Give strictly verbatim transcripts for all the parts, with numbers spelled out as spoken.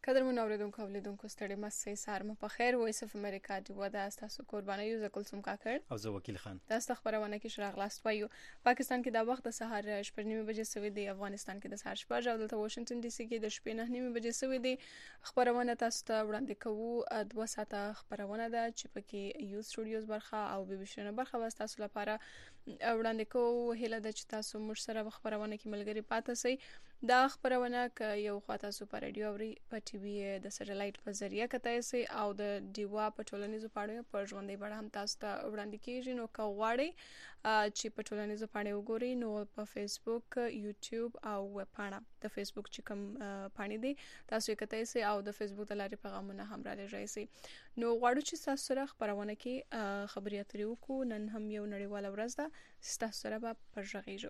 قدرمن اوریدونکو او لیدونکو ستړي مسئ سهار مو په خیر. وایس اف امریکا دی ودا تاسو قرباني یو زکل سم کاکړ او زه وکیل خان تاسو خبرونه کې شراغ لاست وایو. پاکستان کې د وخت د سهار شپږ نیمه بجې سوي دی، افغانستان کې د سهار شپږ او دلته واشنگټن ډي سي کې د شپې نه نیمه بجې سوي دی. خبرونه تاسو ته وړاندې کوو دوه ساعته خبرونه ده چې پکې یو سټوډیوز برخه او بي بي سي برخه واسه تاسو لپاره وړاندې کوو. هله د چې تاسو موږ سره خبرونه کې ملګری پاتې سي. دا خبرونه ک یو خوا تاسو په رادیو او په ټي وي د سټلایټ په ذریعہ کتای سي او د دیوا په ټولنیزو پاڼو پر ژوندۍ بڼه هم تاسو ته وړاندې کیږي. نو که غواړئ چې په ټولنیزو پاڼو وګورئ نو په فیسبوک، یوټیوب او ویب پاڼه د فیسبوک چې کوم پاڼې دي تاسو یې کتای سي او د فیسبوک د لارې پیغامونه هم را لېږئ سي. نو غواړو چې تاسو سره خبرونه کې خبرې اترې وکړو. نن هم یو نړیواله ورځ ده، تاسو سره به پر غږیږو.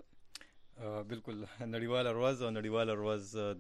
بالکل نړیواله ورځ او نړیواله ورځ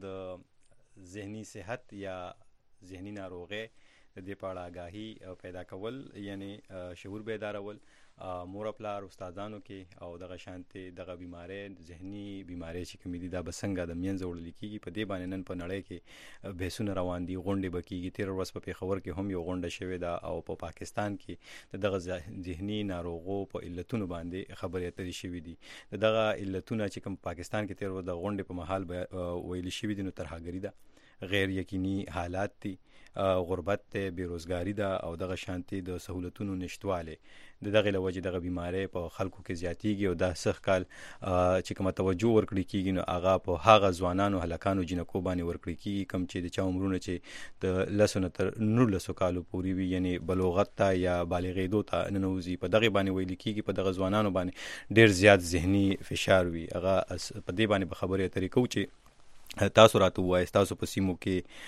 د ذهني صحت یا ذهني ناروغۍ د دې په اړه آگاهي پیدا کول، یعنی شعور بیدارول مور پلار استادانو کې او دغه شانتي دغه بیماری ذهني بیماری چې کوم دي دا بسنګ د مینځ وړل کیږي. په دې باندې نن په نړۍ کې بحثونه روان دي، غونډې بکیږي. تیر ورځ په پیښور کې هم یو غونډه شوې ده او په پا پاکستان کې دغه ذهني ناروغو په علتونو باندې خبرې اترې شوې دي. دغه علتونه چې کوم پاکستان کې تیر ورځ د غونډې په محل ویل شوې دي نو ترهګری ده، غیر یقیني حالات دي، غربت ته، بیروزګاری ده او دغه شانتي د سہولتونو نشټواله د دغه لوجه دغه بیماری په خلکو کې زیاتیږي. او دا سخت کال چې کومه توجه ورکړي کیږي نو هغه په هغه ځوانانو هلکانو جنکو باندې ورکړي کیږي کوم چې د چا عمرونه چې د لسونه تر نولسو کالو پورې وي، یعنی بلوغت ته یا بالغېدو ته ننوځي. په دغه باندې ویل کیږي په دغه ځوانانو باندې ډیر زیات ذهني فشار وي. هغه په دې باندې خبرې اترې کوو چې تاسو راته وایي تاسو په سیمو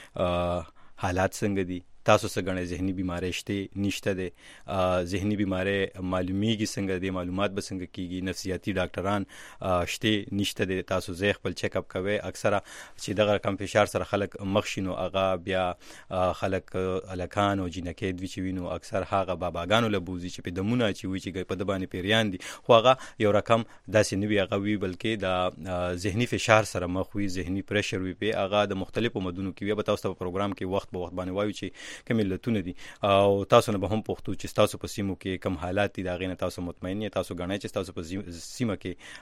کې حالات څنګه دي، تاسو څنګه غنې ذهني بیماری شته نشته ده، ذهني بیماری معلومیږي څنګه دي، معلومات به څنګه کیږي، نفسیاتي ډاکټران شته نشته ده، تاسو زه خپل چیک اپ کوئ. اکثره چې دغه کم فشار سره خلک مخ شینو هغه بیا خلک الکان او جنکې دوی چې وینو اکثر هغه باباګانو له بوزي چې په دمونه چې وی چې په د باندې پیریان دي، خو هغه یو رقم داسې نه وی هغه وی بلکې د ذهني فشار سره مخ وي، ذهني پریشر وي. په هغه د مختلفو مدونو کې وي. به تاسو په پروګرام کې وخت په وخت باندې وایو چې کوم علتونه دي او تاسو نه به هم پوښتو چې تاسو په سیمو کې کم حالات دي، دا غینه تاسو مطمئن یې، تاسو غواړئ چې تاسو په سیمه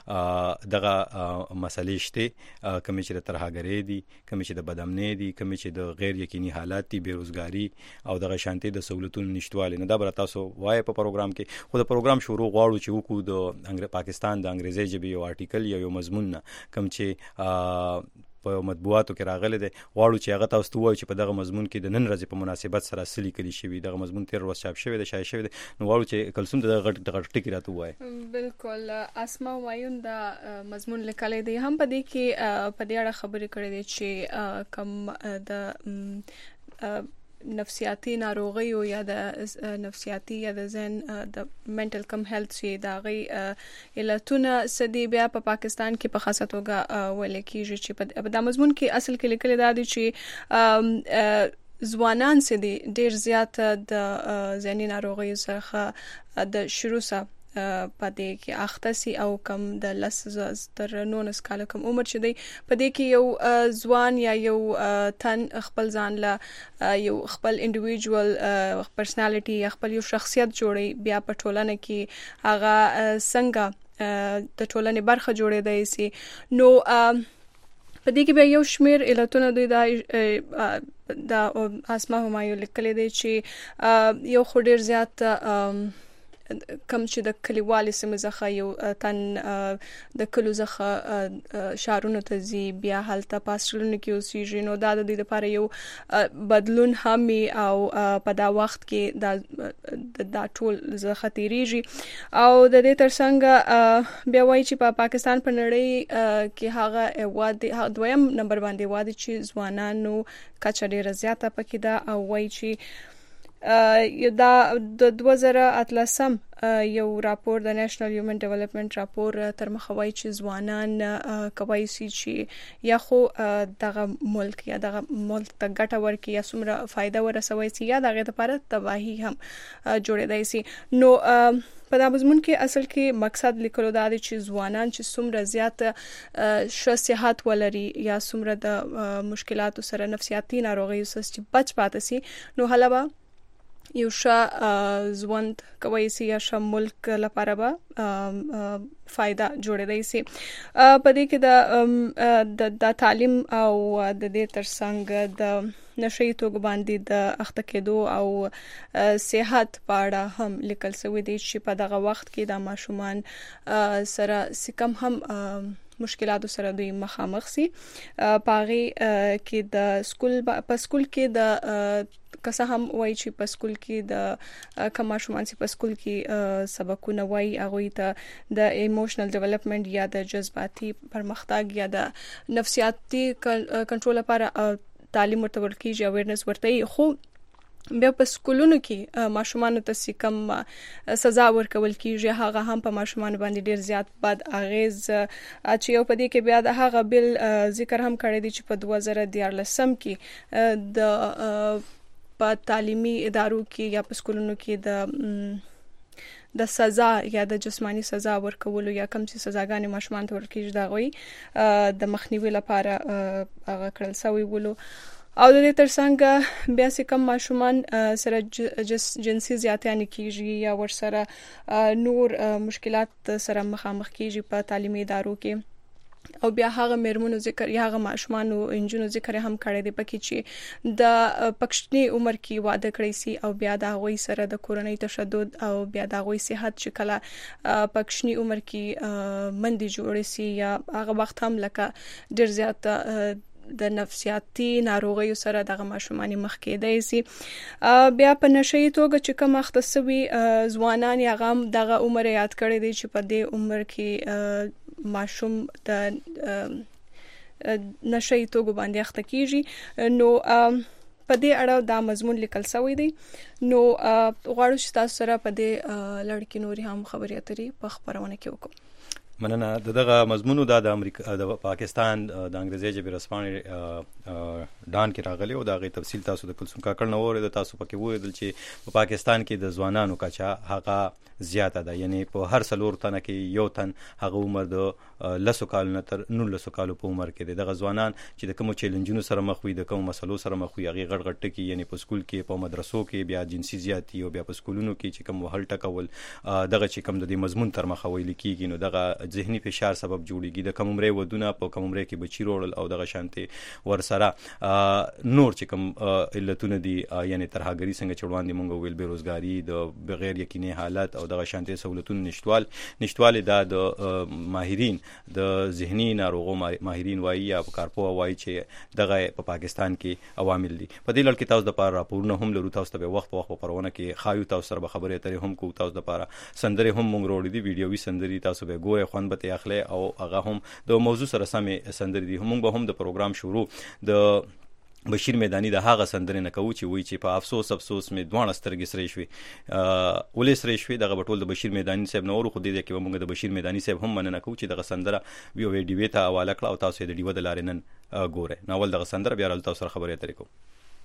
کې دغه مسلې شته کوم چې د ترهګری دي، کوم چې د بدامنۍ دي، کوم چې د غیر یقیني حالات دي، بیروزګاری او دغه شانتي د سہولتونو نشټواله. نه دا بر تاسو وایي په پروګرام کې. خو د پروګرام شروع غواړو چې وکړو د انګریز پاکستان د انګریزي ژبې یو آرټیکل یا یو مضمون کوم چې په مطبوعاتو کې راغلی دی، غواړو چې هغه تاسو ته ووایو چې په دغه مضمون کې د نن ورځې په مناسبت سره څه لیکلي شوي. دغه مضمون تیر ورځ چاپ شوی دی، شایع شوی دی. نو غواړو چې کلثوم د دغه ټکي راته ووایي. بالکل اسماء وایون دا مضمون لیکلی دی، هم په دې کې په دې اړه خبرې کړې دي چې کوم د نفسیاتی ناروغي او یا د نفسیاتی یا د ذهن د منټل کم هیلث چې دا غي علتونه سدي بیا په پاکستان کې په خاصه توګه ولې کیږي چې په د مضمون کې اصل کې لیکل دا دي چې ځوانان سدي ډیر زیات د ذهني ناروغي څخه د شروع سره پدې کې اخته سي او کم د لس تر نولس کال کم عمر چې دی په دې کې یو ځوان یا یو تن خپل ځان له یو خپل انډیویډوال پرسنالټي یا خپل یو شخصیت جوړي، بیا په ټولنه کې هغه څنګه د ټولنې برخه جوړېدای سي. نو په دې کې به یو شمیر علتونه دوی دا د اسماء همایون لیکلي دي چې یو خو ډیر زیات کم چې د کلیوالي سیمې څخه یو تن د کلو څخه شهرونو ته ځي، بیا هلته په هاسټلونو کې اوسېږي. نو دا د دې لپاره یو بدلون هم او په دا وخت کې دا دا ټول څخه تیریږي. او د دې ترڅنګ بیا وایي چې په پاکستان په نړۍ کې هغه هیواد دویم نمبر باندې هیواد چې ځوانانو کچه ډېره زیاته پکې ده. او وایي چې دا د دوه زره اتلسم یو راپور د نېشنل هیومن ډیولپمنٹ راپور تر مخه وایي چې ځوانان کوي چې یا خو دغه ملک یا دغه ملک ته ګټه ورکړي یا څومره فائدہ ورسوي سي یا دغه لپاره تباہي هم جوړېدای سي. نو په دا مضمون کې اصل کې مقصد لیکلو دا دی چې ځوانان چې څومره زیات ښه صحت ولري یا څومره د مشکلاتو سره نفسیاتي ناروغیو سره چې بچ پاتې سي نو هله به یو ښه ژوند کوي سي یا ښه ملک لپاره به فائدہ جوړېدای سي. په دې کې د د تعلیم او د دې ترڅنګ د نشئی توګه باندې د اخته کېدو او صحت په اړه هم لیکل شوی دی چې په دغه وخت کې د ماشومان سره سکم هم مشکلاتو سره دوی مخامخ سي. پاغي کې د سکول په سکول کې د کسه هم وایي چې په سکول کې د کم ماشومان سي په سکول کې سبقونه وایي هغه ته د ایموشنل ډیولپمنٹ یا د جذباتي پرمختګ یا د نفسیاتي کنټرول لپاره تعلیم ورته ورکیږي اویرنس ورته خو بیا په سکولونو کې ماشومان ته کم سزا ورکول کیږي هغه هم په ماشومان باندې ډیر زیات بد اغیز چې یو په دې کې بیا د هغه بل ذکر هم کړی دی چې په دوه زره دیارلسم کې د په تعلیمي ادارو کې یا په سکولونو کې د د سزا یا د جسمانی سزا ورکولو یا کم څه سزاګانې ماشومان ته ورکیږي دا غوي د مخنیوي لپاره هغه کړل سوی ولو. او د دې ترڅنګ بیا چې کم ماشومان سره جنسي زیاتیانې کیږي یا ور سره نور مشکلات سره مخامخ کیږي په تعلیمي ادارو کې او بیا هغه میرمنو ذکر یا هغه ماشومان او انجونو ذکر هم کړی دی پکې چې د پښتني عمر کې واده کړی سي او بیا د غوي سره د کورنۍ تشدد او بیا د غوي صحت چې کله پښتني عمر کې مندي جوړ سي یا هغه وخت هم لکه ډیر زیات د نفسیاتي ناروغیو سره دغه ماشومان مخ کېدای سي. بیا په نشئی توګه چې کوم اختصوي ځوانان یا غم دغه عمر یاد کړی دی چې په دې عمر کې ماشوم د نشئی توګه باندې اخته کیږي نو په دې اړه دا مضمون لیکل شوی دی. نو غواړم چې تاسو سره په دې لړ کې نوري هم خبرې اترې په خبرونه کې وکړو. مننه. دغه مضمون دا د امریکا د پاکستان د انګریزي ژبې رسپانې ډان کې راغلی او دا غي تفصیل تاسو د کلثوم کاکړ نو ورته تاسو پکې وویل چې په پاکستان کې د ځوانانو کچا هغه زیاته ده یعنی په هر څلور تنه کې یو تن هغه عمر د لسو کال نه تر نولسو کال په عمر کې دي. دغه ځوانان چې د کوم چیلنجونو سره مخ وي د کوم مسلو سره مخ وي هغه غړ غړ ټکی یعنی په سکول کې په مدرسو کې بیا جنسي زیاتی او بیا په سکولونو کې چې کوم وهل ټکول دغه چې کوم د دې مضمون تر مخه ویل کیږي نو دغه ذهني فشار سبب جوړیږي. د کوم عمر ودونه په کوم عمر کې بچی روړل او دغه شانتي ور سره نور چې کوم علتونه دي یعنی ترهګری څنګه چړوان دي مونږ ویل بیروزګاری د بغیر یقیني حالت او دغه شانتي سہولتونو نشټوال نشټوال دا د ماهرین د ذهني ناروغو ماهرین وایي یا کارپو وایي چې دغه په پاکستان کې عوامل دي. په دې لړ کې تاسو د پاره راپورونه هم لرو تاسو ته وخت په وخت په پرونه کې خایو تاسو سره خبرې اترې هم کو تاسو د پاره سندره هم مونږ وروړي دي ویډیوي سندري تاسو به ګوره خوان به اخلي او هغه هم د موضوع سره سمې سندري دي. هم به هم د پروګرام شروع د بشیر میدانی د هغه سندره نه کوي چې وی چې په افسوس افسوس می دوه سترګې سره شوي ولې سره شوي دغه بټول د بشیر میدانی صاحب نور خو دې کې موږ د بشیر میدانی صاحب هم مننه کوو چې دغه سندره ویو ویډیو ته حواله کړه او تاسو د ډیو د لارې نن ګوره ناول دغه سندره بیا تاسو سره خبرې اترې کوو.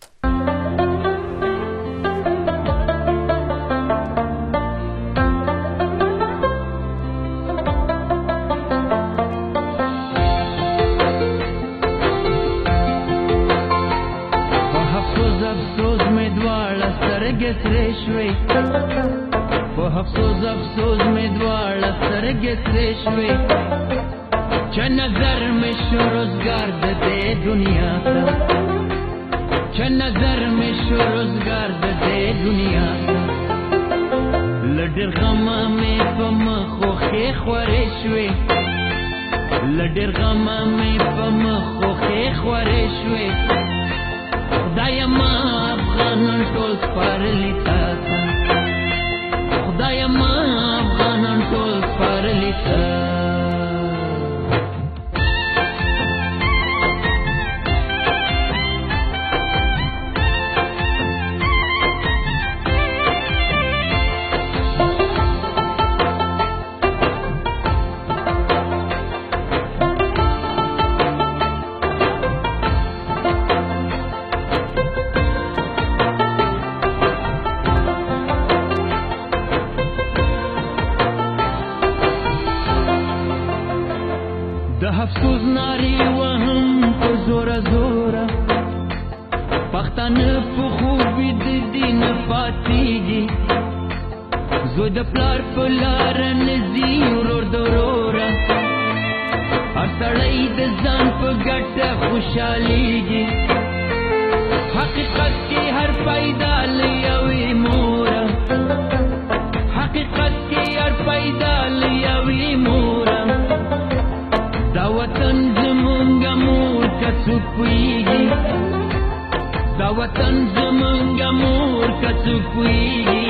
سرشوي په افسوس افسوس مې دواړه سترګې سرې شوې چې نظر مې شو روزګار د دې دنیا ته چې نظر مې شو روزګار د دې دنیا ته لډر غم مې په مخو خې خورې شوې لډر غم مې په مخو خې خورې شوې خدای ما افغانان ټول سپارلي تا خدای ما افغانان ټول سپارلي تا ناری وهم په زوره زوره پښتانه په خوبي د دین پاتېږي زوی د پلار په لاره نه ځي ورور د وروره هر سړی د ځان په ګټه خوشحالېږي حقیقت کې هر پیدا له یوې موره حقیقت کې هر پیدا له یوې موره دا وطن زمونږ مور که څوک پوهېږي دا وطن زمونږ مور که څوک پوهېږي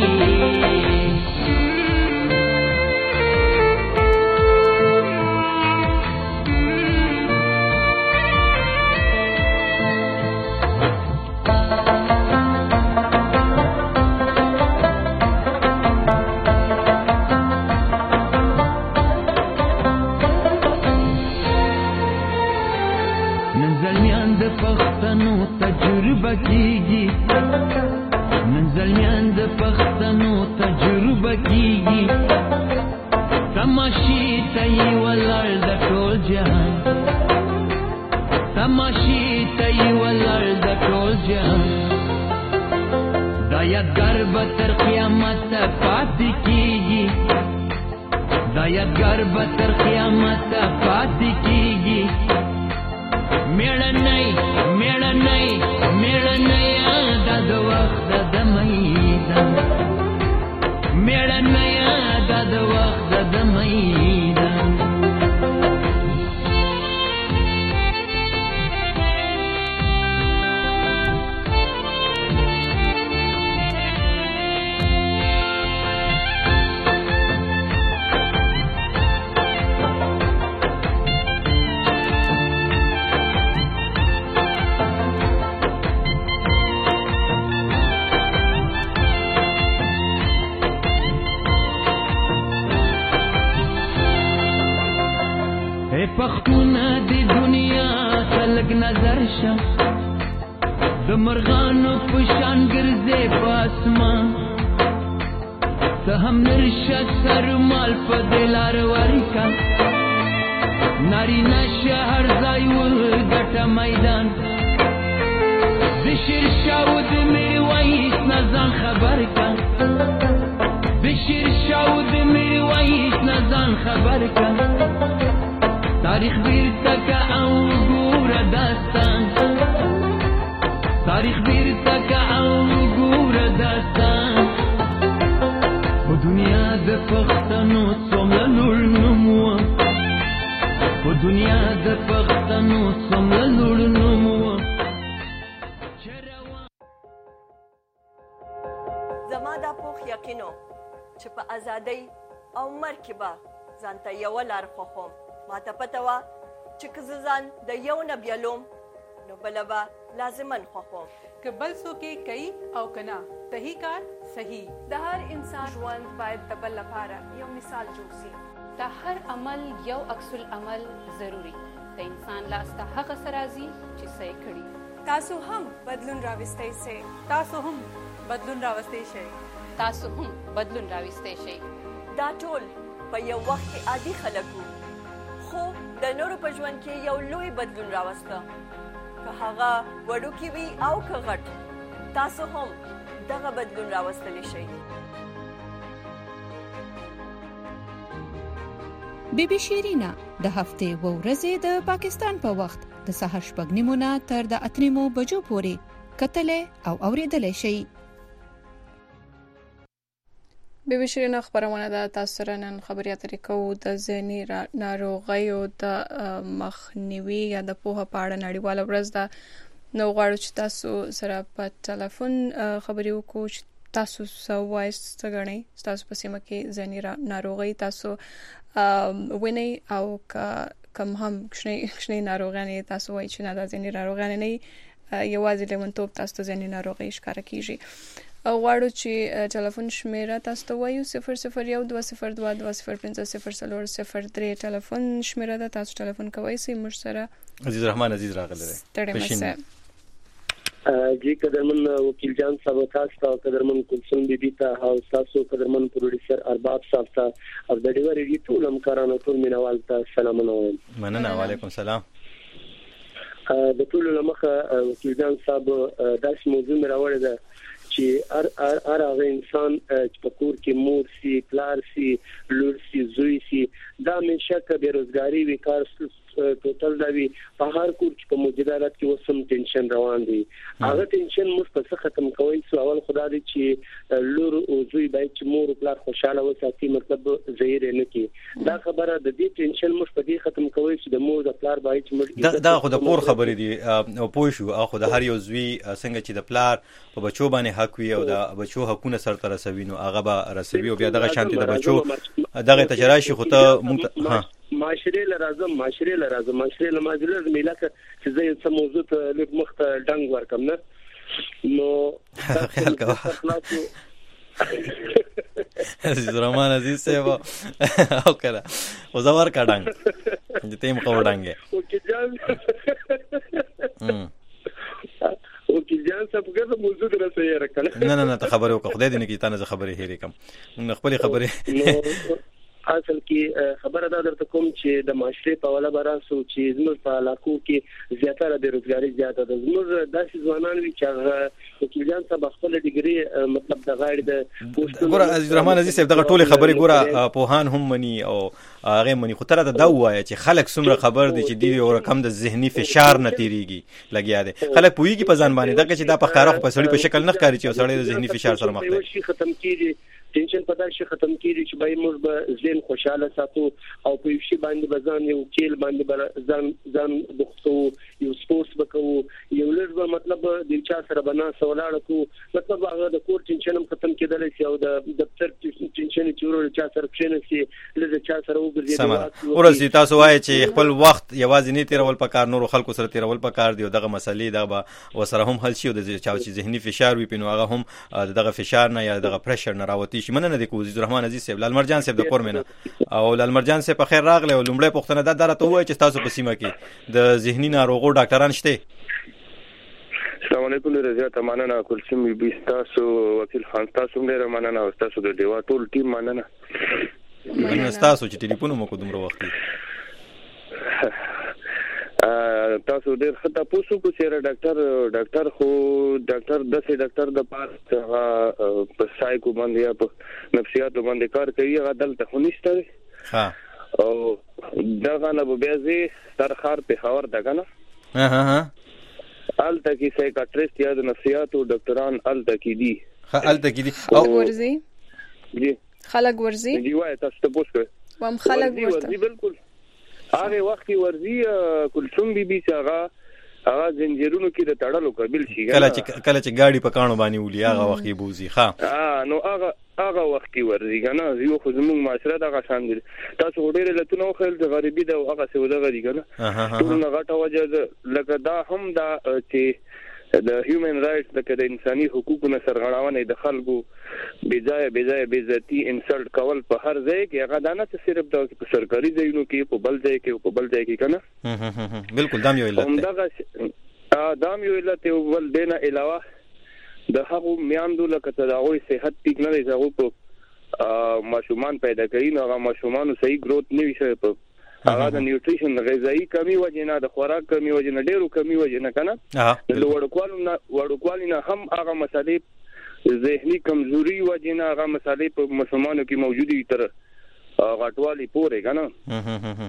کیږي نن زلمیان د پښتنو تجربه کیږي تماشې ته یې ولاړ د ټول جهان تماشې ته یې ولاړ د ټول جهان دا یادګار به تر قیامته پاتې کیږي دا یادګار به تر قیامته پاتې کیږي میړنۍ میړنۍ میړنۍ دا د وخت د میدان میړنۍ دا د وخت د میدان پختونه د دنیا تلک نظر شه د مرغانو په شان ګرځې په اسمان ته هم نرشه سرمال په دې لار ورکه نارینه شه هر ځای وګټه میدان د شیرشاه و د میرویس نه ځان خبر که د شیرشاه و د میرویس نه ځان خبر که تاریخ بیرته که او ګوره داستان تاریخ بیرته که او ګوره داستان په دنیا د پښتنو څومره لوړ نوم وه په دنیا د پښتنو څومره لوړ نوم وه زما دا پوخ یقینو چې په ازادۍ او مرګ کې به ځانته یوه لار خوښوم ما ته پته وه چې که زه ځان د یو نه بیلوم نو بله به لازمن خوښوم که بل څوک یې کوي او که نه صحیح کار صحیح د هر انسان ژوند باید د بل لپاره یو مثال جوړ شي د هر عمل یو عکس العمل ضروری د انسان لاس ته هغه څه راځي چې څه یې کړي تاسو هم بدلون راوستی سئ تاسو هم بدلون راوستی شئ تاسو هم بدلون راوستی شئ دا ټول په یو وخت کې عادي خلک وو خو د نورو په ژوند کې یو لوی بدلون راوسته که هغه وړوکی وي او که غټ تاسو هم دغه بدلون راوستلی شئ بی بی شیرینا د هفتې و ورځې د پاکستان په وخت د سهار شپږ نیمو نه تر د اته نیمو بجو پورې کتلې او اوریدلې شئ. بی بی شیرینا خبرونه د تاسو سره نن خبري اترې کوو د ذهني ناروغیو د مخنیوي یا د پوهه په اړه نړیواله ورځ ده. نو غواړو چې تاسو سره په ټلیفون خبري وکړو چې تاسو څه وایي څه غنئ تاسو په سیمه کې ذهني ناروغي تاسو ونی او کم هم کښنی کښنی ناروغانې تاسو وایي چې نه د ذهني ناروغانې نه یوازې لیونتوب تاسو ته ذهني ناروغي ښکاره کیږي. غواړو چې ټلیفون شمیره تاسو ته وایو صفر صفر یو دوه صفر دوه دوه صفر پنځه صفر څلور صفر درې ټلیفون شمیره ده تاسو ټلیفون کوئ سي موږ سره عزیز رحمان عزیز راغلی دی ستړی مشه جی قدرمن وکیل جان صاحب تاسو ته قدرمن کلثوم بیبي ته او تاسو قدرمن پروډوسر ارباب صاحب ته او د ډیور ریډیو ټول همکارانو ټول مینوال ته سلامونه وایم. مننه. وعلیکم السلام. د ټول لمخه وکیل جان صاحب داسې موضوع مې راوړې ده چې هر هر هغه انسان چې په کور کې مور سي پلار سي لور سي زوی سي دا همیشه که بیروزګاری وي کار ټوټل دا وي په هر کور کې په موجوده حالت کې اوس هم ټینشن روان دی. هغه ټینشن موږ په څه ختم کوي سو اول خدا دې چې لور او زوی باید چې مور او پلار خوشاله وساتي مطلب زهیر نه کی دا خبره د دې ټینشن موږ په دې ختم کوي چې د مور د پلار باید چې موږ دا خو د کور خبرې دي او پوه شو او خو د هر یو زوی څنګه چې د پلار په بچو باندې حق وي او د بچو حقونه سره رسوي نو هغه به رسوي او بیا دغه شانتي د بچو دغه تجربه خو ته مونږ ها معاشره لرازم معاشره لرازم معاشره لماجله زميلك چې زه څه موضوع ته لږ مخته ډنګ ورکم نه نو خیال کوه عزیز رحمان عزیز صاحب او کړه او زور کډنګ چې تیم کو ډنګ او چې جان او چې جان څه په کومه موضوع درته یې راکړه نه نه نه ته خبرو کو خدای دې نه کی تاسو خبرې هېرې کم موږ خپل خبرې اصل کې خبره دا درته کوم چې د معاشري په ولا براسو چې زموږ په علاقو کې زیاتره بیروزګاری زیاته ده. زموږ داسې ځوانان وي چې هغه وکیل جان صاحب خپل ډیګري مطلب د غاړې د ګوره عزیز رحمان عزیز صاحب دغه ټولې خبرې ګوره پوهان هم مني او هغه مني خو تر دا وایي چې خلک څومره خبر دي چې دی یو رقم د ذهني فشار نه تیریږي لګیا دي خلک پوېږي په ځان باندې دغه چې دا په ښکارا خو په سړی په شکل نه ښکاري چې یو سړی د ذهني فشار سره مخ دی. ختم کیږي ټینشن په داسې ختم کیږي چې به موږ به ذهن خوشاله ساتو او په یو شی باندې بزان یو کېل باندې ځان ځان بوختو یو سپورتس وکړو یو لږ مطلب د چا سره بنا سولاړ کو مطلب هغه د کور ټینشن هم ختم کېدل شي او د دفتر ټینشن چې ورو چا سره کېنه شي لږ چا سره وګرځي ورسې تاسو وایي چې خپل وخت یوازې نه تیرول پکار نور خلکو سره تیرول پکار دی دغه مسلې دغه وسره هم حل شي او د چا چې ذهني فشار وي پینو هغه هم دغه فشار نه یا دغه پریشر نه راوتی شي. مننه د عزیز رحمان عزیز صاحب لال مرجان صاحب د کور مینه او لال مرجان صاحب په خیر راغله او لومړی پوښتنه دا درته وایي چې تاسو په سیمه کې د ذهني ناروغو ډاکټران شته؟ السلام علیکم رضا مننه کلثوم بیبي تاسو وکیل خان تاسو ډیر مننه او تاسو د دیوا ټول ټیم مننه مننه تاسو چې ټلیفون مو کو دومره وخت تاسو ډیر خطا پوسو کو سره ډاکټر ډاکټر خو ډاکټر دسه ډاکټر د پاس هغه په سایکو باندې یا په نفسیات باندې کار کوي هغه دلته خو نشته ها او دغه نه به زی سرخار په خبر دغه نه ها ها ها الته کې سایکاټریست یا د نفسیات او ډاکټران الته کې دي ها الته کې دي او ورزي جی خلک ورزي دی وای تاسو ته پوښتنه وام خلک ورزي بالکل هغه وخت ورزي کلثوم بیبي څنګه هغه زنجیرونو کې د تړلو قابل شي کله چې کله چې ګاډي په کانو باندې ولي هغه وخت یې بوزي ها اه نو هغه هغه وخت ورزي کنه یو خو زموږ معاشره دغه شان دي تاسو ډېر لته نو خل د غریبي د هغه څه دغه دي کنه ټول نه غټه وجه لکه دا هم دا چې د هیومن رائټس د کډ انساني حقوقو نه سرغړاونه د خلکو بجای بجای بیزتی انسلټ کول په هر ځای کې هغه دانه چې صرف د سرکاري ځایونو کې په بل ځای کې په بل ځای کې کنه بالکل دام یو علت دا دام یو علت او ول دینه علاوه د هغه میاندو لکه تداوی صحت ټیک نه دی هغه په ماشومان پیدا کوي نو هغه ماشومان صحیح گروث نه وي په هغه د نیوټریشن غذایی کمی وجه نه د خوراک کمی وجه نه ډیرو کمی وجه نه کنه د وړوکوالو نه وړوکوالو نه هم هغه مسالې ذهني کمزوري وجه نه هغه مسالې په مسلمانانو کې موجودي تر غټوالي پورې کنه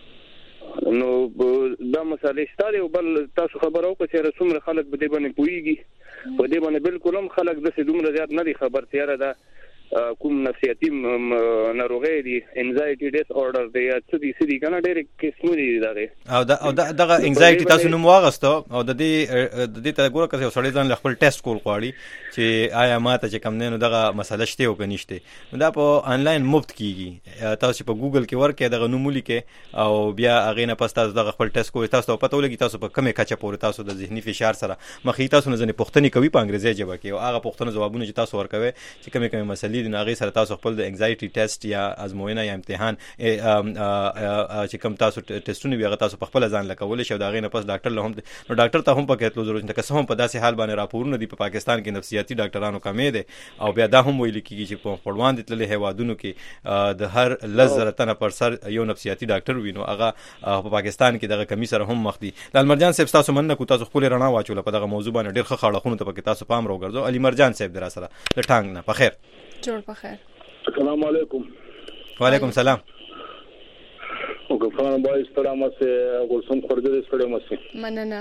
نو دا مسالې ستاره او بل تاسو خبرو کو چې رسوم خلک به دې باندې پويږي په دې باندې بالکل هم خلک د څه دومره زیات نه دي خبر تیاره ده کوم نفسیاتي ناروغي دي انزایټي ډیس اورډر دی یا څه دي څه دي کنه ډېر قسم دي دغه او دا او دغه انزایټي تاسو نوم واغستو او د دې د دې ته ګوره که سړی ځان خپل ټیسټ کول غواړي چې آیا ماته چې کم نه نو دغه مسله شته او کنيشته نو دا په انلاین مفت کیږي تاسو په ګوګل کې ورکې دغه نوم لیکي او بیا هغه نه پس تاسو دغه خپل ټیسټ کوی تاسو پته ولګي تاسو په کومه کچه پورې تاسو د ذهني فشار سره مخې تاسو نه ځنې پوښتنې کوي په انګریزي ژبه کې او هغه پوښتنو جوابونه چې تاسو ورکوي چې کومه کومه مسلې معاملې دي هغه سره تاسو خپل د انزایټي ټیسټ یا ازموینه یا امتحان چې کوم تاسو ټیسټونه وي هغه تاسو په خپل ځان لکول شي دا غي نه پس ډاکټر له هم نو ډاکټر ته هم پکې تلو ضرورت نه که هم په داسې حال باندې راپورونه دي په پاکستان کې نفسیاتي ډاکټرانو کمې دي او بیا دا هم ویل کیږي چې په پړوان دي تللي هیوادونو کې د هر لزر تنه پر سر یو نفسیاتي ډاکټر وینو هغه په پاکستان کې دغه کمی سره هم مخ دي لال مرجان صاحب تاسو مننه کو تاسو خپل رڼا واچول په دغه موضوع باندې ډېر ښه خاړه ته پکې تاسو پام راوګرځو علي مرجان صاحب در سره د ټانګ نه په خیر جوړ په خیر السلام علیکم وعلیکم السلام او ګفران بای ستړم سه ګلسم خورجه ستړم سه مننه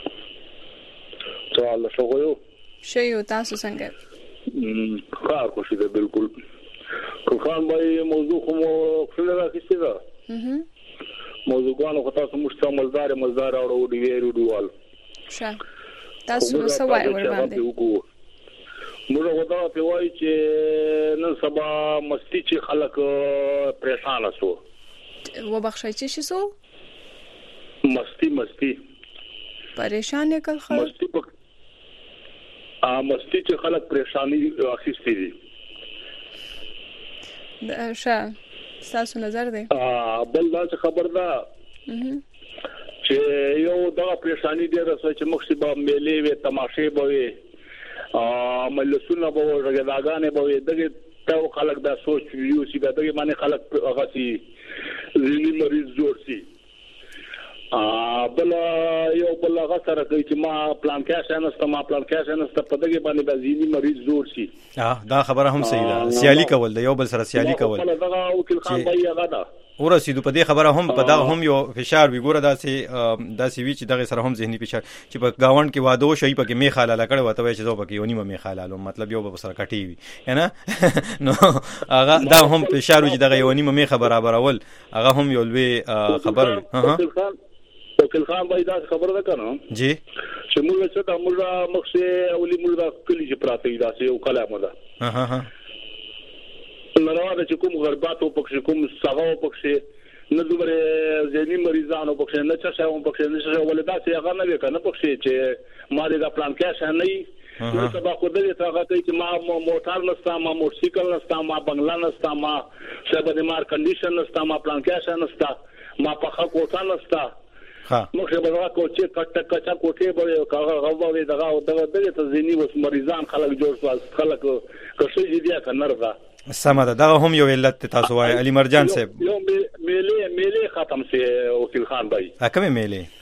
ته الله شغو شیو تاسو څنګه کار خوشی ده بالکل ګفران بای موضوع کوم خپل راکېسته ده موضوعونه خو تاسو مشته مزدار مزدار او ډی ویرو ډیوال شه تاسو سوای ور باندې موږ غواړو په وای چې نن سبا مستی چې خلک پریشان شو و بخښای چې شو مستی مستی پریشان کل خلک مستی په ا مستی چې خلک پریشانی اخیستي دي شه تاسو نظر دی ا بل دا خبر ده چې یو دغه پریشانی دی رسوي چې مخسبه میلې وي تماشې بوي ا ملسونه به ورګداګانې به دغه ته خلک دا سوچ یو چې دغه باندې خلک هغه سي ځینې مریض جوړ سي ا بل یو بل هغه سره کوي چې ما پلان کې شانسته ما پلان کې شانسته په دغه باندې به ځینې مریض جوړ سي اه دا خبره هم صحیح ده سیالي کول د یو بل سره سیالي کول دغه وکیل خان بای هغه ده ورسېدو په دې خبره هم په دغه هم یو فشار وی ګوره داسې داسې وی چې دغه سره هم ذهني فشار چې په گاوند کې واده شي په کې میخاله لکړ وته وای چې زو پکې ونی میخاله مطلب یو به سره کټي وي نه نو هغه دا هم فشار چې دغه ونی میخه برابرول هغه هم یو لوی خبر ها ها وکیل خان بای دا خبر ده کنه جی چې موږ څه د موږ مخسه اولی موږ کلی چې پراته دي داسې یو کلام ده ها ها نراوده چې کوم غربات او پکې کوم سغه او پکې نه دومره ځینی مریضانو پکې نه څه شاو پکې نه څه ولدا چې هغه نه وکنه پکې چې ما دې دا پلان کې شنه نه سبا خو دې ته هغه چې ما موټر نستا ما موټرسایکل نستا ما بنگلا نستا ما سبا دې مار کنډیشن نستا ما پلان کې شنه نستا ما په خا کوټه نستا ها مخه به کوچه کټ کچا کوټه به هغه غوړې دغه دغه دې ته ځینی وس مریضان خلک جوړ شو خلک کښې دې کنرغه سمه ده دغه هم یو علت تاسو وای علي مرجان صاحب یو میلې میلې ختم سي وکیل خان بای کومه میلې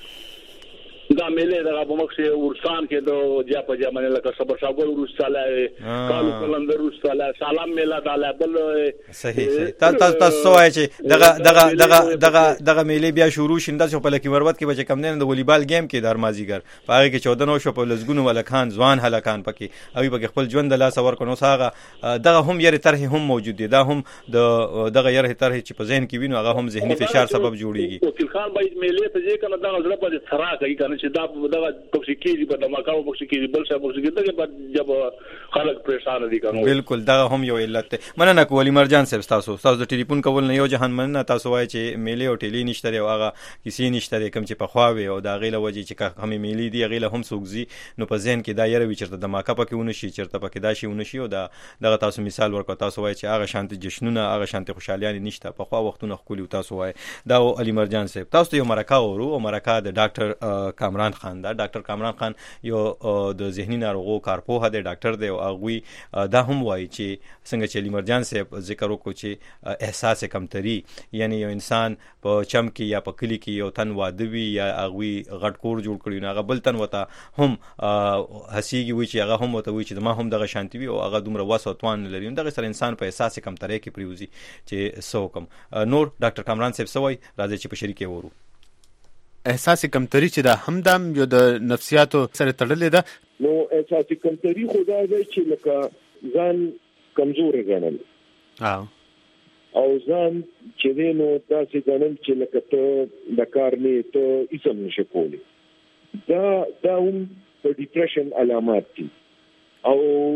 دا میلې دغه په مخه ورسان کې د جیا په جامه لکه صبر شاګول ورساله کالو کلندر ورساله سلام میلا داله بل صحیح صحیح تاسو تاسو وای چې دغه دغه دغه دغه دغه میلې بیا شروع شینده شو په لکی مربت کې بچ کم نه د والیبال گیم کې د ارمازیګر په هغه کې چودہ نو شو په لزګونو ولکان ځوان هلکان پکې او په خپل ژوند د لاس ور کنو ساغه دغه هم یره طرح هم موجود دي دا هم د دغه یره طرح چې په ذهن کې وینو هغه هم ذهني فشار سبب جوړیږي وکیل خان بای میلې ته ځکه نه دغه زړه په ثرا کوي کنه چې دا دغه پکې کېږي په دماکاو پکې کېږي بل څه پکې کېږي دغه بعد جب خلک پریشان دي کنه بالکل دا هم یو علت مننه کولی مرجان صاحب تاسو تاسو د ټلیفون کول نه یو جهان مننه تاسو وای چې میلې او ټلی نشته او هغه کسی نشته کوم چې په خواوي او دا غیله وجه چې هم میلې دی غیله هم سوګزي نو په ذهن کې دا یره وی چرته دماکا پکې ونه شي چرته پکې دا شي ونه شي او دا دغه تاسو مثال ورکو تاسو وای چې هغه شانتي جشنونه هغه شانتي خوشحاليان نشته په خوا وختونه خولي تاسو وای دا علي مرجان صاحب تاسو یو مرکه ورو او مرکه د ډاکټر کامران خان دا ډاکټر کامران خان یو د ذهني ناروغو کارپوه دی ډاکټر دی او هغه دا هم وایي چې څنګه چې علي مرجان صاحب ذکر وکړو چې احساس کمتري یعنی یو انسان په چم کې یا په کلی کې یو تن واده وي یا هغه غټ کور جوړ کړی نو هغه بل تن وته هم هسیږي وي چې هغه هم وته وي چې ما هم دغه شانتي وي او هغه دومره وسو توان لري دغه سره انسان په احساس کمتري کې پریوزي چې سو کم نور ډاکټر کامران صاحب سوای راځي چې په شریکه ورو احساس کمتری چې دا همدم یو د نفسیاتو سره تړلې ده نو احساس کمتری خو دا دی چې لکه ځان کمزوري ګڼل او او ځان چې دینو تاسو ګڼل چې لکه ته د کار نه ته هیڅ نشې کولی دا دا هم د ډیپریشن علامات دي او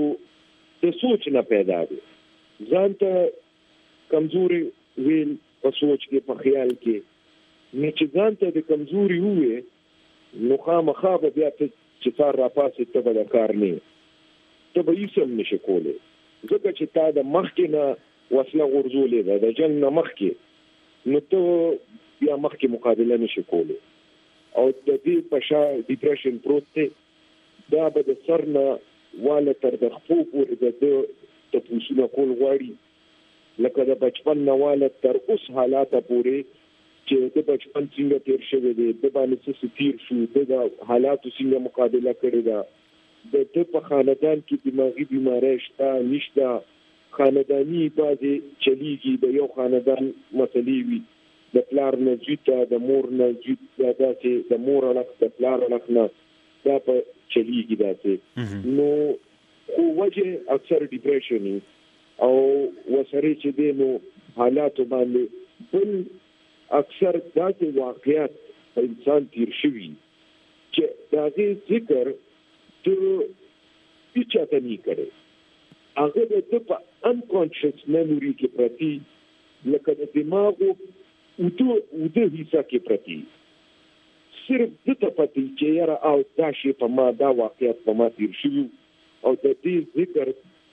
د سوچ نه پیدا دي ځان ته کمزوري ویل په سوچ کې په خیال کې نه چې ځان ته د کمزوري وې نو خامخا به بیا ته چې کار را پاسې ته به د کار نه ته به هیڅ هم نشې کولی ځکه چې تا د مخکې نه وسله غورځولې ده د جنګ نه مخکې، نو ته بیا مخکې مقابله نشي کولی او د دې په شا ډیپریشن پروت دی. دا به د سر نه واله تر د خپو پورې د ده تپوسونه کول غواړي، لکه د بچپن نه واله تر اوس حالاته پورې چې د بچپن څنګه تیر شوی دی، د باندې څه تیر شو، د حالاتو څنګه مقابله کړې ده، د ده په خاندان کې دماغي بیماری شته نشته، خانداني بعضې چلیږي، د یو خاندان مسلې وي، د پلار نه زوی ته، د مور نه زوی ته، داسې د مور اړخ د پلار اړخ نه دا په چلیږي داسې. نو خو وجه اکثر ډیپریشن او وسره چې دی نو حالاتو باندې بل اکثر داسې واقعیت په انسان تیر شوي چې د هغې ذکر ته هیچا ته نه کړی، هغه د ده په انکانشس میموري کې پرتي، لکه د دماغو اوده اوده حصه کې پرتي، صرف ده ته پتې چې یاره او دا شی په ما دا واقعیت په ما تیر شوي او د دې ذکر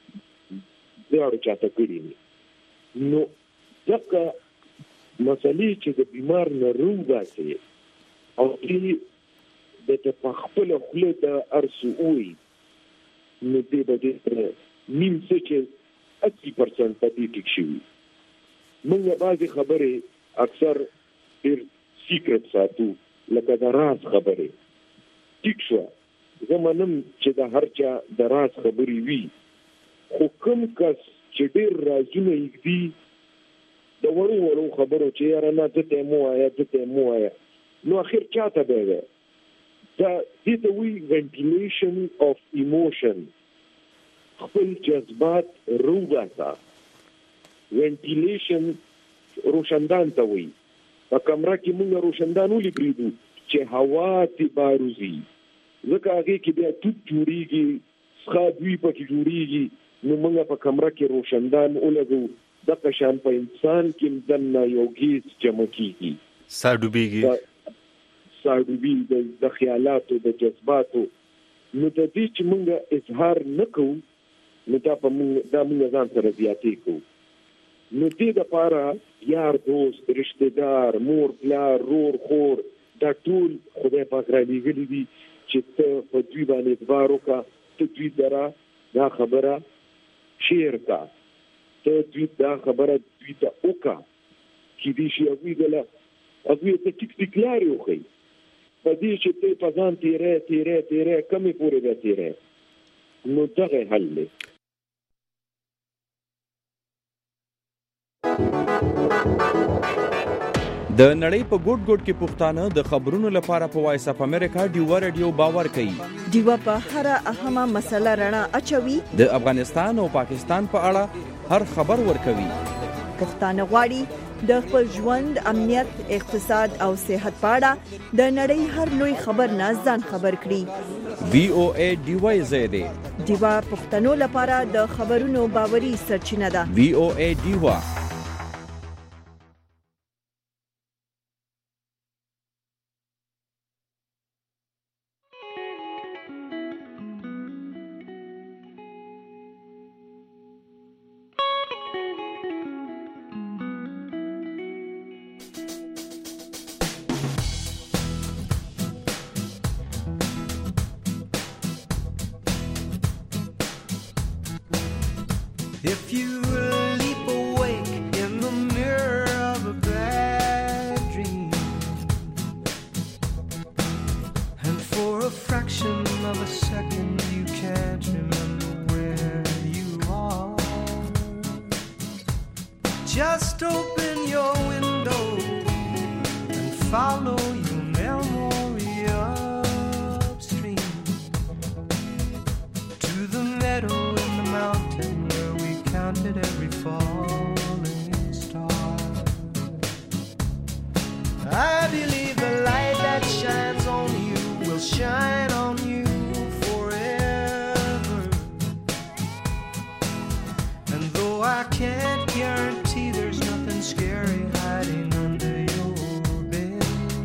دواړو چاته کړي نه. نو ځکه مسلې چې د بیمار نه روباسي او دې د ته په خپله خوله د ارسو وي، نو دې به دې نیم څه چې اسی پرسنټ په دې ټیک شوي. موږ بعضې خبرې اکثر ډېر سیکرټ ساتو، لکه د راز خبرې. ټیک شوه، زه منم چې د هر چا د راز خبرې وي، خو کوم کس چې ډېر رازونه یږدي د وړو وړو خبرو چې یاره نه ده ته یې مو وایه ده ته یې مو وایه، نو اخر چا ته به دی؟ دا دې ته وایي وینټیلیشن آف ایموشن. خپل جذبات روباسه. وینټیلیشن روشندان ته وایي. په کمره کې موږ روشندان ولې پرېږدو چې هوا ترې باروزي، ځکه هغې کې بیا توپ جوړېږي، څښا دوی پکې جوړېږي، نو موږ په کمره کې روشندان ولګو. دغه شان په انسان کې دننه یو ګیس جمع کېږي، ساه ډوبېږي، ساه ډوبېږي د خیالاتو د جذباتو. نو د دې چې موږ اظهار نه کوو، نو دا په موږ دا موږ ځان سره زیاتې کوو. نو دې دپاره یار دوست رشته دار مور پلار رور خور دا ټول خدای پاک را لېږلي دي چې ته په دوی باندې اعتبار وکړه، ته دوی سره دا خبره شیر کا، ته دوی دا خبره دوی ته وکړه، کېدای شي هغوی دله هغوی ته ټیک ټیک لارې وښیي په دې چې ته په ځان تېری تېری تېری کمې پورې بیا تېری. نو دغه حل دی. د نړۍ په ګوټ ګوټ کې پښتانه د خبرونو لپاره په وایس اپ امریکا ډیوا رادیو باور کوي. ډیوا په هر اهمه مسله رڼا اچوي، د افغانستان او پاکستان په اړه هر خبر ورکوي. پښتانه غواړي د خپل ژوند، امنیت، اقتصاد او صحت په اړه د نړۍ هر لوی خبر نه ځان خبر کړي. وی او ای ډیوا زیاده ډیوا پښتنو لپاره د خبرونو باوري سرچینه ده. وی او ای ډیوا. If you leap awake in the mirror of a bad dream, and for a fraction of a second you can't remember where you are, just open your window and follow your memory upstream to the meadow in the mountain where we counted every falling star. I believe the light that shines on you will shine on you forever. And though I can't guarantee there's nothing scary hiding under your bed,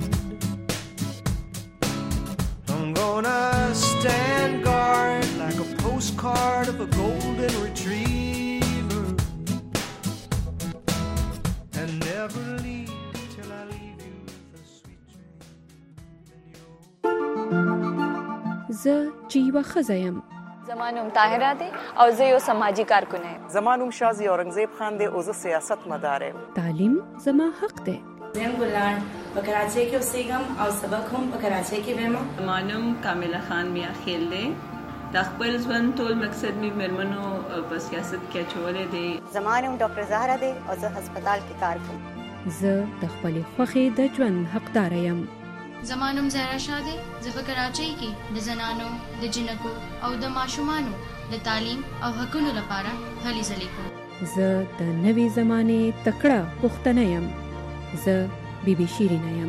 I'm gonna stand guard like a postcard of a golden retriever. never leave till I leave you with a sweet dream in your زه چې یوه ښځه یم. زما نوم طاهره دی او زه یو سماجی کارکونه یم. زما نوم شازي اورنګزیب خان دی او زه سیاست مدار یم. تعلیم زما حق دی. زم ګلان په کراچۍ کې اوسېږم او سبق هم په کراچۍ کې وایم. زما نوم کامله خان میا خیل دی. د خپل ژوند ټول مقصد مې مېرمنو په سیاست کې اچولی دی. زما نوم ډاکټر زهره دی او زه هسپتال کې کار کوم. زه د خپلې خوښې د ژوند حقداره یم. زما نوم زهرا شاه دی. زه په کراچۍ کې د زنانو د جنکو او د ماشومانو د تعلیم او حقونو لپاره هلې ځلې کوم. زه د نوې زمانې تکړه پښتنه یم. زه بیبي شیرینه یم.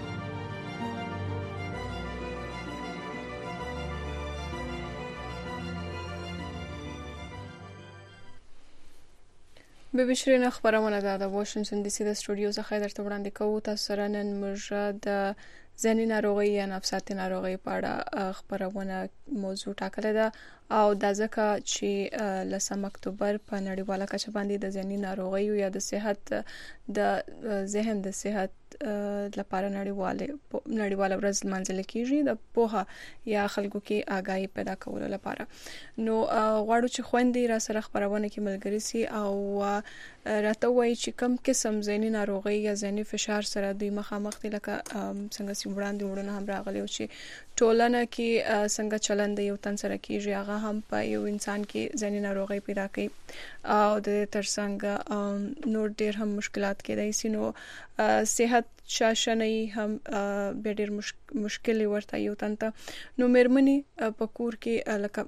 بیبي شیرینه خبرونه ده د واشنگټن ډي سي د سټوډیو څخه درته وړاندې کوو. تاسو سره نن موږ د ذهني ناروغۍ یا نفسیاتي ناروغۍ په اړه خبرونه موضوع ټاکلې ده او دا ځکه چې لسم اکتوبر په نړیواله کچه باندې د ذهني ناروغیو یا د صحت د ذهن د صحت لپاره نړیواله نړیواله ورځ لمانځل کیږي د پوهه یا خلکو کې آگاهی پیدا کولو لپاره. نو غواړو چې خويندې را سره خبرونه کې ملګری سي او راته وایي چې کوم قسم ذهني ناروغي یا ذهني فشار سره دوی مخامخ دي، لکه څنګه چې وړاندې وړاندې هم راغلي چې ټولنه کې څنګه چلند یو تن سره کیږي هغه هم په یو انسان کې ذهني ناروغي پیدا کوي او د ترڅنګ نور ډېر هم مشکلات کېدای شي. نو صحت شاشنۍ هم به ډېر مشکل ورته یو تن ته. نو مېرمنې په کور کې لکه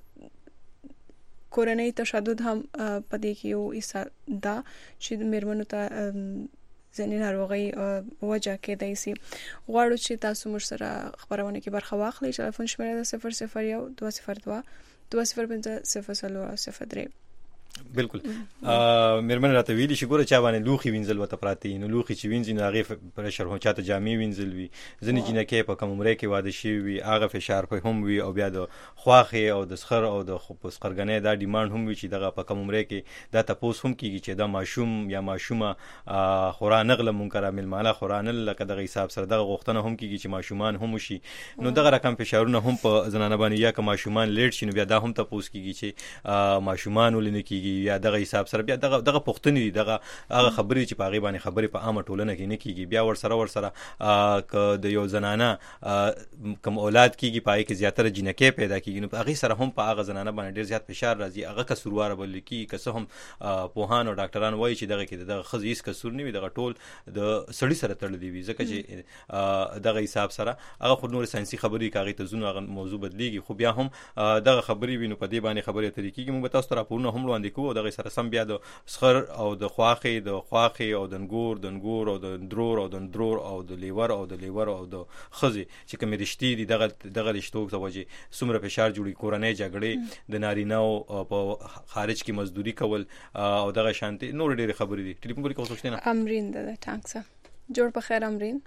کورنۍ تشدد هم پدې کې یو ایسا دا چې مېرمنو ته ذهني ناروغي وجه کېدای شي. غواړو چې تاسو موږ سره خبرونه کې برخه واخلئ. ټلیفون شمیره صفر صفر یو دوه صفر دوه دوه صفر پنځه صفر صفر صفر درې. بالکل مېرمن راته ویلي چې ګوره چا باندې لوخي وینځل وته پراته نو لوخي چې وینځي نو هغه پرشر هم چاته جامې وینځل وي. ځنې جنکه په کوم عمره کې واده شي وي هغه فشار په هم وي او بیا د خواخه او د سخر او د خپسقرګنې دا ډیماند هم وي چې دغه په کوم عمره کې دا تاسو هم کیږي چې دا ماشوم یا ماشومه خورا نغله منکر ملماله خورانه لکه دغه حساب سره دغه غوښتنه هم کیږي چې ماشومان هم شي. نو دغه رقم فشارونه هم په زنانه باندې یا که ماشومان لیټ شي نو بیا دا هم تاسو کیږي چې ماشومان ولنه کیږي یا دغه حساب سره بیا دغه دغه پښتنې دغه هغه خبرې چې پاغي باندې خبرې په عامه ټولنه کې نه کیږي. بیا ور سره ور سره ک د یو زنانه کم اولاد کیږي پای کې زیاتره جنکه پیدا کیږي نو هغه سره هم په هغه زنانه باندې ډیر زیات فشار راځي. هغه کسروار بل کی کسه هم پوهان او ډاکټران وایي چې دغه کې دغه خزیس کسور نه وي دغه ټول د سړی سره تړلې وي ځکه چې دغه حساب سره هغه خو نور ساينسي خبرې کاغی ته زونه هغه موضوع بدلیږي. خو بیا هم دغه خبرې وینو په دې باندې خبرې ترې کیږي. موږ تاسو ته راپورونه هم وړاندې کوو دغه سره سم بیا د سخر او د خواخي د خواخي او د انګور د انګور او د درور او د درور او د لیور او د لیور او د خزي چې کوم رښتې دي دغه دغه رښتو ته وجه سمره فشار جوړي کورنۍ جګړې د نارینهو په خارج کې مزدوري کول او دغه شانتي نور ډېر خبرې دي. ټلیفون کولی کوم څه نه امرین ده ټانکسه جوړ په خیر امرین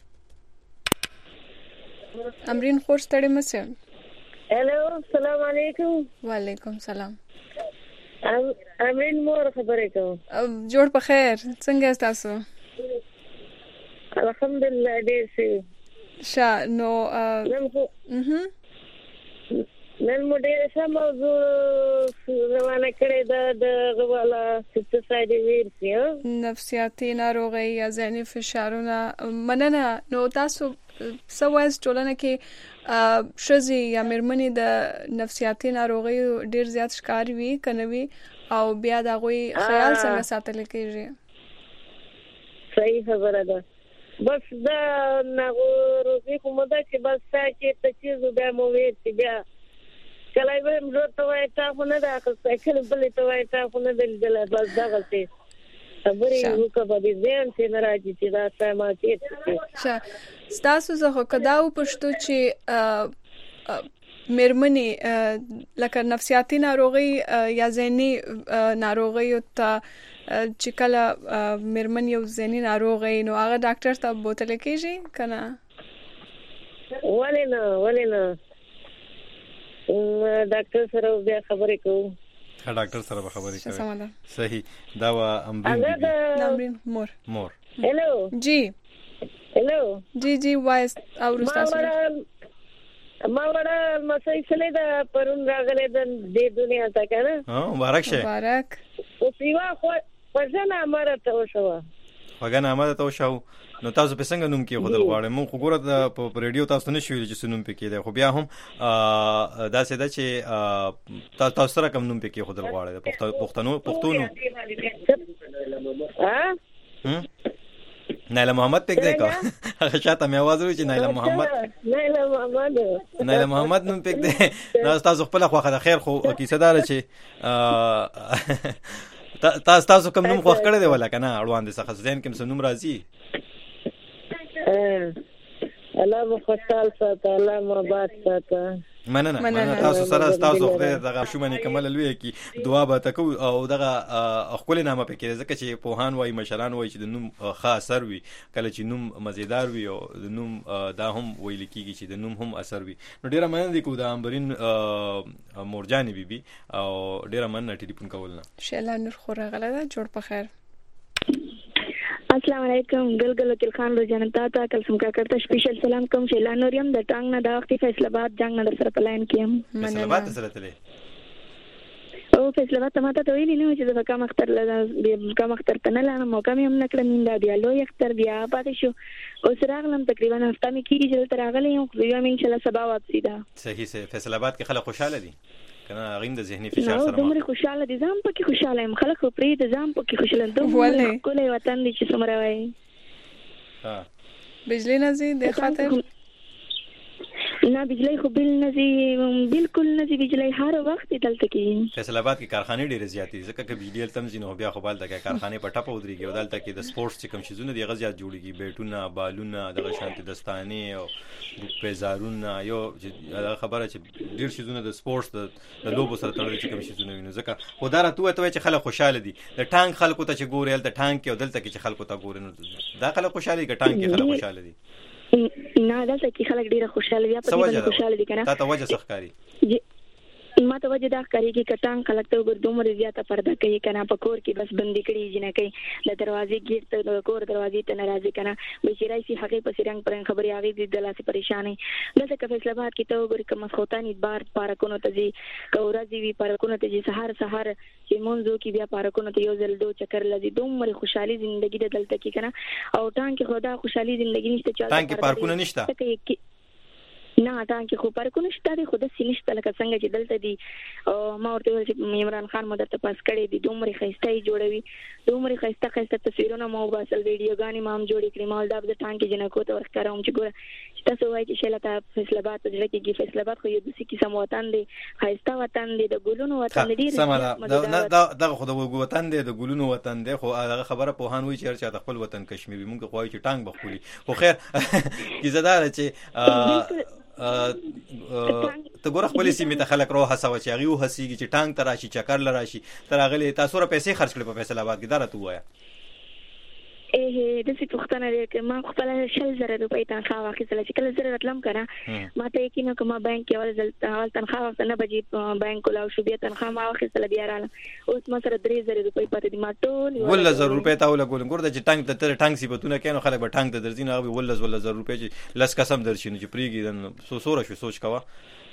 امرین خور ستړي مسه. هلو السلام علیکم. وعلیکم السلام. امرین مور خبرې کوم. جوړ په خیر څنګه تاسو؟ الحمدلله ډېر ښه. شا نو نن خو نن مو ډېر ښه موضوع روانه کړې ده د غواله سوسایډ ویرسي نفسیاتي ناروغۍ یا ذهني فشارونه. مننه. نو تاسو سوایس ټولنه کې شزي یا مېرمنې د نفسیاتي ناروغۍ ډېر زیات ښکار وي کنه وي او بیا دا غوي خیال څنګه ساتل کېږي؟ صحیح خبره ده. بس دا ناروغي کومه ده چې بس چې ته چې بیا مو ویرسي بیا کله به موږ ته وایي تاسو نه دا که کله بل ته وایي تاسو نه دل بس دا غلطي خبرې وکړه به ځین چې ناراضي چې دا سما کې ښه تاسو زه خو کداو پښتو چې مېرمنې لکه نفسیاتي ناروغي یا ذهني ناروغي ته چې کله مېرمن یو ذهني ناروغي نو هغه ډاکټر ته بوتل کېږي کنه؟ ولې نه ولې نه ډاکټر سره بیا خبرې کوو. ډاکټر سره به خبرې ښه سمه ده. کوي. صحیح. دا وا امرین هغه بیبي. د نامرین مور. مور. هلو جی هلو جی جی وایس او ما تاسو وړه ما وړه مسای سره د پرون راغله د دې دنیا ته کنه. ها مبارک شه. مبارک. او سیوا خو ورځنه امرته وشو. وګنه اماده تو شو. نو تاسو په څنګه نوم کې خدل غواړم؟ مون خو ګوره په ریډیو تاسو نه شویل چې نوم پکې دی، خو بیا هم دا څه ده چې تاسو سره کوم نوم پکې خدل غواړي؟ پښتنو پښتونو ها نایله محمد پک دی کا هغه شاته مې आवाज وی چې نایله محمد نایله محمد نایله محمد نوم پک دی. نو تاسو خپل خو د خیر خو کیسه دار چې تاسو تاسو کوم نوم خوښ کړی دی ولا کنه اړوان دي څخه ځین کوم نوم راځي؟ الله مو خوشحال ساته، الله مو آباد ساته. مننه مننه تاسو سره تاسو خدای دغه شومنه کمل لوي کی دعا به تکو او دغه خپل نامه پکې ځکه چې پوهان وای مشران وای چې د نوم خاص اثر وي، کله چې نوم مزیدار وي او د نوم دا هم ویل کیږي چې د نوم هم اثر وي. نو ډیره مننه دي کو د امبرین مورجانی بیبي او ډیره مننه ټلیفون کولنه. شیلا نور خوره غلطه جوړ په خیر. السلام علیکم ګلګل وکیل خان رو جنتا تا کلسم کا کرتا سپیشل سلام کوم شیلا نوریم د ټانګ نه د وخت فیصله آباد جنگ نه سره پلاین کیم. فیصله آباد سره تلې او فیصله آباد ته ته ویلی نه چې د کم اختر له کم اختر ته نه لانه مو کم هم نکړم من دا لوی اختر بیا پاتې شو او سره غلم تقریبا هفته می کیږي چې تر غلې یو خو یو ان شاء الله سبا واپسی دا. صحیح صحیح. فیصله آباد کې خلک خوشاله دي کنه غیم د ذهني فشار سره؟ نو دومره خوشاله دي، ځم پکې خوشاله یم، خلک خو پرې د ځم پکې خوشاله دومره کولې وطن دي چې څومره وای. ها بجلی نزي د خاطر نه بجلی خو بل نزي بالکل نزي بجلی هر وخت دلته کې. فیصل آباد کې کارخانه ډېرې زیاتې ځکه چې بجلی تم زینو بیا خو بل دغه کارخانه په ټاپه ودرېږي او دلته کې د سپورتس چې کوم شیزونه دی غزيات جوړیږي، بیټونه بالونه دغه شانتي دستانه او پیزارونه یو خبره چې ډېر شیزونه د سپورتس د لوبو سره تړلي چې کوم شیزونه ویني ځکه خو دا راته ته چې خلک خوشاله دي. د ټانک خلکو ته چې ګوري د ټانک کې او دلته کې چې خلکو ته ګوري نو دا خلک خوشاله دي، ټانک کې خلک خوشاله دي. نه دلته کې خلک ډیره خوشاله دي، په دې باندې خوشاله دي کنه. تا ته وجه ښکاری ما ته وجه دا ښکاری کې کټان خلک ته وګور دومره زیاته پرده کوي کنه، په کور کې بس بندي کړي جنہ کوي د دروازې ګیټ ته د کور دروازې ته ناراضي کنه به شي سي هغه په سرنګ پرنګ خبري هغه دي د لاسه پریشانې دلته کې فیصله آباد کې ته وګور کوم خوتانی بار پارکونو ته زی کورازي وی پارکونو ته زی سحر سحر چې مونږ کې بیا پارکونو ته یو ځل دو چکر لذي دومره خوشحالي ژوندۍ د دلته کې کنه. او ټان کې خدا خوشحالي ژوندۍ نشته چې ټان کې پارکونه نشته نه ټان کې خو پارکونه شته دي، خو د سینشت لکه څنګه چې دلته دي. او ما ورته ویل چې عمران خان مو درته پاس کړی دي دومره خسته جوړوي، دومره خسته خسته تصویرونه مو باسل ویډیوګانې ما هم جوړې کړې. ما دا د ټان کې جنکو ته ورکړم چې ګوره چې تاسو وایي چې شله ته فیصله آباد ته ځل کېږي. فیصله آباد خو یو د سکی سم وطن دی، خسته وطن دی، د ګلونو وطن دی. سم دا دا دا خو د وطن دی، د ګلونو وطن دی. خو هغه خبره په هان وی چې هر چا خپل وطن کشمیر موږ خو وایي چې ټانګ بخولي. خو خیر کی زدار چې ته ګوره خپل سیمه ته خلک روح هڅه و چې هغه وهسيږي چې ټانک تراشي چکر لراشي تر هغه تاسو را پیسې خرج کړې په فیصل آباد کې دا راته وایا. اه د څه پښتنه لري ما خپل شل زره روپۍ تنخواه واخیستله چې کله زره راتلم کنه ما ته یقینا کومه بانک کې اول ځل اول تنخواه نه بجې بانک ولا شو بیا تنخواه ما واخیستله بیا رااله اوس ما سره درې زره روپۍ پاتې دي. ما ټول ول زر روپۍ تا ولا ګول ګور د چې ټانک ته ټانک صفاتونه کینو خلک به ټانک ته درځي نه ول ول زر روپۍ چې لس قسم درشي چې پریږي سو سوره شو سوچ کوا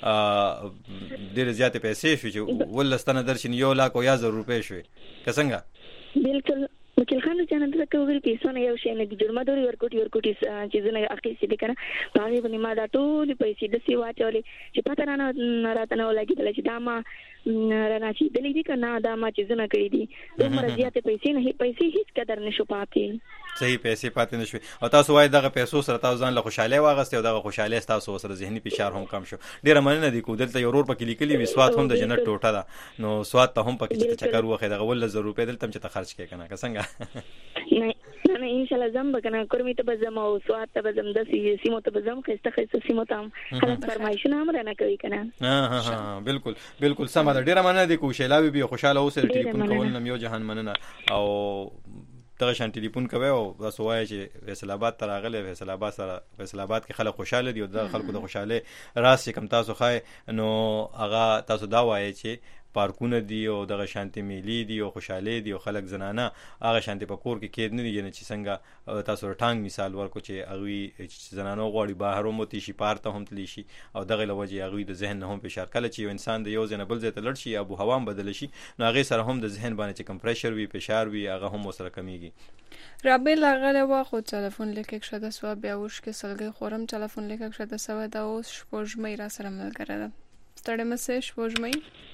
ډېر زیاتې پیسې شو چې ول ستنه درشي یو لاک او یا زر روپۍ شوي که څنګه بالکل وکیل خان جان ته کوي پیسونه یو شي نه د جوړ مدوري ورکوټي ورکوټي چې زنه اخیستې دي کنه باندې باندې ما دا ټول پیسې د سی واچولې چې پته نه راته نه لګیدل چې دا ما رانا چې دلې دي کنه دا ما چې زنه کړې دي دومره زیاتې پیسې نه پیسې هیڅ قدر نشو پاتې. صحیح پیسې پاتې نشوي او تاسو وایي دغه پیسو سره تاسو ځان له خوشاله واغسته او دغه خوشاله تاسو سره ذهني فشار هم کم شو. ډیره مننه دي کو دلته یو رور پکې لیکلي وي سواد هم د جنت ټوټه ده نو سواد ته هم پکې چې چکر وخه دغه ول زر روپۍ دلته چې ته خرج کې کنه که څنګه نه نه ان شاء الله زم بکنه کورمي ته بزم او سواد ته بزم د سیمو ته بزم خسته خسته سیمو ته خلاص فرمایشونه هم نه کوي کنه. ها ها بالکل بالکل سم ده. ډیره مننه دي کو شیلاوي به خوشاله اوسه ټلیفون کول نم یو جهان مننه او دغه شان ټلیفون کوي او تاسو وایي چې فیصل آباد ته راغلی فیصل آباد سره فیصل آباد کې خلک خوشاله دي او د خلکو د خوشاله راس چې کم تاسو خای نو هغه تاسو دا وایي چې پارکونه دي او دغه شانتي میلي دي او خوشاله دي او خلک زنانه هغه شانتي په کور کې کېد نه دي یعنی چې څنګه تاسو ټانګ مثال ورکو چې هغه چې زنانه غواړي بهر هم تي شي پارته هم تلی شي او دغه لوجه هغه د ذهن نه هم فشار کله چې یو انسان د یو ځنه بل ځای ته لړ شي ابو هوا بدل شي نو هغه سره هم د ذهن باندې چې کمپریشر وي فشار وي هغه هم وسره کمیږي. رابل هغه وا خو تلیفون لیکک شده سو بیا وش کې سلګي خورم تلیفون لیکک شده سو دا اوس شپږمې را سره ملګری ده ستړی مسه شپږمې.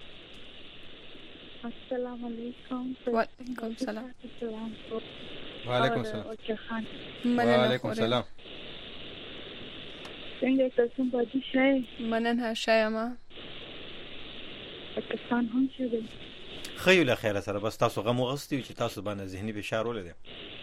السلام علیکم. وعلیکم السلام. وعلیکم السلام. وعلیکم السلام. څنګه تاسو باندې شای مننه شای ما پاکستان هم شوه خیلی له خیره سره بس تاسو غو غوستي چې تاسو باندې ذهني فشار ولید.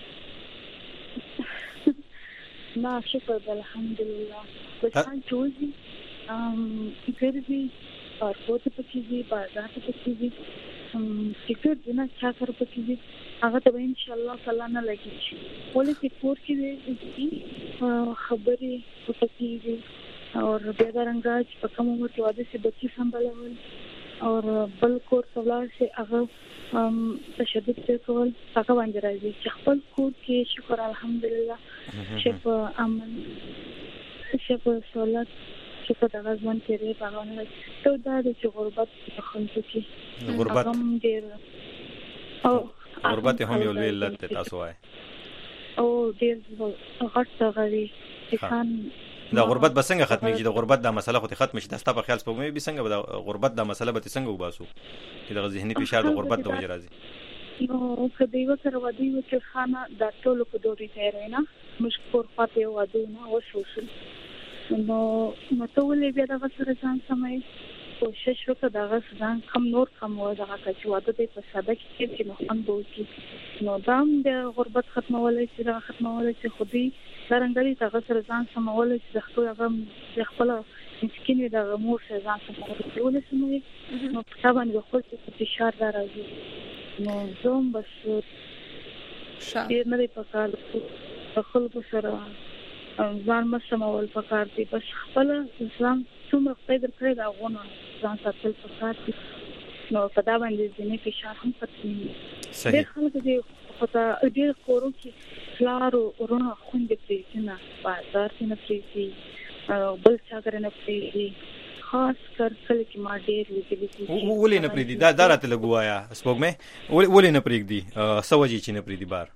نه شکر الحمدلله بس جوزي ام ګرځي او کوته پکې بازار ته پکې فکر دنه چا کار پکې هغه ته ان شاء الله تعالی نه لګي ولې چې کور کې دې خبرې پکې او بیا درنګاج په کوم وخت واده سي بچي سمبالول او بل کور څولار سي هغه تشدد کول هغه باندې راځي چې خپل کور کې شکر الحمدلله چې په امن چې په صلات چې په دغه ځوان کې لري په هغه ته دا د غربت په خلکو کې غربت هم ډیر او غربت هم یو لوی لته تاسو وای او ډیر غټ غوي چې دا غربت به څنګه ختمېږي؟ د غربت دا مسله خو ته ختم شي د ستا په خیال سپوږمۍ به څنګه د غربت دا مسله به څنګه وباسو چې د ذهني فشار د غربت د وجه راځي؟ نو کدی وکړه ودی وکړه خانه د ټولو په دوري ته رینه مشکور فاتې ودونه وشوشل نو متولې بیا د سره ځان سمای کوشش وکړه دا ځان کم نور کم و دا چې واده دې په ساده کې چې نو ان بوکی نو دام د غربت ختمولای چې دا ختمولای چې خودي څنګه دا سره ځان سمولای چې خپل هغه خپل مسکین د مور سره ځان سمولای ولې سمې نو طبعا د خپل فشار راځي نو زوم بس شایر نه پکار خپل سره ځان مسمول پکار دي بس خپل اسلام څومره پیدا کړی دا غوونه ځان ساتل پکار دي نو په دا باندې ځینې فشار هم پاتې صحیح خلک دې په تا دې کورو کې فلارو ورونه خوندې پریږي نه بازار کې نه پریږي بل څه کار نه پریږي خاص کر کله چې ما ډېر لیدلې ولې نه پریږدي دا دا راته لګوایا سپوږمۍ ولې نه پریږدي سوجي چې نه پریږدي بار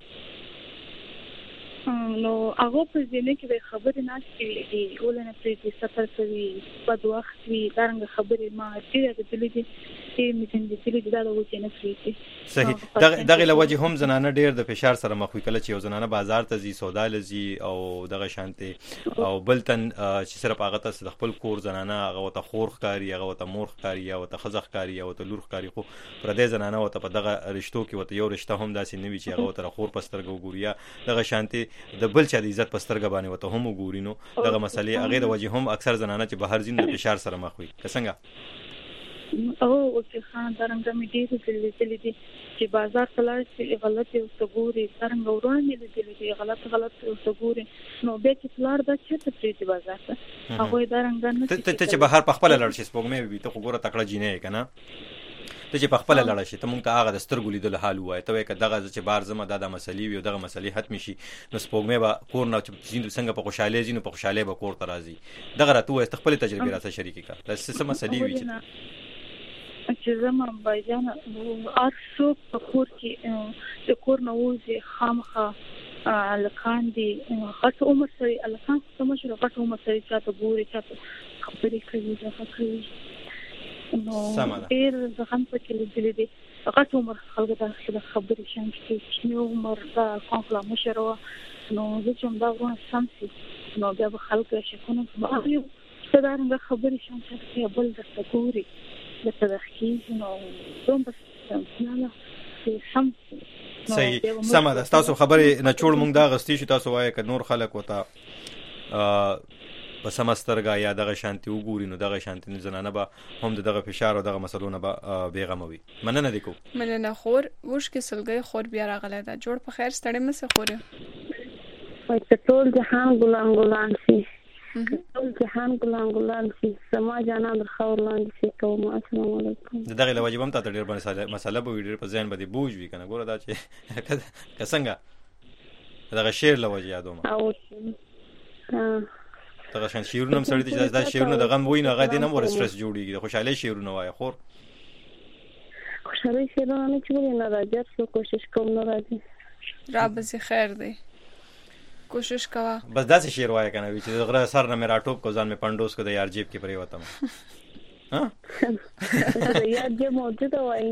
نو هغه په ځینې کې د خبرې نه کېږي ولې نه پریږدي سفر کوي په وخت وی دارنګ خبرې ما ډېر د دې دې چې متن دې دې دا د وځي نه پریږدي صحیح دغه دغه لوجه هم زنانه ډېر د فشار سره مخ وي کله چې یو زنانه بازار ته ځي سودا لزي او دغه شانته او بلتن چې صرف هغه ته د خپل کور زنانه هغه ته خور ښکاری هغه ته مور ښکاری او ته خزخ ښکاری او ته لور ښکاری خو پر دې زنانه او ته په دغه رشتو کې وته یو رشته هم داسې نوي چې هغه ته خور پسترګو ګوریا دغه شانته د بل چا د عزت پسترګ باندې وته هم وګورینو دغه مسلې هغه د وجه هم اکثر زنانه چې بهر زین د فشار سره مخ وي څنګه او او چې خان درنګ مې دې څه دي چې بازار ته لاړ غلطي او سګوري څنګه ورونه دې دې غلط غلط او سګوري نو به چې فلار د چې ته پریږدي بازار ته هغه درنګ نه ته چې بهر په خپل لړ شي سپوږمۍ به ته وګوره تکړه جینې کنه ته چې په خپل لړ شي ته مونږ ته هغه د سترګو لیدل حال وای ته وای کداغه چې بار زما د مسلې وي دغه مسلې ختم شي نو سپوږمۍ به کور نه چې څنګه په خوشاله زینو په خوشاله به کور ته راځي دغه راته وای خپل تجربه راته شریکي کا د څه مسلې وي چې زما بایجان ارسو په کور کې د کور نه وځي خامخه الکان دي غټ عمر سره الکان څه مشره غټ عمر سره چاته ګوري چاته خبرې کوي ځکه کوي نو ډېر ځخم په کې لیدلې دي غټ عمر خلک ته خبرې شان چې نو عمر دا کومه مشره نو زه چې دا ورونه سمسي نو بیا به خلک شکونه باندې څنګه خبرې شان چې بل د ګوري د تدخیز نو دوم بس نه سم صحیح سم ده تاسو خبرې نه چول مونږ دا غستی شو تاسو وایي ک نور خلک وتا په سمسترګه یا دغه شانتي وګوري نو دغه شانتي زنانه به هم دغه فشار او دغه مسلونه به بیغموي مننه دي کو مننه خور وش کې سلګي خور بیا راغله دا جوړ په خیر ستړي مسه خوره وای ته ټول جهان ګلان ګلان شي ټول جهان ګلان ګلان شي سما جانان خور لاندې شي کوم. السلام علیکم. دغه لواجب هم ته ډیر باندې مساله به ډیر په ځین باندې بوج وی کنه ګوره دا چې کسنګ دغه شعر لواجب یادوم او ها دغه شان شعرونه هم سړی چې دا شعرونه د غم وینه غا دینم ور سترس جوړیږي د خوشحالي شعرونه وای خور خوشحالي شعرونه نه چولې نه راځي څو کوشش کوم نه راځي را به خیر دی کوشش کوا بس داسې شعر وای کنه چې د غره سر نه میرا ټوپ کو ځان می پندوس کو د یار جیب کې پرې وتم ها یار جیب موجود وای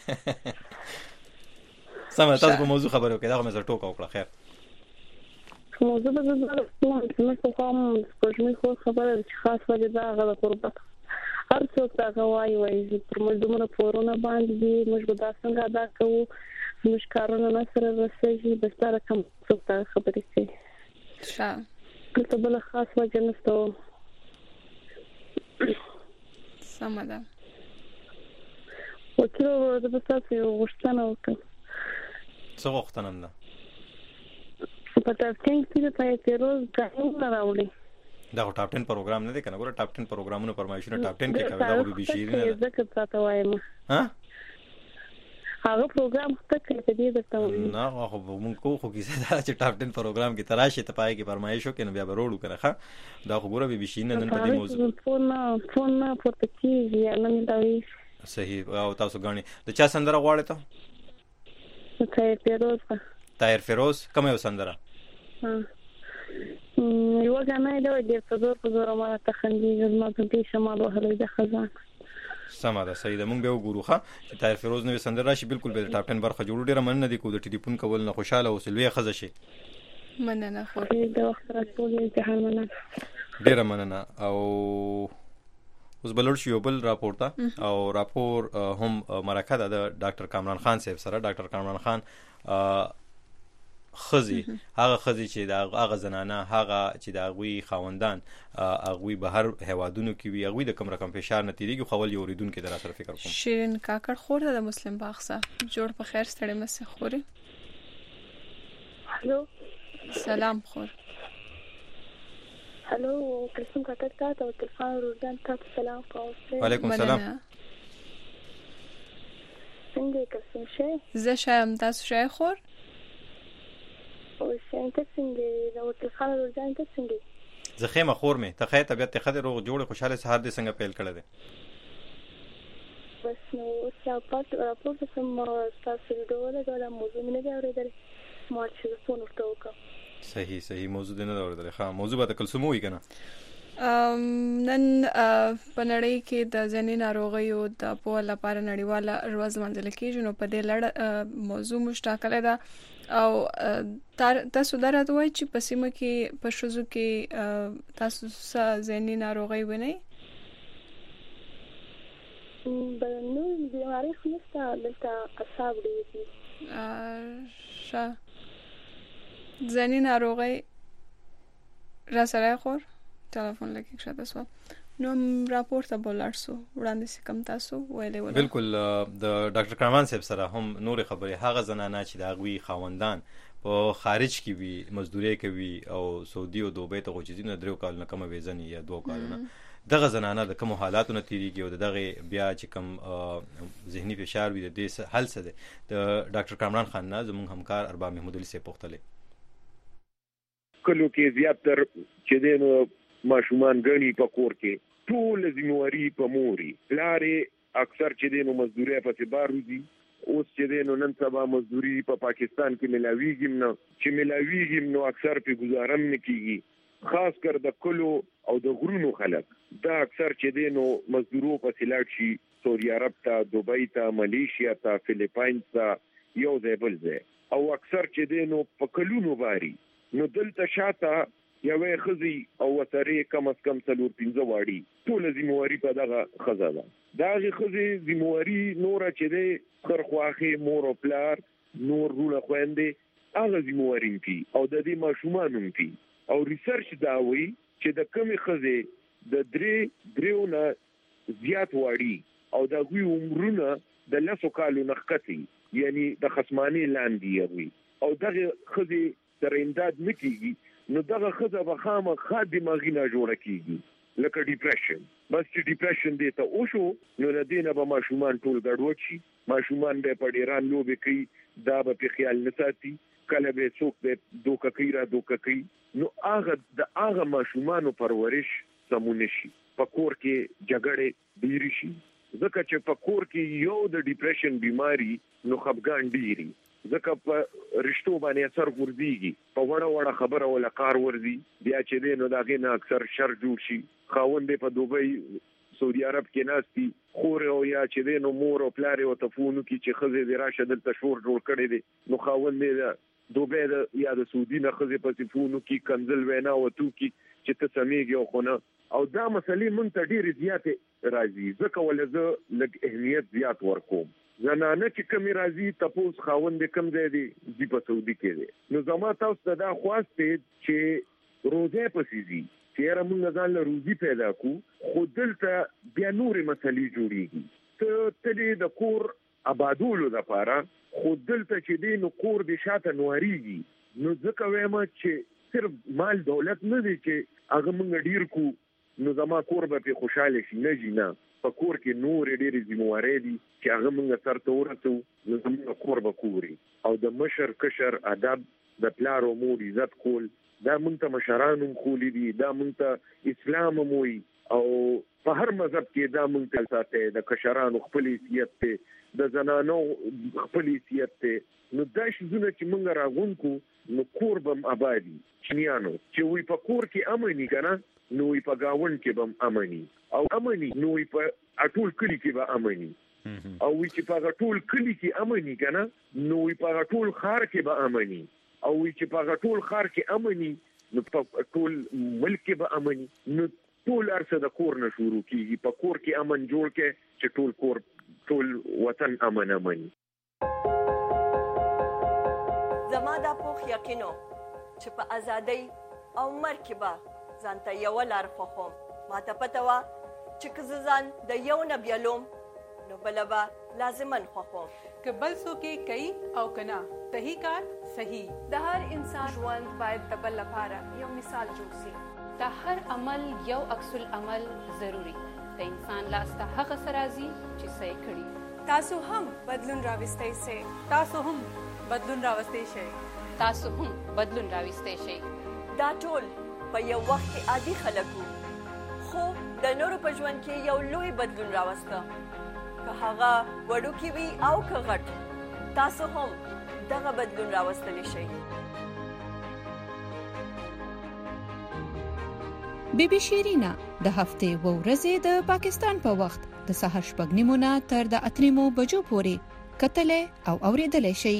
سم تاسو په موضوع خبرو کې دا مې زړه ټوک وکړه خیر موضوع به زړه څه څه کوم کوم خو خبره چې خاص وجه دا غو قربت هر څوک دا غوايي وای پر موږ دومره پورونه باندې موږ به دا څنګه ادا کوو موږ کارونه نه سره رسېږي بس دا کوم څه تا خبرې سي شا کله بل خاص وجه نشته سمدا وکړو د تاسو یو غوښتنه وکړه څه غوښتنه ده په تاسو کې ته پیروز څنګه راوړي دا ټاپ ټن پروګرام نه دی کنه ګوره ټاپ ټن پروګرامونو پرمایشونه ټاپ ټن کې کوي دا به شیرین نه ځکه تاسو وایم ها هغه پروګرام ته کې دې درته نه خو مونږ کو خو کیسه دا چې ټاپ ټن پروګرام کې تراشه ته پای کې فرمایشو کې نو بیا به روړو کنه ښه دا خو ګوره به بشین نن په دې موضوع فون فون نه پورته کیږي نه مې دا وی صحیح او تاسو غاڼي د چا سندره غواړئ ته تایر فیروز تایر فیروز کوم یو سندره ها یو غاڼه دا د فزور فزور ما ته خندي زما په دې شمال وهلې د خزان سمه ده صحیح ده مونږ به وګورو ښه چې تایر فیروز نوې سندره راشي بالکل به ټاپ ټن برخه جوړ ډیره مننه دي کو د ټلیفون کول نه خوشاله اوسې لوی خزه شي مننه خو د وخت راټول جهان مننه ډیره مننه او اوس بلور شو بل راپورټه او راپور هم مرکه ده د ډاکټر کامران خان صاحب سره ډاکټر کامران خان خزي هغه خزي چې دا هغه زنانه هغه چې دا غوي خاوندان هغه به هر هوادونو کې وي هغه د کم رقم فشار نتیریږي خو ول یوریدون کې در سره فکر کوم شیرین کاکړ خور د مسلم باغسا جوړ په خیر ستړي مسه خوري هالو سلام خور هالو قسم کاکړ تاسو ته تلفون روزان تاسو سلام کوم وعلیکم السلام څنګه قسم شه زه شایم تاسو شای خور او څنګه څنګه نو تلفون روزان څنګه زه خیمه خور مې ته خې طبيعت ته خدای روغ جوړ خوشاله سهار دې څنګه پیل کړل دي بس نو څه پات راپورته سم تاسو ډول دا موضوع نه دی اورېدل ما چې فون ورته صحیح صحیح موضوع نه دا اورېدل ښه موضوع به کلسوم وي کنه ام نن په نړۍ کې د ځینې ناروغیو د په لپاره نړیواله ورځ منځل کېږي نو په دې لړ موضوع مشتاقله ده او تاسو درته وایي چې په سیمه کې په شوزو کې تاسو څه ځینې ناروغي ونی بل نو بیماری خو نشته دلته اعصاب دي ښه ځینې ناروغي را سره خور ټلیفون لکه شاته سو نو راپور ته بولارسو وړاندې کم تاسو ویلې ولا بالکل د ډاکټر کامران صاحب سره هم نور خبره هغه زنانه چې دا غوي خاوندان په خارج کې وي مزدوري کوي او سعودي او دوبۍ ته غوښتي نه درو کال نه کم ویزنی یا دوه کال نه دغه زنانه د کوم حالاتو نتیریږي او دغه بیا چې کوم ذهني فشار وي د دې حل څه ده د ډاکټر کامران خان نه زموږ همکار ارباب محمود علي سي پختله کلو کې زیاتره چې دینو ماشومان غني په کور کې ټول ذمہواری په موري لارې اکثر چې دینو مزدوري په تباروزي اوس چې دینو نن سبا مزدوري په پا پاکستان کې ملاویږي نو چې ملاویږي نو اکثر په گزارم نه کیږي خاص کر د کلو او د غرونو خلک دا اکثر چې دینو مزدورو په سلاټ شي سعودي عرب ته دوبۍ ته ملیشیا ته فلیپاین ته یو ځای بل ځای او اکثر چې دینو په کلونو باري نو دلته شاته یوې خزي او وترې کم از کم څلور پنځه واړي ټول ذمہواری په دغه خزه ده دغه خزي ذمہواری نور چې ده خرخواخي مور او پلار نور رونه خويندې هغه ذمہواری پی او د دې ماشومان پی او ریسرچ دا وایي چې د کمی خزي د درې دریونه زیات واړي او د غوي عمرونه د لاسو کالو نخکتي یعنی د خصماني لاندې وي او دغه خزي تر امداد نکېږي نو دغه خزه به خامخا دماغي نه جوړه کیږي لکه ډیپریشن. بس چې ډیپریشن دی ته او شو نو د دینه به ماشومان ټول ګډوډ شي، ماشومان به په ډیران لوبې کوي، دا به په خیال نه ساتي، کله به څوک به دوکه کوي را دوکه کوي. نو هغه د هغه ماشومانو پرورش سمون شي، په کور کې جګړې ډېری شي، ځکه چې په کور کې یو د ډیپریشن بیماری نو خپګان ډېری، ځکه په رشتو باندې اثر ورځيږي، په وړه وړه خبره ولا کار ورځي، بیا چې دی نو داغه نه اکثر شر جوړ شي. خاوند په دوبۍ سعودي عرب کې ناشتي خور او یا چې دی نو مور او پلار او تفونو کې چې خزه دی راشه دلته شور جوړ کړي دي، نو خاوند دی دوبۍ یا د سعودي نه خزه په تفونو کې کنزل وینا وته کې چې ته سمېږي او خونه او دا مسلې مونږ ته ډېرې زیاتې راځي، ځکه ولې زه لږ اهمیت زیات ورکوم. زنانه چې کمی راځي تپوس خاوند کم دی دی دی په سعودي کې دی. نو زما تاسو ته دا خواست دی چې روزه پسې زی چې موږ ځان له روزي پیدا کو، خو دلته بیا نورې مسلې جوړیږي. ته تلې د کور آبادولو لپاره، خو دلته چې دی نو کور د شاته نواريږي. نو ځکه وایم چې صرف مال دولت نه دی چې هغه موږ ډیر کو نو زما کور به په خوشاله شي، نه جنا په کور کې نور ډېرې ذمہواري دي چې هغه موږ سره ته ورسو، نو زموږ کور به کوري. او د مشر کشر ادب، د پلار او مور عزت کول، دا موږ ته مشرانو خولي دي، دا موږ ته اسلام موي، او په هر مذهب کې دا موږ ته ساتي د کشرانو خپل حیثیت ته، د زنانو خپل حیثیت ته. نو دا شزونه چې موږ راغونکو نو کور بم آبادی چنیانو چې وي په کور کې امني کنه، نو وي په گاون کې بم امني، او امني نو وي په اټول کلی کې به امني، او وي چې په ټول کلی کې امني کنه، نو وي په ټول خار کې به امني، او وي چې په ټول خار کې امني نو په ټول ملک کې به امني. نو ټول ارڅه د کور نه شروع کیږي، په کور کې امن جوړ کې چې ټول کور ټول وطن امن امني. زما دا پوخ یقینو چې په ازادۍ او مرګ کې به ځان ته یوه لار خوښوم. ما ته پته وه چې که زه ځان د یو نه بیلوم نو بله به لازمن خوښوم. که بل څوک یې کوي او که نه صحیح کار صحیح. د هر انسان ژوند باید د بل لپاره یو مثال جوړ شي. د هر عمل یو عکس العمل ضروری. د انسان لاس ته هغه څه راځي چې څه یې کړي. تاسو هم بدلون راوستی سئ. تاسو هم بدلون راوستی شئ. تاسو هم بدلون راوستی شئ. دا ټول په یو وخت کې عادي خلک وو، خو د نورو په ژوند کې یو لوی بدلون راوسته. که هغه وړوکی وي او که غټ، تاسو هم دغه بدلون راوستلی شئ. بی بی شیرینا د هفتې و ورځې د پاکستان په وخت د سهار شپږ نیمو نه تر د اتو نیمو بجو پورې کتلې او اورېدلې شئ.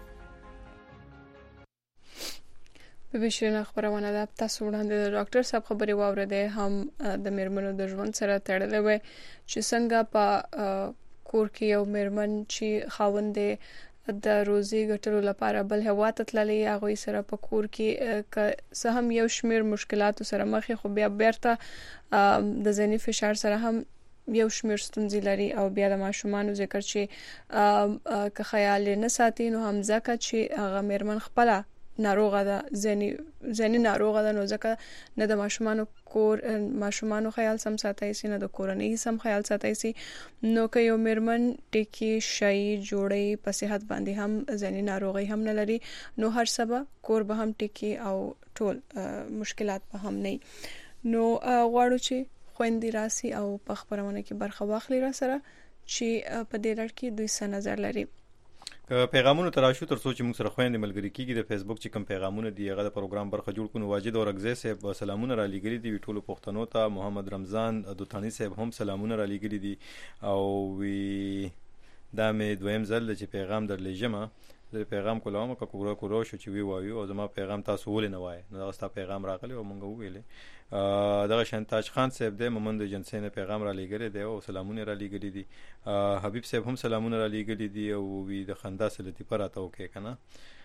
بی بی شیرینا خبرونه ده. تاسو وړاندې د ډاکټر صاحب خبرې واورېدې، هم د میرمنو د ژوند سره تړلې وې چې څنګه په کور کې یو میرمن چې خاوند د روزي ګټلو لپاره بل هوا ته تللې، هغه سره په کور کې که څه هم یو شمیر مشکلات سره مخ خو بیا بیرته د ذهني فشار سره هم یو شمیر ستونزې لري، او بیا د ماشومانو ذکر چې که خیال نه ساتي نو هم ځکه چې هغه میرمن خپل ناروغه ده، ذهني ذهني ناروغه ده، نو ځکه نه د ماشومانو کور ماشومانو خیال سم ساتي سي، نه د کورنۍ سم خیال ساتي سي. نو که یو میرمن ټکی شي جوړي په صحت باندې هم ذهني ناروغي هم نه لري، نو هر سبا کور به هم ټکی او ټول مشکلات به هم نه. نو غواړو چې خويندې راسي او په خبرونه کې برخه واخلي را سره چې په دې لړ کې دوی څه نظر لري. که پیغامونه تراشو تر څو چې موږ سره خويندې ملګری کیږي د فیسبوک چې کوم پیغامونه دی هغه د پروګرام برخه جوړ کونو. واجد اورګزی صاحب سلامونه را لګري دي ټولو پښتنو ته. محمد رمضان دوتانی صاحب هم سلامونه را لګري دي، او وی دا مې دویم ځل چې پیغام درلېږم، د پیغام کولم که کوړه کوړو شو چې وی وایو او زما پیغام تاسو ولې نه وای، نو دا ستا پیغام راغلی او مونږ ویلې. دغه شنتاج خان صاحب د مومند جنسینه پیغام را لګری دی او سلامونه را لګری دي. حبیب صاحب هم سلامونه را لګری دي او وی د خندا سلتی پر اتاو کې کنه.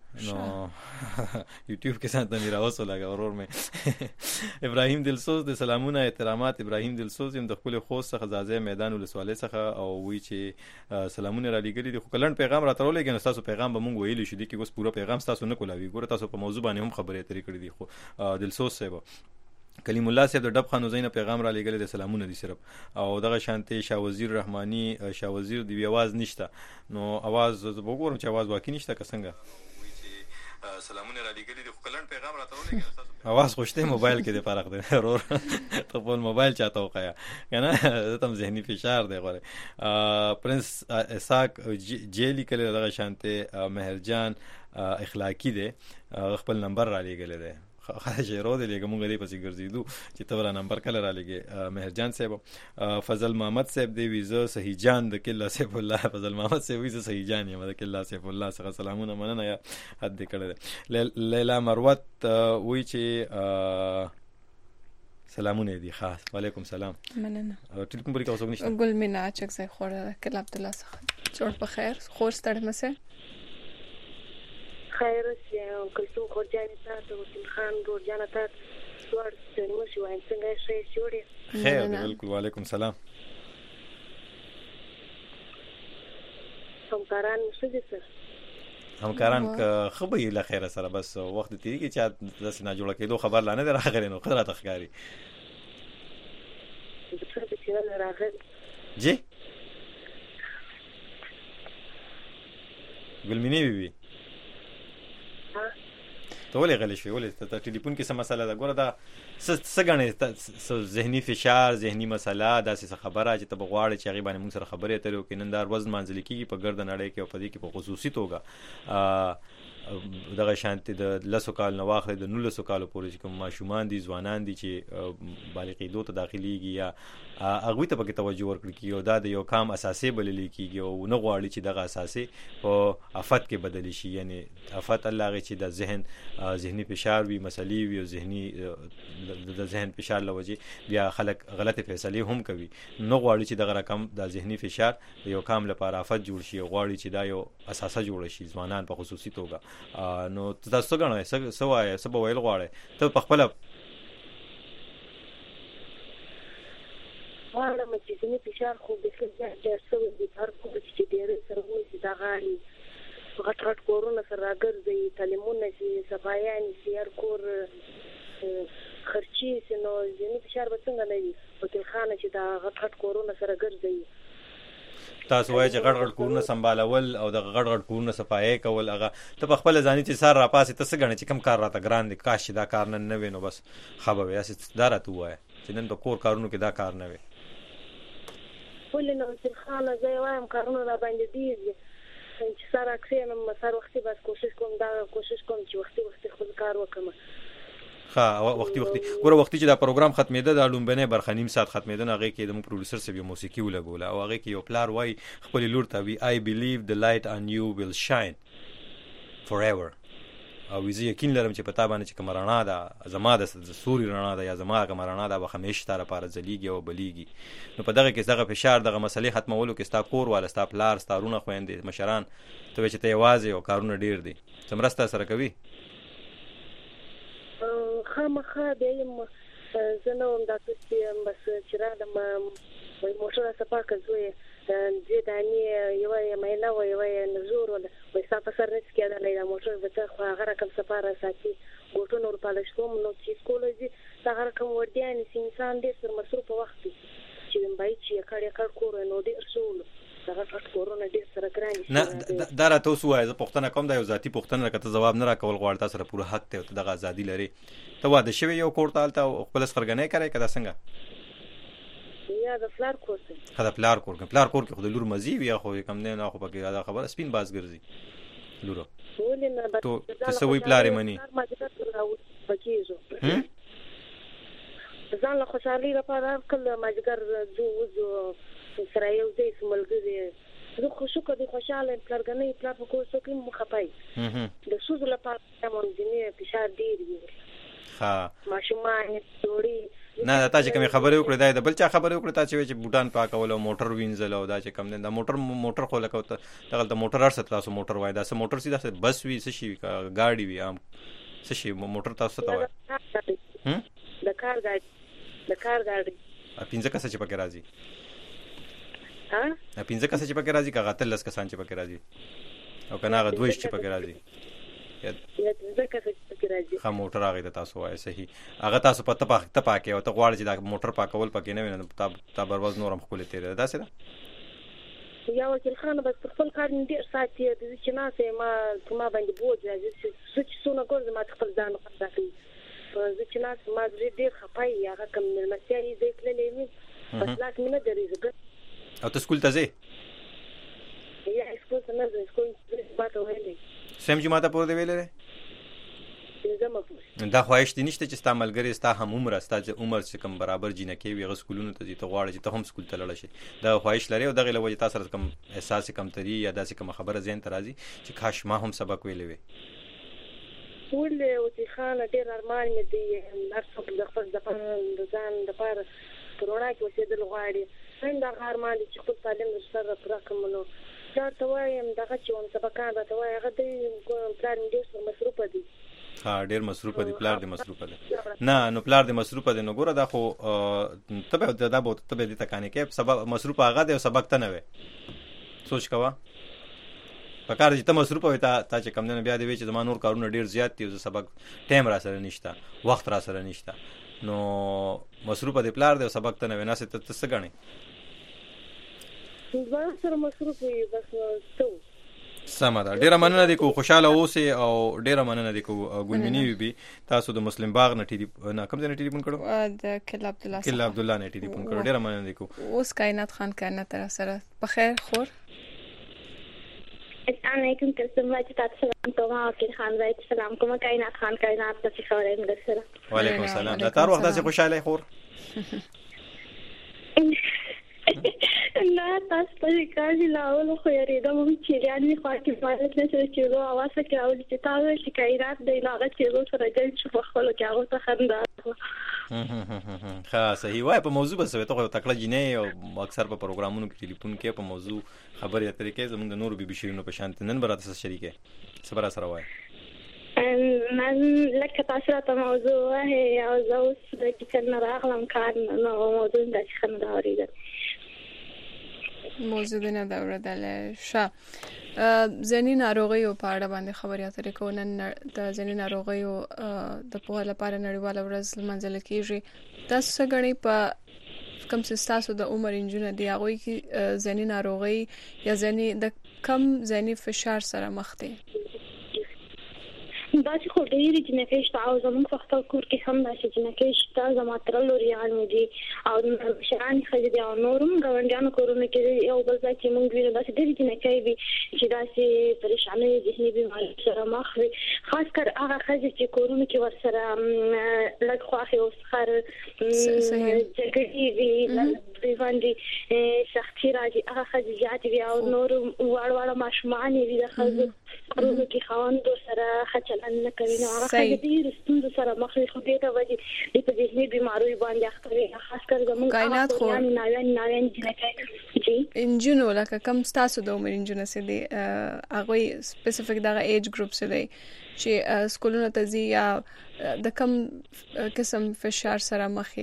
نو یوټیوب کې څنګه مې راوسو لګا ورور مې ابراهیم دلسوز د سلامونه احترامات. ابراهیم دلسوز يم د خپل خوست څخه زازه میدان ولسوالۍ څخه او وی چې سلامونه را لګري د خو کلن پیغام را ترولې کنه تاسو پیغام به مونږ ویلی شو دي کې اوس پورا پیغام تاسو نه کولاوي ګوره تاسو په موضوع باندې هم خبرې اترې کړې دي خو دلسوز صاحب کلیم الله صاحب د ډب خان زین پیغام را لګل د سلامونه دي صرف او دغه شانتي شاه وزیر رحماني شاه وزیر دی आवाज نشته نو आवाज وګورم چې आवाज واقعي نشته که څنګه سلامونه را لګل دي خو کلن پیغام را ترولې کنه تاسو आवाज خوشته موبایل کې د فرق دی ضرور ته په موبایل چاته وقایا کنه تم ذهني فشار دی غوړي پرنس اساق جیلی کله دغه شانتي مهرجان اخلاقی دی خپل نمبر را لګل دی خاصه رو دی لګه مونږ دې پسې ګرځیدو چې تورا نمبر کله را لګي مهرجان صاحب فضل محمد صاحب دی ویزه صحیح جان د کله سیف الله فضل محمد صاحب ویزه صحیح جان یم د کله سیف الله څخه سلامونه مننه یا حد کړه لیلا مروت وی چې سلامونه دي خاص وعلیکم سلام مننه ټلیفون پرې کوڅه نشته ګل مینا چک زې خوړه کله عبد الله څخه جوړ په خیر خور ستړي مسه خیر سي کلثوم خورجاني تاسو وسیم خان ګورجانه تاسو ور ستنیمه شو ان څنګه شي شوړي خیر بالکل وعلیکم سلام همکاران مشه دي سر همکاران که خبرې له خیره سره بس وخت تیری کې چې داسې نه جوړه کېدو خبر لانه دی راغلی نو خطرات ښکاري جی ګلمینې بیبي ته ولې غلی شوې ولې ته ټلیفون کې څه مسله ده ګوره دا څه ګڼې ذهني فشار ذهني مسله داسې څه خبره چې ته به غواړې چې هغې باندې موږ سره خبرې اترې وکړې نن دا ورځ لمانځلې کېږي په ګرده نړۍ کې او په دې کې په خصوصي توګه دغه شانتي د لسو کال نه واخلې د نولسو کالو پورې چې کوم ماشومان دي ځوانان دي چې بالغېدو ته داخليږي یا هغوی ته پکې توجه ورکړل کېږي او دا د یو کام اساسي بللی کېږي او نه غواړي چې دغه اساسي په افت کې بدلی شي یعنی افت الله هغې چې د ذهن ذهني فشار وي مسلې وي او ذهني د ذهن فشار له وجې بیا خلک غلطې فیصلې هم کوي نه غواړي چې دغه رقم د ذهني فشار د یو کام لپاره افت جوړ شي او غواړي چې دا یو اساسه جوړه شي ځوانان په خصوصي توګه نو تاسو څنګه څنګه څه وایي څه به ویل غواړئ ته په خپله غواړم چې ځینې فشار خو بیخي زیات ډېر شوی دی هر کور چې ډېرې سره وایي دا غاړي غټ غټ کورونه سره راګرځي تعلیمونه چې صفایانې چې هر کور خرچي سي نو ځینې فشار به څنګه نه وي وکیلخانه چې دا غټ غټ کورونه سره ګرځي تاسو وایي چې غټ غټ کورونه سمبالول او د غټ غټ کورونه صفایي کول هغه ته په خپل ځاني چې سار را پاسې ته څه غنې چې کم کار راته ګران دي کاش دا کار نن نه وي نو بس خبر وي اسې دا راته وایي چې نن په کور کارونو کې دا کار نه وي ولې نو چې خانه زه وایم کارونه را باندې دي چې سار اکسینم سار وختي بس کوشش کوم دا کوشش کوم چې وختي وختي خپل کار وکم ها وختي وختي ګوره وختي چې دا پروګرام ختمېده د لومبنه برخه نیم ساعت ختمېده نو هغه کې د مو پروډوسر سره یو موسیقي ولګوله او هغه کې یو پلار وای خپل لور ته وی I believe the light on you will shine forever او زه یقین لرم چې پتا باندې چې کوم رڼا ده زما د سوري رڼا ده یا زما کوم رڼا ده به همیشه تر لپاره ځلیږي او بلیږي نو په دغه کې دغه فشار دغه مسلې ختمولو کې ستا کور والا ستا پلار ستا رونه خويندې مشران ته چې ته یوازې او کارونه ډیر دي څمرسته سره کوي خامخا دیم زه نو هم دا څه بس چې را د موټر صفا کوي دې دانی یو مېلا و یو نزور ولا وستا په سر نس کې دا نه موټر به ته خو هغه رقم سفاره ساتي ګوتو نور پالش کوم نو چې کولای دا هغه کوم وړديان انسان دې سر مصروف وخت چې بای چې کړه کړ کور نو دې رسول هغه فقط کورونه دې سره ګران نه دا راته اوس وایي زه پښتنه کوم دا یو ذاتی پښتنه راکته جواب نه راکول غواړم تاسو سره پوره حق ته ته د ازادي لري ته واده شوی یو کور تالته خپل سرګنې کوي کدا څنګه یا د فلار کور څه خدا فلار کور کې فلار کور کې خو لور مزي وي خو کم نه نه خو پکې دا خبر سپین باز ګرځي لورو ولنه تو څه وی پلار منی پکېږي ځان له خوشالي لپاره کله ماجګر دوه سره یو ځای سملګري زه خوشو کدي خوشاله پلارګنې پلار په کوڅه کې مخپای د سوز لپاره مونږ دې فشار ډیر وي ها ماشومان دوړي نه تا چې کوم خبرې وکړې دا د بل چا خبرې وکړې تا چې بوټان پاکول او موټر وینځل او دا چې کوم دا موټر موټر خو لکه دغه د موټر ارسه تاسو موټر وای دا سه موټر سیده بس وی څه شي ګاډي وی عام څه شي موټر تاسو ته وای هم د کار ګاډي د کار ګاډي پینځه کسه چې پکې راځي ها پینځه کسه چې پکې راځي کغه تلس کسان چې پکې راځي او کنه غو دویش چې پکې راځي یا پینځه کسه چې پکې راځي خا موټر هغه د تاسو وای صحیح هغه تاسو په تپاک تپاکه او ته غواړئ چې دا موټر پاکول پکې نه ویني تا برواز نورم خپل تیر دا څه ده یا وکیل خان بس خپل کار ډیر ساتي د چې نه سه ما ما باندې بوج راځي چې څونه کور ما خپل ځان خپل کوي په چې نه ما ډیر خپای هغه کوم ملمسیا یې ځکلې مې بس لاس مې نه درېږي او ته سکول ته ځې یا سکول ته نه ځم سکول ما ته ویلې سم جمعه ته پور دی ویلې دا خواهش دي نشته چې ستا ملګری ستا هم عمر ستا چې عمر چې کم برابر جنکې وي غو سکولونو ته ته غواړي چې ته هم سکول ته لاړ شي دا خواهش لري او دغه لوي تاسو کم احساس کم تری یا داسې کوم خبره زین ترازی چې کاش ما هم سبق ویلې وي ولې او چې خان ډېر ارمان مې دی هر څوک د خپل د ځان د پاره کرونا کې اوسېدل غواړي څنګه ارمان دي چې خپل تعلیم سره پوره کړم دا ته وایم دغه چې هم سبقان راته وایي هغه د پلان ډېر مصروف دي ها ډېر مصروف دي پلار دې مصروف دي نه نو پلار دې مصروف دي نو ګوره دا خو تبه دا به تبه دې تکانه کې سبق مصروف هغه دی او سبق ته نه وي سوچ کوا پکار چې ته مصروف وي تا تا چې کم نه بیا دې وي چې زما نور کارونه ډېر زیات دي او سبق ټایم را سره نشته وخت را سره نشته نو مصروف دي پلار دې او سبق ته نه وي نه څه ته څه غني زما سره مصروف وي بس ته سمه ده ډیره مننه دي کو خوشاله اوسئ او ډیره مننه دي کو ګلمنی وي تاسو د مسلم باغ نه ټیلی نه کوم ځای نه ټیلیفون کړو د کله عبد الله کله عبد الله نه ټیلیفون کړو ډیره مننه دي کو اوس کائنات خان کائنات تر سره بخیر خور السلام علیکم تاسو باندې تاسو کوم او کې خان وای سلام کوم کائنات خان کائنات تاسو خبرې مده سره وعلیکم السلام دا تر وخت څخه خوشاله خور نه تاسو په کاري لاول خو یریدم چې یعنی خو کې فعالیت نشي چې نو اواز کې او چې تاسو شکایت دی لاغه چې زه سره جل شو په خپل کې هغه څه خندا ها صحیح وای په موضوع بس ته تکړه جنې او اکثر په پروګرامونو کې ټلیفون کې په موضوع خبرې اترې کې زموږ د نور بي بي شیرینو په شانت نن براته سره شریکه صبر سره وای من لکه تاسو ته موضوع هي او زه اوس د کیسه راغلم کار نو موضوع د څنګه اورېدل موضوع نه دا ورته شه ځینې ناروغیو په اړه باندې خبرې اترې کوو نن د ځینې ناروغیو د پوهه لپاره نړیواله ورځ لمانځل کیږي تاسو څه غنئ په کوم څه تاسو د عمر انجونه دی هغه کې ځینې ناروغي یا ځینې د کم ځینې فشار سره مخ دي دا چې خو ډېری جنکې شته او زموږ په خپل کور کې هم دا چې جنکې شته زما تر لوريان دي او شران خځې دي او نورم ګاونډیانو کورونه کې یو بل ځای چې موږ وینو دا چې ډېری جنکې وي چې دا چې پریشانې ذهني بیمارۍ سره مخ وي خاص کر هغه خځې چې کورونه کې ورسره لږ خواخې او سخر جګړې وي دوی باندې سختي راځي هغه خځې زیاتې وي او نور واړه واړه ماشومان وي د خځو کورونه کې خاوندو سره خچلن نه کوي نو هغه خځې ډېر ستونزو سره مخ وي خو دې ته وایي د په ذهني بیماریو باندې اخته وي خاص کر زموږ کائنات خو نه نه نه جی انجنو لکه کم تاسو د عمر انجنه سي دي هغه سپیسیفیک دغه ایج ګروپ سي دي چې سکولونو ته ځي یا د کم قسم فشار سره مخ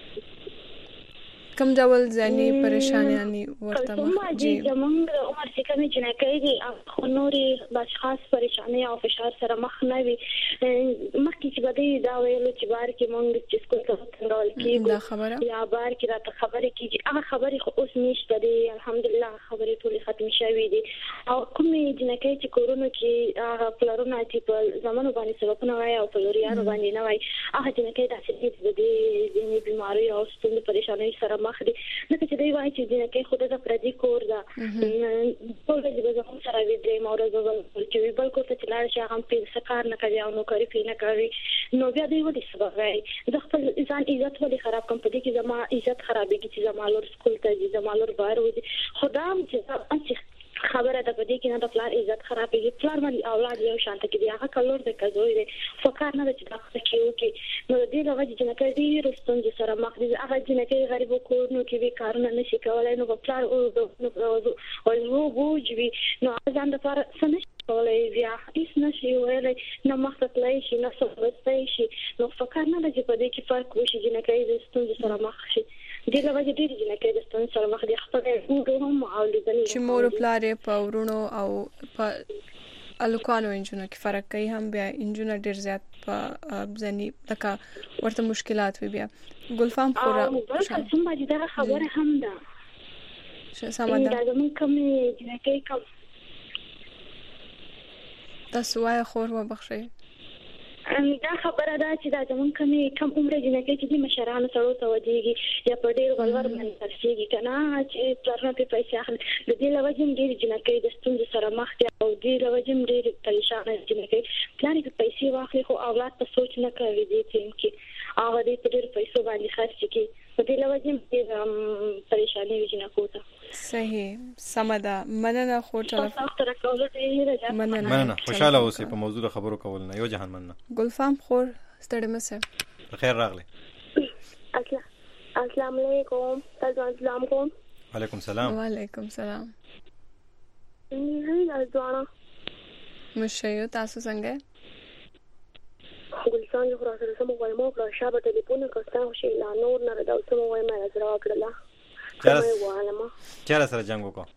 کم ډول ځاني پریشانانی ورته مخ دي زمونږ عمر څخه مې جنکې دي خو نوري بس خاص پریشانی او فشار سره مخ نه وي مخکې چې بده دا ویلو چې بار کې مونږ چې سکول ته څنګه کېږي دا خبره یا بار کې راته خبرې کېږي هغه خبرې خو اوس نشته دي الحمدلله خبرې ټولې ختم شوې دي او کومې جنکې چې کورونو کې هغه پلرونه چې په زمانو باندې سبقونه وایي او پلوریانو باندې نه وایي هغه جنکې داسې دي د دې بیماری او ستونزې پریشانی سره مخ دي نو چې دوی وایي چې جنکې خود د پردي کور دا ټول دې به زموږ سره وي د مورزو چې بل کو ته چلار شي هغه په سکار نه کوي او نو کوي نه کوي نو بیا دوی ودی سبب وایي د خپل ځان عزت ولې خراب کوم په دې کې زما عزت خرابېږي چې زما لور سکول ته ځي زما لور بار وځي خدام چې خبره ده په دې کې نه د پلار عزت خرابېږي. پلار باندې اولاد یو شانته کې دی، هغه کلور د کزوی دی، فکر نه چې دا څه کوي کې نو دې لږه چې نه کوي رستون چې سره مخ دي، هغه چې نه کوي غریب کورونو کې به کارونه نشي کولای، نو په پلار او او نو بوجوي نو ځان د فار سنش کولای بیا هیڅ نشي ویلای، نه مخته لای شي نه څه شي، نو فکر نه چې په دې کې فرق وشي چې نه کوي رستون چې سره مخ شي. دې لږه دې چې نه کوي رستون سره مخ دي خپل هم او لیدل چې مور پلار په ورونو او په الکوانو انجونو کې فرق کوي، هم بیا انجونو ډیر زیات په ځنی لکه ورته مشکلات وي. بیا ګلفام خورا څنګه باندې دا خبره هم ده څه سمه ده دا زمون کوم چې کوي کوم تاسو وايي خور و بخښي دا خبره ده چې دا زمون کوم کم عمر جنکه چې مشرانو سره توجيږي یا په ډیر غلور باندې ترسيږي کنه چې پلان په پیسې اخلي. د دې لوجم ډیر جنکه د ستونزې سره مخ دي او دې لوجم ډیر پریشان جنکه پلان په پیسې واخلي خو اولاد په سوچ نه کوي دې ټیم کې هغه دې په ډیر پیسو باندې خرڅ کوي، په دې لوجم ډیر پریشانې جنکو ته. صحیح سمدا مننه خو ټلفون مننه خوشاله اوسئ په موضوع خبرو کول نه. یو جهان مننه. ګلفام خور ستړي مشه بخیر راغلی. السلام علیکم. تاسو السلام علیکم. وعلیکم السلام. وعلیکم السلام. نه ځوانه مشه تاسو څنګه ګلسان یو راځي سمو وای مو په شابه ټلیفون کوستان شي لا نور نه دا سمو وای ما زرا کړلا چاره چاره سره جنگ وکړه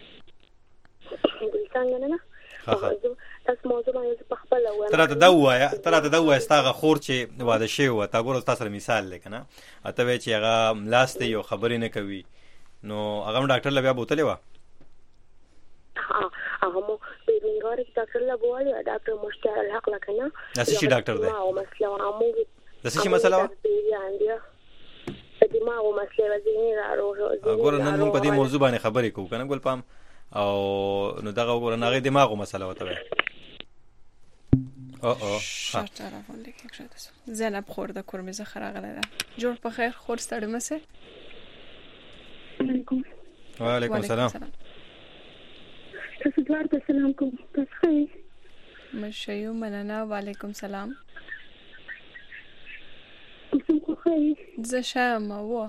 ګلسان نه نه تاسو موضوع باندې په خپل وای تر ته دا وایا تر ته دا وایا ستاغه خور چې واده شي و تا ګور تاسو مثال لیکنه اته وی چې هغه لاسته یو خبرې نه کوي نو هغه ډاکټر لبیا بوتلې و ها هغه مو بیرنګار کې ډاکټر لا بوالي ډاکټر مشتاق الحق لکنه داسې شي ډاکټر دی او مسله مو داسې شي مسله و دماغ او مسله وزینی راو ګور نن موږ په دې موضوع باندې خبرې کوو کنه ګل پام او نو دغه ګور نه غي دماغ او مسله وته او او ها تلفن لیک شده زینب خورده کورمیزه خراغله ده جوړ په خیر خور ستړي مسه علیکم وعلیکم السلام. تاسو دوار ته سلام کوم. تاسو ښه مشیو مننه. وعلیکم السلام. تاسو ښه زه شم و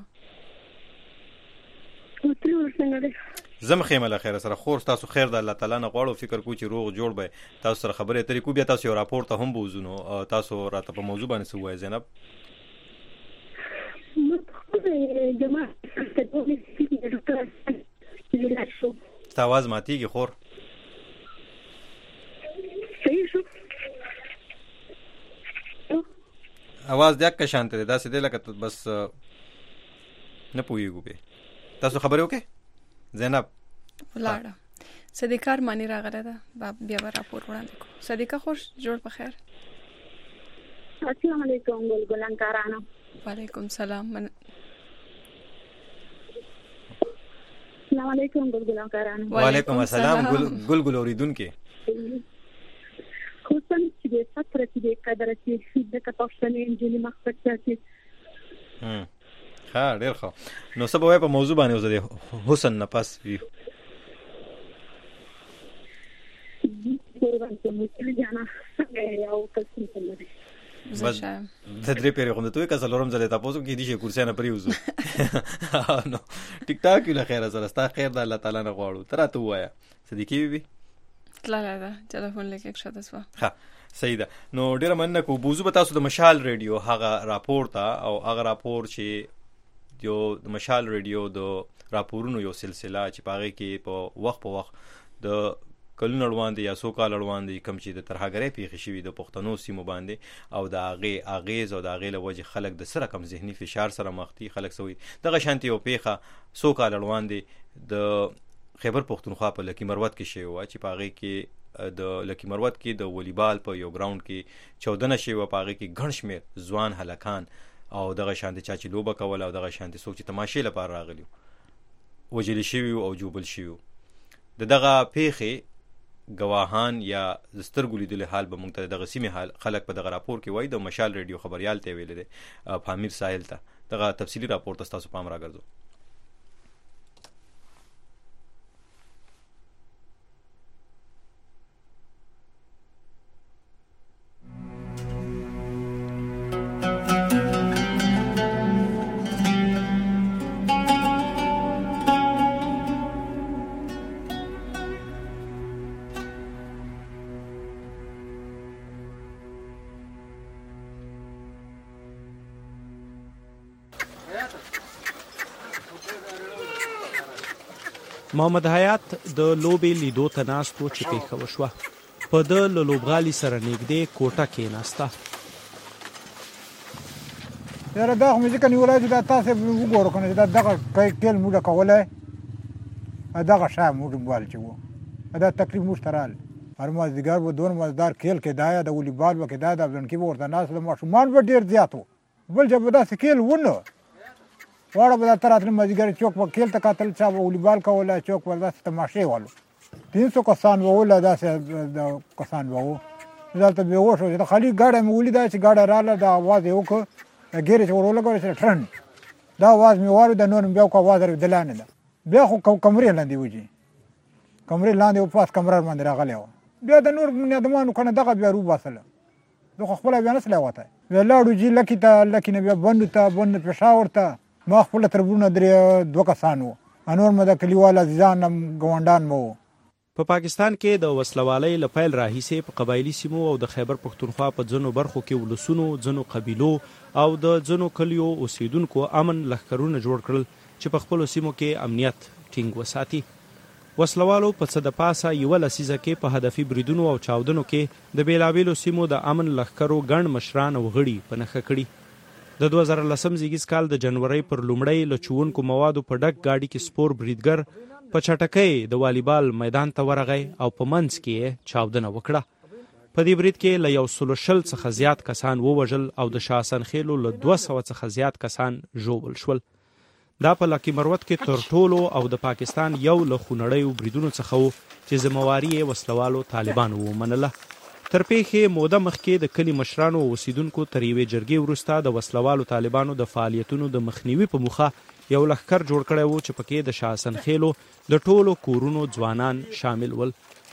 وتلو څنګه ده زم خیمه له خیر سره خور تاسو خیر د الله تعالی نه غواړو فکر کو چې روغ جوړ به تاسو سره خبرې اترې کو بیا تاسو یو راپور ته هم بوزونو تاسو راته په موضوع باندې څه وایي زینب جماعت ته دوه سپیکر ډاکټر شو تاواز ماتیږي خور صحیح شو आवाज دک که شانته دا سده لکه بس نه پویګو به تاسو خبرې وکې زینب ولاړه صدیقار مانی راغله ده بیا به راپور وړاندې کو. صدیقه خوش جوړ په خیر. السلام علیکم ګلګلان کارانو. وعلیکم السلام. من السلام علیکم ګلګلان کارانو. وعلیکم السلام ګل ګل ګل اوریدونکو. خو څنګه چې فتره کې قدر چې د کتابشنې انجلي مخکې چې هم ها ډېر ښه نو څه به په موضوع باندې وزري حسن نه پاس وی قربان ته مو چې جانا یو کس نه بس د درې پیری کوم ته کله لورم زله تاسو کې دي چې کورسه نه پریوزو نو ټیک ټاک یو خیر سره ستا خیر د الله تعالی نه غواړو تر ته وایا صدیقي بي لا لا تلفون لیک یک شته سوا ها صحیح ده نو ډیر مننه کو بوزو به تاسو د مشال ریډیو هغه راپور تا او هغه راپور چې یو د مشال ریډیو د راپورونو یو سلسله چې پاره کې په وخت په وخت د کلونو وړاندې یا سو کال وړاندې کم چې د ترهګرۍ پیښې شوې د پښتنو سیمو باندې او د هغه اغیز او د هغه لوجه خلک د سره کم ذهني فشار سره مخ دي خلک سوي دغه شانتي او پیښه سو کال وړاندې د خیبر پختونخوا په لکی مروت کې شوی و چې پاغه کې د لکی مروت کې د والیبال په یو ګراوند کې چودنه شوی و پاغه کې غن شمیر ځوان هلکان او دغه شانتي چا چې لوبه کول او دغه شانتي سوچ تماشې لپاره راغلی وجلی شوی او جوبل شوی د دغه پیښې گواهان یا زسترګو لیدل حال به مونږ ته دغه سیمه حال خلک په دغه راپور کې وای د مشال ریډیو خبريال ته ویل دي فامیر ساحل ته دغه تفصیلی راپور تاسو پام راګرځو محمد حیات د لوبې لیدو ته ناست و چې پیښه وشوه. په ده له لوبغالي سره نږدې کوټه کېناسته. یاره دا خو مې ځکه نیولی چې دا تاسې وګورو که نه چې دا دغه کیل موږ کولی دغه شی موږ بال چې و دا تکلیف موږ ته راغلی. هر مازدیګر به دونه مزدار کیل کېدایه د ولیبال به کېدایه د افغانکي به ورته ناست د ماشومان به ډېر زیات و. بل ځای به داسې کیل ونه واړه به دا ته راتلل مازدیګر چوک به کیل ته کتل چا به ولیبال کولی چوک به داسې تماشې ولو. تین سو کسان به وله داسې د کسان به و. دلته بېهوش و چې د خالي ګاډی مې ولیده چې ګاډی راغله دا اواز یې وکړ ګیرې چې ور ولګولی چې ټرن دا اواز مې واورېد نور مې بیا وکړه اواز رېدلانې ده بیا خو کمرې لاندې وځي کمرې لاندې و پاس کمره باندې راغلی وه بیا د نور نیادمانو که نه دغه بیا روباسله زه خو خپله بیا نسلی وتی بیا لاړو جي لکي ته لکي نه بیا بندو ته بند پېښور ته ما خپله تربورونه درې دوه کسان وو نور مې د کلیوال عزیزان ګاونډان مو وو. په پا پاکستان کې د وسلوالۍ له پیل راهیسې په قبایلي سیمو او د خیبر پښتونخوا په ځینو برخو کې ولسونو ځینو قبیلو او د ځینو کلیو اوسیدونکو امن لښکرونه جوړ کړل چې په خپلو سیمو کې امنیت ټینګ وساتي. وسلوالو په څه د پاسه یوه لسیزه کې په هدفي بریدونو او چاودنو کې د بېلابېلو سیمو د امن لښکرو ګڼ مشران او غړي په نښه کړي. د دوه زره لسم زیږیز کال د جنورۍ پر لومړۍ له چوونکو موادو په ډک ګاډي کې سپور بریدګر په چټکۍ د والیبال میدان ته ورغی او په منځ کې یې چاودنه وکړه. په دې برید کې له یو سلو شل څخه زیات کسان ووژل او د شاه حسن خېلو له دوه سوه څخه زیات کسان ژوبل شول. دا په لکي مروت کې تر ټولو او د پاکستان یو له خونړیو بریدونو څخه و چې ذمهواري یې وسلوالو طالبانو ومنله. تر پیښې موده مخکې د کلي مشرانو او اوسیدونکو تر یوې جرګې وروسته د وسلوالو طالبانو د فعالیتونو د مخنیوي په موخه یو لښکر جوړ کړی و چې پکې د شاه حسن خېلو د ټولو کورونو ځوانان شامل ول.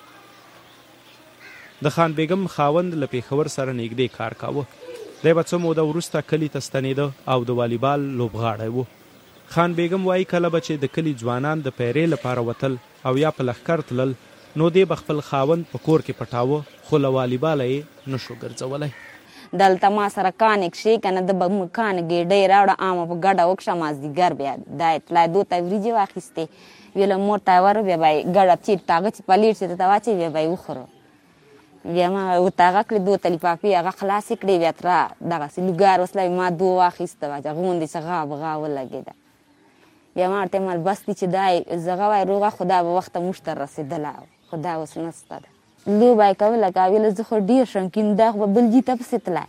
د خان بیګم خاوند له پېښور سره نږدې کار کاوه. دی به څه موده وروسته کلي ته ستنېده او د والیبال لوبغاړی و. خان بیګم وایي کله به چې د کلي ځوانان د پیرې لپاره وتل او یا په لښکر تلل نو دی به خپل خاوند په کور کې پټاوه خو له والیباله یې نشو ګرځولی. دلته ما سره کانک شي که نه د به موږ کانک ګېډۍ راوړه عامه په ګډه وکړه مازدیګر بیا دا اطلاع دو ته وریجې واخیستې ویله مور ته یې ور بیا به یې ګډه چېرته هغه چې پلیټ چې درته واچوي بیا به یې وخورو. بیا ما ورته هغه کړې دو ته لفافې هغه خلاصې کړې بیا تره دغسې لوګار وسله ما دو واخیسته هغه غوندې څه غاب غا ولګېده. بیا ما ورته مال بس دي چې دا زغه وای روغه خو دا به وخته موږ ته رسېدله خو دا اوس نسته ده. لوبه یې کوله که ویله زه خو ډېر شوقین دا خو به بل جي ته پسې تلی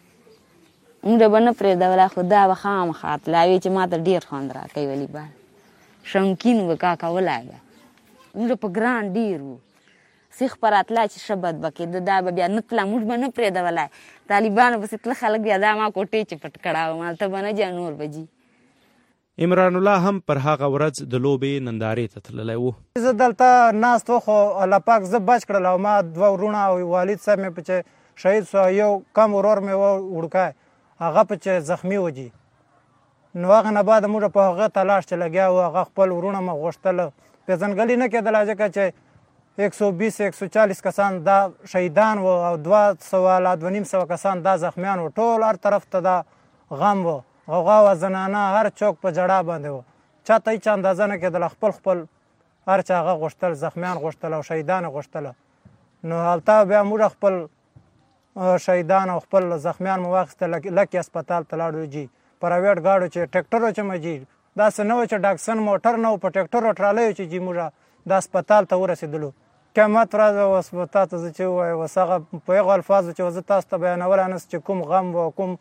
موږ به نه پرېږدوله خو دا به خامخا تلی وایي چې ما ته ډېر خوند راکوي والیبال شوقین به کا کولی به موږ په ګران ډېر وو سیخ په راتلی چې ښه بد به کېده دا به بیا نه تله موږ به نه پرېږدولی طالبانو پسې تله خلک بیا دا ما کوټې چې پټ کړه وم هلته به نه جا نور به جي. عمران الله هم پر هغه ورځ د لوبې نندارې ته تللی و. زه دلته ناست و خو الله پاک زه بچ کړل او ما دوه ورونه او والد صاحب مې په چې شهید سو یو کم ورور مې و وړوکی هغه په چې زخمي و جي نو هغه نه بعد موږ په هغه تلاش چې لګیا و هغه خپل ورونه مې غوښتل پېژندګلي نه کېدله ځکه چې یک سو بیس یک سو چالیس کسان دا شهیدان و او دوه سوه لا دوه نیم سوه کسان دا زخمیان و ټول هر طرف ته دا غم و غوغا و زنانه هر چوک په جړا باندې و چا ته هېڅ اندازه نه کېدله خپل خپل هر چا هغه غوښتل زخمیان غوښتل او شهیدان یې غوښتله نو هلته بیا موږ خپل شهیدان او خپل زخمیان مو واخیستل لکي هسپتال ته لاړو جي پرایویټ ګاډو چې ټیکټرو چې مه جي داسې نه و چې ډاکسن موټر نه و په ټیکټرو ټرالیو چې جي موږ د هسپتال ته ورسېدلو. قیامت ورځ اوس تا ته زه چې ووایه اوس هغه په هغو الفاظو چې زه تاسو ته بیانولی نه چې کوم غم و کوم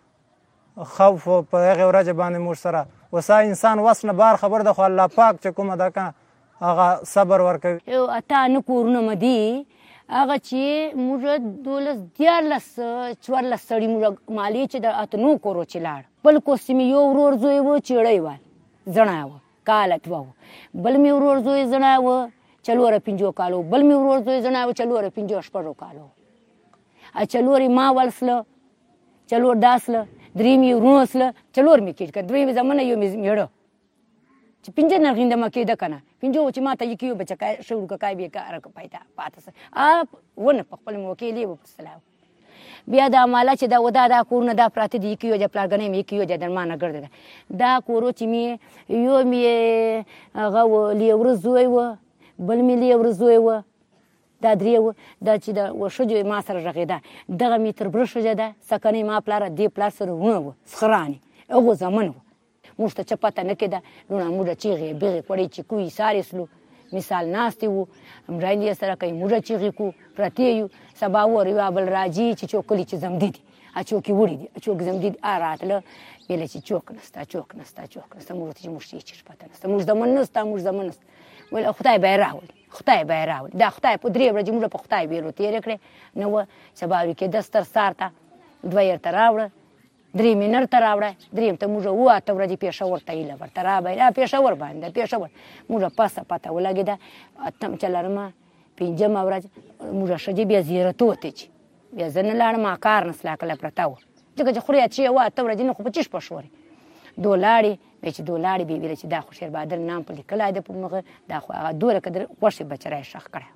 خوف په هغې ورځې باندې موږ سره اوس انسان وس نه بار خبر ده خو الله پاک چې کومه ده که هغه صبر ورکوي. یو اته نه کورونه مه دي هغه چې موږ دولس دیارلس څوارلس سړي موږ مالي چې د اتنو کورو چې لاړ بل کوس مې یو ورور زوی و چیړی وال زڼی و کاله دوه و بل مې ورور زوی زڼی و څلوره پنځو کالو بل مې ورور زوی زڼی و څلوره پنځو شپږو کالو څلور یې ما ولسله څلور داسله دریم یې ورونه سله څلور مې کېږ که دویم زمانه یو مې مېړه چې پنځه نرغینده مه کېده که نه پنځو چې ما ته یې کېیو بچه ښه وړوکه کای بې کاره پیدا پاته سه ونه په خپل مې وکیلې و پسله بیا دا مالا چې دا ودا دا کورونه دا پراته دي کیو چې پلارګنې مې کیو چې درمانه ګرځي دا کورو چې مې یو مې هغه لیور زوی و بل مې لیور زوی و دا درې و دا چې دا وشجو ما سره رغېده دغه مې تر برشه ده سکنې ما پلار دې پلار سره ونه و سخرانې هغه زمن و موږ ته چې پته نه کېده لونه موږ چیغې بغې پړې چې کوی سارې سلو مثال ناستې وو همراینې سره کوي موږ چیغې کو پرتې یو سبا ور یو بل راځي چې چوکلي چې زمدي دي ا چوکي وړي دي چوک زمدي دي ا راتله ویل چې چوک نستا چوک نستا چوک نستا موږ ته موږ چې پته نستا موږ زمن نستا موږ زمن نستا ول خدای به راول خدای به راول دا خدای په درې ورځې موږ په خدای ویلو تیر کړې نو سبا کې دستر سارته دوی تر راوړه درې مینر تر راوړه درې ته موږ وو ته ورځې پېښور ته ایله ورته را به پېښور باندې پېښور موږ پاسه پته ولګیدا اتم چلرما پنځم ورځ موږ شجې بیا زیارت وته چې بیا زنه لاړم کار نسلا کله پرتاو دغه چې خوري چې وا ته ورځې نه خو پچیش پښوري دولاړي به چې دولاړي به ویل چې دا خو شیر بادر نام په لیکلای د په مغه دا خو هغه دوره کډر خوشي بچرای شخ کړه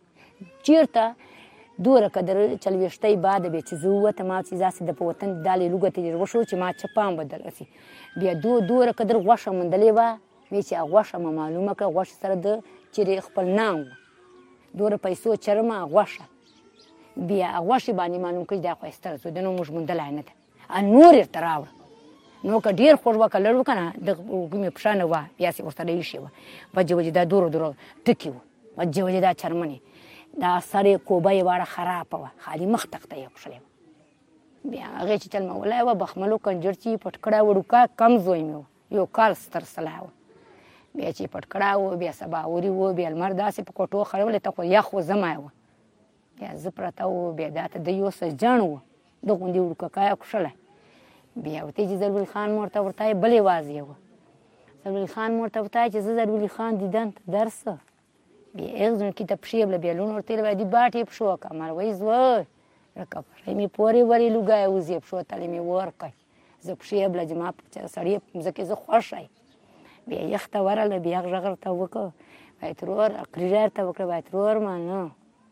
چیرته دوره کډر چلويشتي بعد به چې زوته ما چې ځاسې د په وطن دالې لوګته وشو چې ما چپام بدل اسی بیا دو دوره کډر غوښه مندلې وا به چې غوښه معلومه کړه غوښه سره د چې خپل نام دوره پیسو چرمه غوښه بیا غوښه باندې معلوم کړي دا خو ستر زو د نو موږ مندلای نه ده ان نور تراوړ نو که ډیر خوړ وکړل وکنه د ګمې پښانه وا بیا سي ورته یې شي وا وجه وجه دا دورو دورو ټکی وجه وجه دا چرمنی دا سره کوبه واړه خراب و خالي مخ تخته یې پښلې بیا هغه چې تل مولای و بخملو کنجرچی پټکړه وړوکا کم زوی مې یو کال ستر سلاو بیا چې پټکړه و بیا سبا وری و بیا المر داسې په کوټو خړولې ته خو یخ و زما و بیا زپرته و بیا داته د یو سجن و د غوندې وړوکا کایا خوشاله بیا وته چې زلول خان مرته ورته بلې وازی و زلول خان مرته ورته چې زلول خان دیدن درس بیا اغزن کې ته پښې بل بیا لون ورته وای دی باټې پښو کمر وای زو رکب می پوري وری لګای وزي پښو تلې می ورکای ز پښې بل جما سړی زکه زه خوشای بیا یخته ورله بیا غږر ته وکړ وای ترور اقرار ته وکړ وای ترور ما نه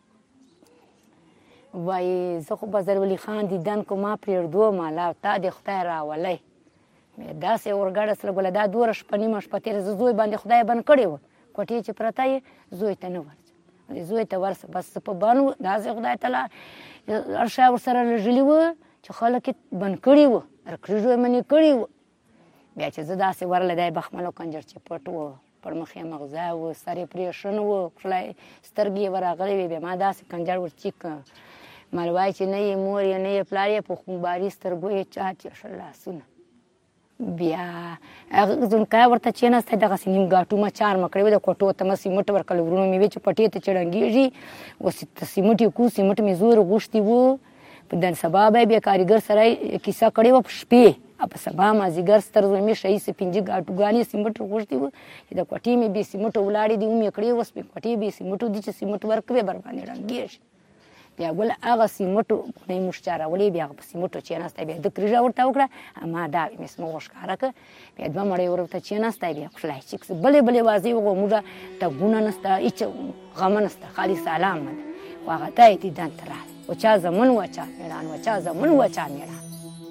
وای زه خو بازار ولی خان دیدن کو ما پرېردو ما لا تا د خدای راولای مې داسې ورګړه سره بل دا دور شپه نیمه شپه تیر زوی باندې خدای بن کړی و کوټې چې پرته یې زوی ته نه ورځ زوی ته ورس بس په بانو داسې خدای تعالی ارشا ورسره لږلی و چې خلک بن کړی و رکړو منی کړی و بیا چې زه داسې ورله دای بخملو کنجر چې پټ و پر مخې مغزا و سره پرې شنو و خلای سترګې ورغلې بیا ما داسې کنجر ور چیک مالوای چې نه یې مور یې نه یې پلار یې په خونباري سترګو یې چاچ شلاسونه بیا هغه ځونکا ورته چې نه ستای دغه سنیم غاټو ما چار مکړې د کوټو ته مې سیمټ ورکل ورونو مې وچ پټې ته چړنګېږي وسې سیمټ کو سیمټ مې زور غوښتي وو په دن سبا به بیا کاریګر سره کیسه کړې و شپې په سبا ما زیګر ستر مې شي سي پنځه غاټو غاني سیمټ غوښتي وو چې د کوټې مې به سیمټ ولاړې دی مې کړې وس په کوټې به سیمټ دي چې سیمټ ورکوي بر باندې رنګېږي بیا ګل هغه سیمټو نه مشچاره ولې بیا په سیمټو چې ناسته بیا د کریژه ورته وکړه اما دا مې سمو وښکاره ک بیا دوه مړې ورته چې ناسته بیا خلای چې بلې بلې وازی وګو موږ ته ګونه نسته هیڅ غم نسته خالي سلام واغه ته دې دان تر او چا زمون و چا میران و چا زمون و چا میران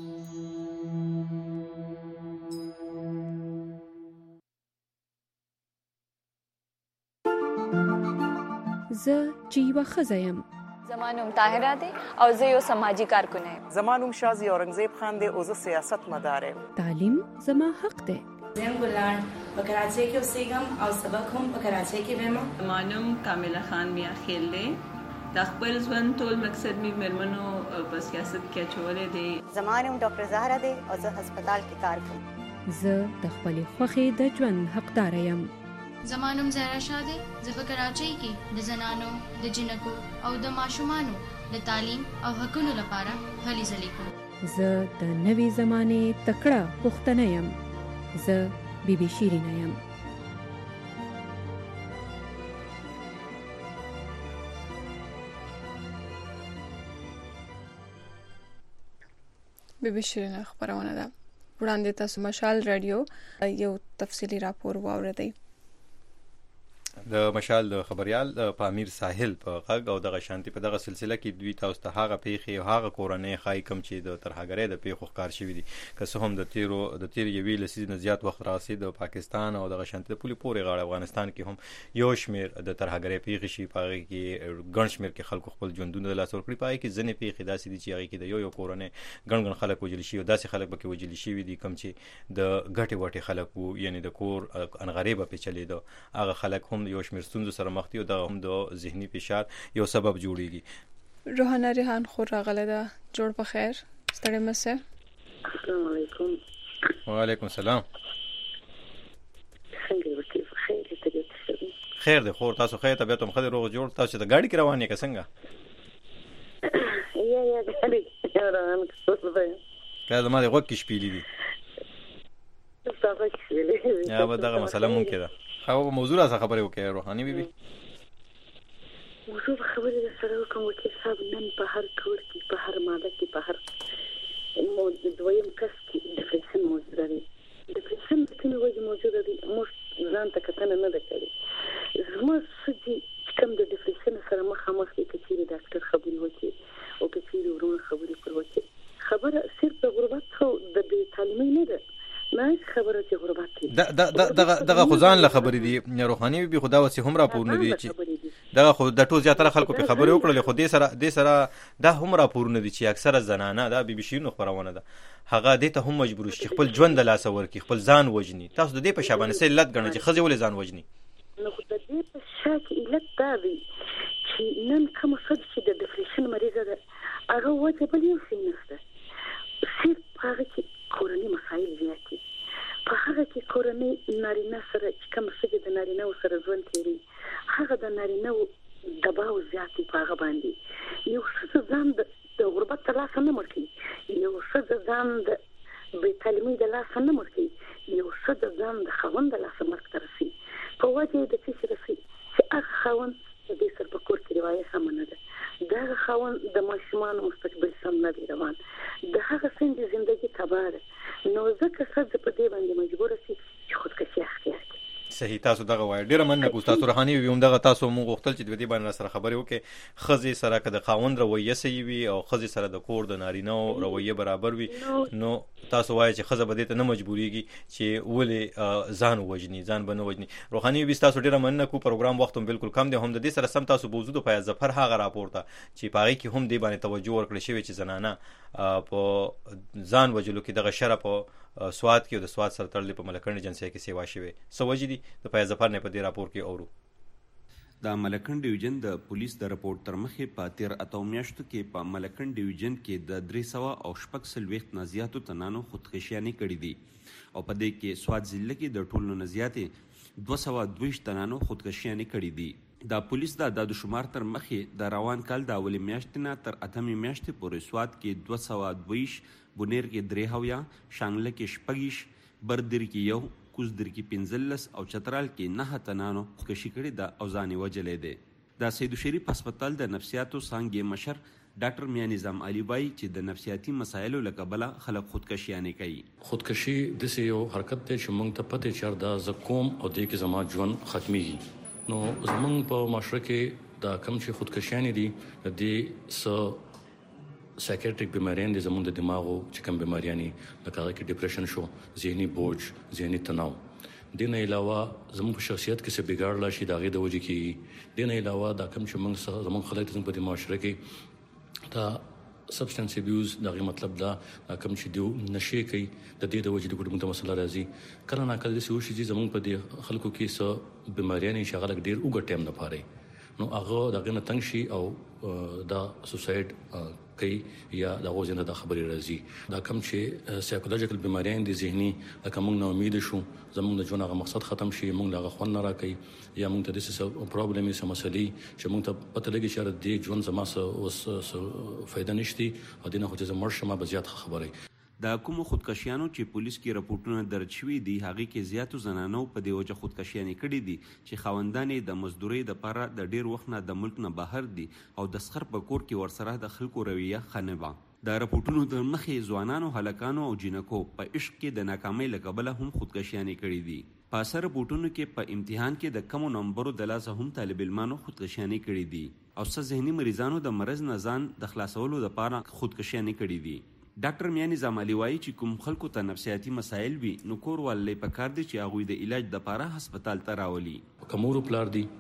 زه چې یوه ښځه یم زما نوم طاهره دی او زه یو سماجی کارکونه یم زما نوم شازي اورنګزیب خان دی او زه سیاست مدار یم تعلیم زما حق دی زم ګلان په کراچۍ کې اوسېږم او سبق هم په کراچۍ کې وایم زما نوم کامله خان میا خیل دی د خپل ژوند ټول مقصد مې مېرمنو په سیاست کې اچولی دی زما نوم ډاکټر زهره دی او زه هسپتال کې کار کوم زه د خپلې خوښې د ژوند حقدار یم زما نوم زهرا شاه دی زه په کراچۍ کې د زنانو د جنکو او د ماشومانو د تعلیم او حقوقو لپاره هلې ځلې کوم زه د نوې زمانې تکړه پښتنه یم زه بیبي شیرینه یم بیبي شیرینه خبرونه ده وړاندې تاسو مشال رادیو یو تفصیلی راپور واوریدئ د مشال د خبريال پامیر ساحل په غږ او دغه شانتي په دغه سلسله کې دوی تاسو ته هغه پیښې او هغه کورنۍ خای کم چې د ترهګرۍ د پیښو ښکار شوي دي که څه هم د تیرو د تیر یوې لسیزې نه زیات وخت راسي د پاکستان او دغه شانتي د پولي پورې غاړه افغانستان کې هم یو شمیر د ترهګرۍ پیښې شي په هغه کې ګڼ شمیر کې خلکو خپل ژوندونه د لاس ورکړي په هغه کې ځینې پیښې داسې دي چې هغه کې د یو یو کورنۍ ګڼ ګڼ خلک وژل شي او داسې خلک پکې وژل شوي دي کوم چې د ګټې وټې خلک وو یعنی د کور انغریبه په چلیدو هغه خلک هم یو شمیر ستونزو سره مخ دي او دغه هم د ذهني فشار یو سبب جوړیږي. روحانه ریحان خور راغله ده جوړ په خیر ستړي مسه. السلام علیکم. وعلیکم السلام. څنګه یې په خیر ته خیر ده خور تاسو خیر طبيعت هم خدای روغ جوړ تاسو د گاډي کې روان یې که څنګه؟ یا یا ګاډي روان څه کله زما د غوږ کې شپېلې دي یا به دغه مسله ممکن ده خو موضوع راڅخه خبرې وکړئ روحاني بیبي. موضوع خبرې در سره وکړم وکیل صاحب نن په هر کور کې په هر ماده کې په هر دویم کس کې ډپریشن موجوده دی. ډپریشن د کومې وجې موجوده دی موږ ځان ته کتنه نه ده کړې. زما څه دي چې کوم د ډپریشن سره مخامخ دي که چېرې ډاکټر خبرې وکړي او که چېرې ورونه خبرې پر وکړي خبره صرف د غربت او د بې تعلیمۍ نه ده نه خبره چې غربت دی دغه دغه خو ځان له خبرې دي روحاني بیبي خو دا اوس هم راپور نه دي چې دغه خو د ټول زیاتره خلکو په خبرې وکړلې خو دې سره دې سره دا هم راپور نه دي چې اکثره زنانه دا بي بي شي نو خبرونه ده هغه دې ته هم مجبور شي خپل ژوند د لاسه ورکړي خپل ځان وژني. تاسو د دې په شابانه سره لټ غنئ چې ښځې ولې ځان وژني؟ نو د دې په شا کې علت دا دی چې نن کوم څه چې د ډپریشن مریضه ده هغه وجه بل یو څه نشته صرف هغه چې کورني مسایل زیات دي په هغه کې کورنۍ نارینه سره چې کوم څه د نارینه سره ژوند کوي هغه د نارینه دباو زیات دی په هغه باندې یو څه ځان د غربت د لاسه نه مړ یو څه ځان د بې تعلیمۍ د لاسه نه مړ یو څه ځان د خاوند د لاسه مرګ ته رسي په وجه د څه رسي چې هغه خاوند د دې سره په کور کې روایت سم نه ده دا خاوند د ماشومان مستقبل سم نه دی روان د هغه څنګه ژوندۍ تباہ ده نو ځکه څه په دې باندې مجبور شي چې خودکشي اختیار کړي. صحیح تاسو دغه وای ډیره مننه کوم تاسو روحاني وي هم دغه تاسو مونږ غوښتل چې د دې باندې سره خبرې وکړي خزي سره که د خاوند رویه صحیح وي او خزي سره د کور د نارینه رویه برابر وي نو تاسو وای چې خزه بده ته نه مجبوريږي چې ولې ځان وژني ځان بنه وژني. روحاني وي تاسو ډیره مننه کو پروګرام وخت هم بالکل کم دی هم د دې سره سم تاسو بوزو د فیاض ظفر هغه راپورته چې پاره کې هم دې باندې توجه ورکړل شوی چې زنانه په ځان وجلو کې دغه شرف او سواد کې د سواد سره تړلې په ملکند جنسي کې سیوا شوی سوجي دي د فیاض ظفر نه په دې راپور کې اورو. د ملکند ډیویژن د پولیس د راپور تر مخې په تیر اتو میاشتو کې په ملکند ډیویژن کې د درې سوه او شپږ څلوېښت نه زیاتو تنانو خودکشیانې کړې دي او په دې کې سواد ضلع کې د ټولو نه زیاتې دوه سوه دویشت تنانو خودکشیانې کړې دي. د پولیس د عدد شمار تر مخې د روان کال د اولې میاشتې نه تر اتمې میاشتې پورې سواد کې دوه سوه دویشت بونیر کې درې هویا شانګله کې شپږ بردر کې یو کوزدر کې پنځلس او چترال کې نه تنانو خودکشي کړې ده او ځان یې وژلی دی. د سید شریف هسپتال د نفسیاتو څانګې مشر ډاکټر میاں نظام علي وایي چې د نفسیاتي مسایلو له کبله خلک خودکشیانې کوي. خودکشي داسې یو حرکت دی چې موږ ته پته چېر دا زه کوم او دې کې زما ژوند ختمیږي. نو زمونږ په معاشره کې دا کم چې خودکشیانې دي د دې څه سایکیټریک بیماریان دي زمونږ د دماغو چې کوم بیماریانې لکه هغه کې ډپریشن شو ذهني بوج ذهني تناو دې نه علاوه زمونږ په شخصیت کې څه بګاړ راشي د هغې د وجې کېږي. دې نه علاوه دا کم چې موږ زمونږ خلک زموږ په دې معاشره کې دا سبسټنس ابیوز دا غي مطلب دا کوم چې دیو نشې کوي د دې د وجې د ګډ مت مسله راځي کله نه کله چې وشي چې زمونږ په دې خلکو کې څه بیماریانې شغله ډېر وګ ټایم نه پاره نو هغه دغه نه تنګ شي او دا سوسایډ کوي یا د غوښنه د خبرې راځي. دا کوم چې سایکولوژیکل بیماریان دي ذهني لکه موږ نو امید شو زموږ د ژوند هغه مقصد ختم شي موږ له خون نه راکې یا موږ ته د څه پرابلم یې مسلې چې موږ ته پته لګي چې د ژوند زما څه اوس فائدہ نشته او دینه خو چې مرشه ما بزیات خبرې. د کوم خودکشیانو چې پولیس کې راپورټونه درج شوي دي هغه کې زیاتو زنانو په دې وجه خودکشیانې کړې دي چې خاوندانې د مزدورۍ دپاره د ډیر وخت نه د ملک نه بهر دي او د سخر په کور کې ورسره د خلکو رویه ښه نه وه. د راپورټونو د مخې ځوانانو، هلکانو او جنکو په عشق کې د ناکامۍ له کبله هم خودکشیانې کړي دي. په اثر راپورټونو کې په امتحان کې د کمو نمبرو د لاسه هم طالب علمانو خودکشیانې کړي دي او څه ذهني مریضانو د مرض نه ځان د خلاصولو لپاره خودکشیانې کړي دي. ډاکټر میاں نظام علي وایي چې کوم خلکو ته نفسیاتي مسایل وي نو کور والي پکار دي چې هغوی د علاج لپاره هسپتال ته راولي. کمورو پلار دي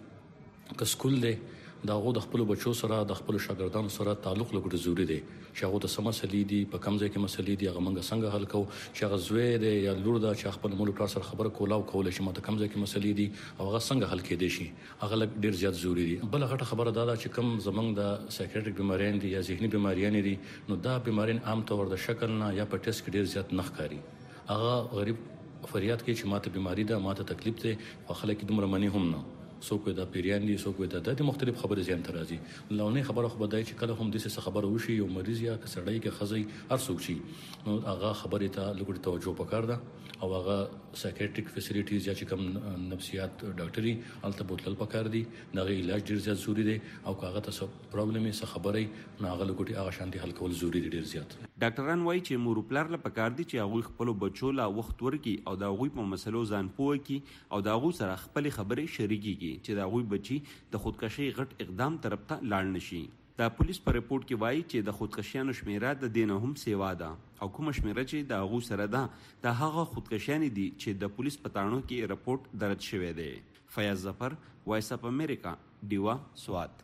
که سکول دی د هغو د خپلو بچو سره د خپلو شاګردانو سره تعلق لګوډ ضروري دی چې هغو ته څه مسلې دي، په کوم ځای کې مسلې دي، هغه موږ څنګه حل کوو، چې هغه زوی دی یا لور ده چې خپل مور پلار سره خبره کوله او کولی شي ماته کوم ځای کې مسلې دي او هغه څنګه حل کېدی شي، هغه لږ ډېر زیات ضروري دي. بله غټه خبره دا ده چې کوم زموږ د سایکیاټریک بیماریان دي یا ذهني بیماریانې دي نو دا بیماریان عام طور د شکل نه یا په ټیسټ کې ډېر زیات نه ښکاري. هغه غریب فریاد کوي چې ماته بیماری ده، ماته تکلیف دی، خو خلک دومره مني هم نه. څوک وایي دا پیریان دي، څوک وایي دا د مختلف خبرې ذهن ته راځي. لومړنۍ خبره خو به دا چې کله هم داسې څه خبره وشي یو مریض یا که سړی که ښځی هر څوک شي نو هغه خبرې ته لږ توجه پکار ده او هغه سایکیاټریک فیسیلیټیز یا چې کوم نفسیات ډاکټري هلته بوتلل پکار دي، د هغې علاج ډېر زیات ضروري دی او که هغه ته څه پرابلم یې څه خبره نو هغه لږ هغه شانتي حل کول ضروري دي ډېر زیات. ډاکټران وایي چې مور پلار له پکار دي چې هغوی خپلو بچو له وخت ورکړي او د هغوی په مسلو ځان پوه کړي او د هغوی سره خپلې خبرې شریکې کړي چې د هغوی بچي د خودکشۍ غټ اقدام طرف ته لاړ نشي. د پولیس په رپورټ کې وایي چې د خودکشیانو شمیره د دې نه هم سیوا ده او کومه شمیره چې د هغوی سره ده د هغه خودکشیانې دي چې د پولیس په تاڼو کې رپورټ درج شوی دی. فیاض ظفر، وایس اف امریکا، ډیوا، سوات.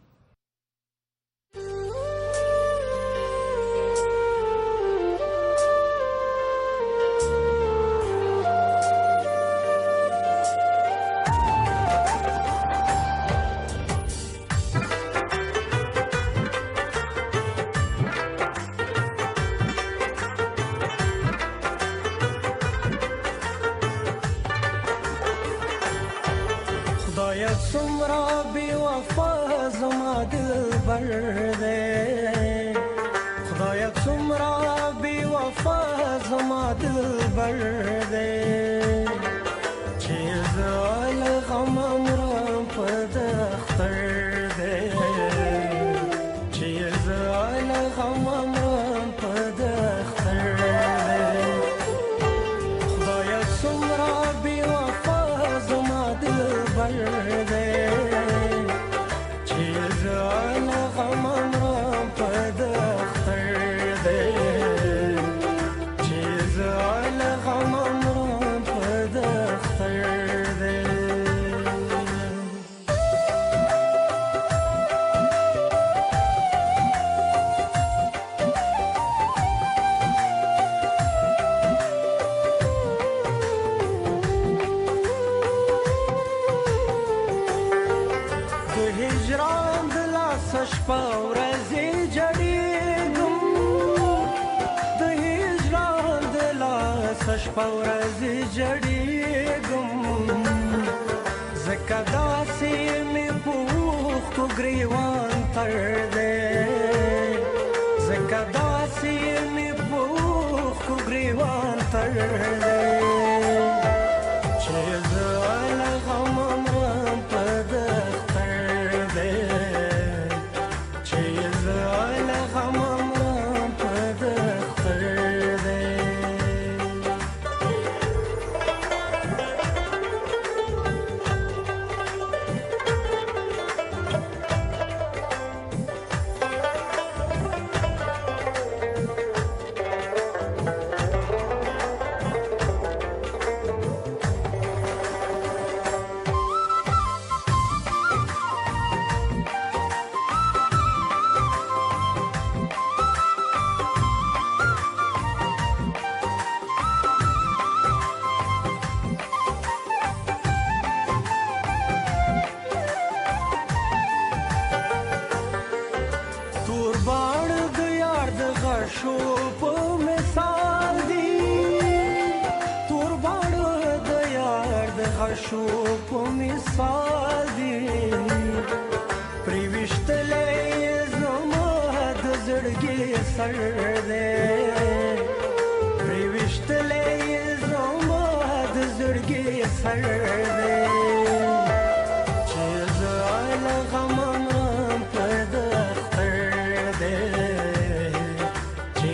چې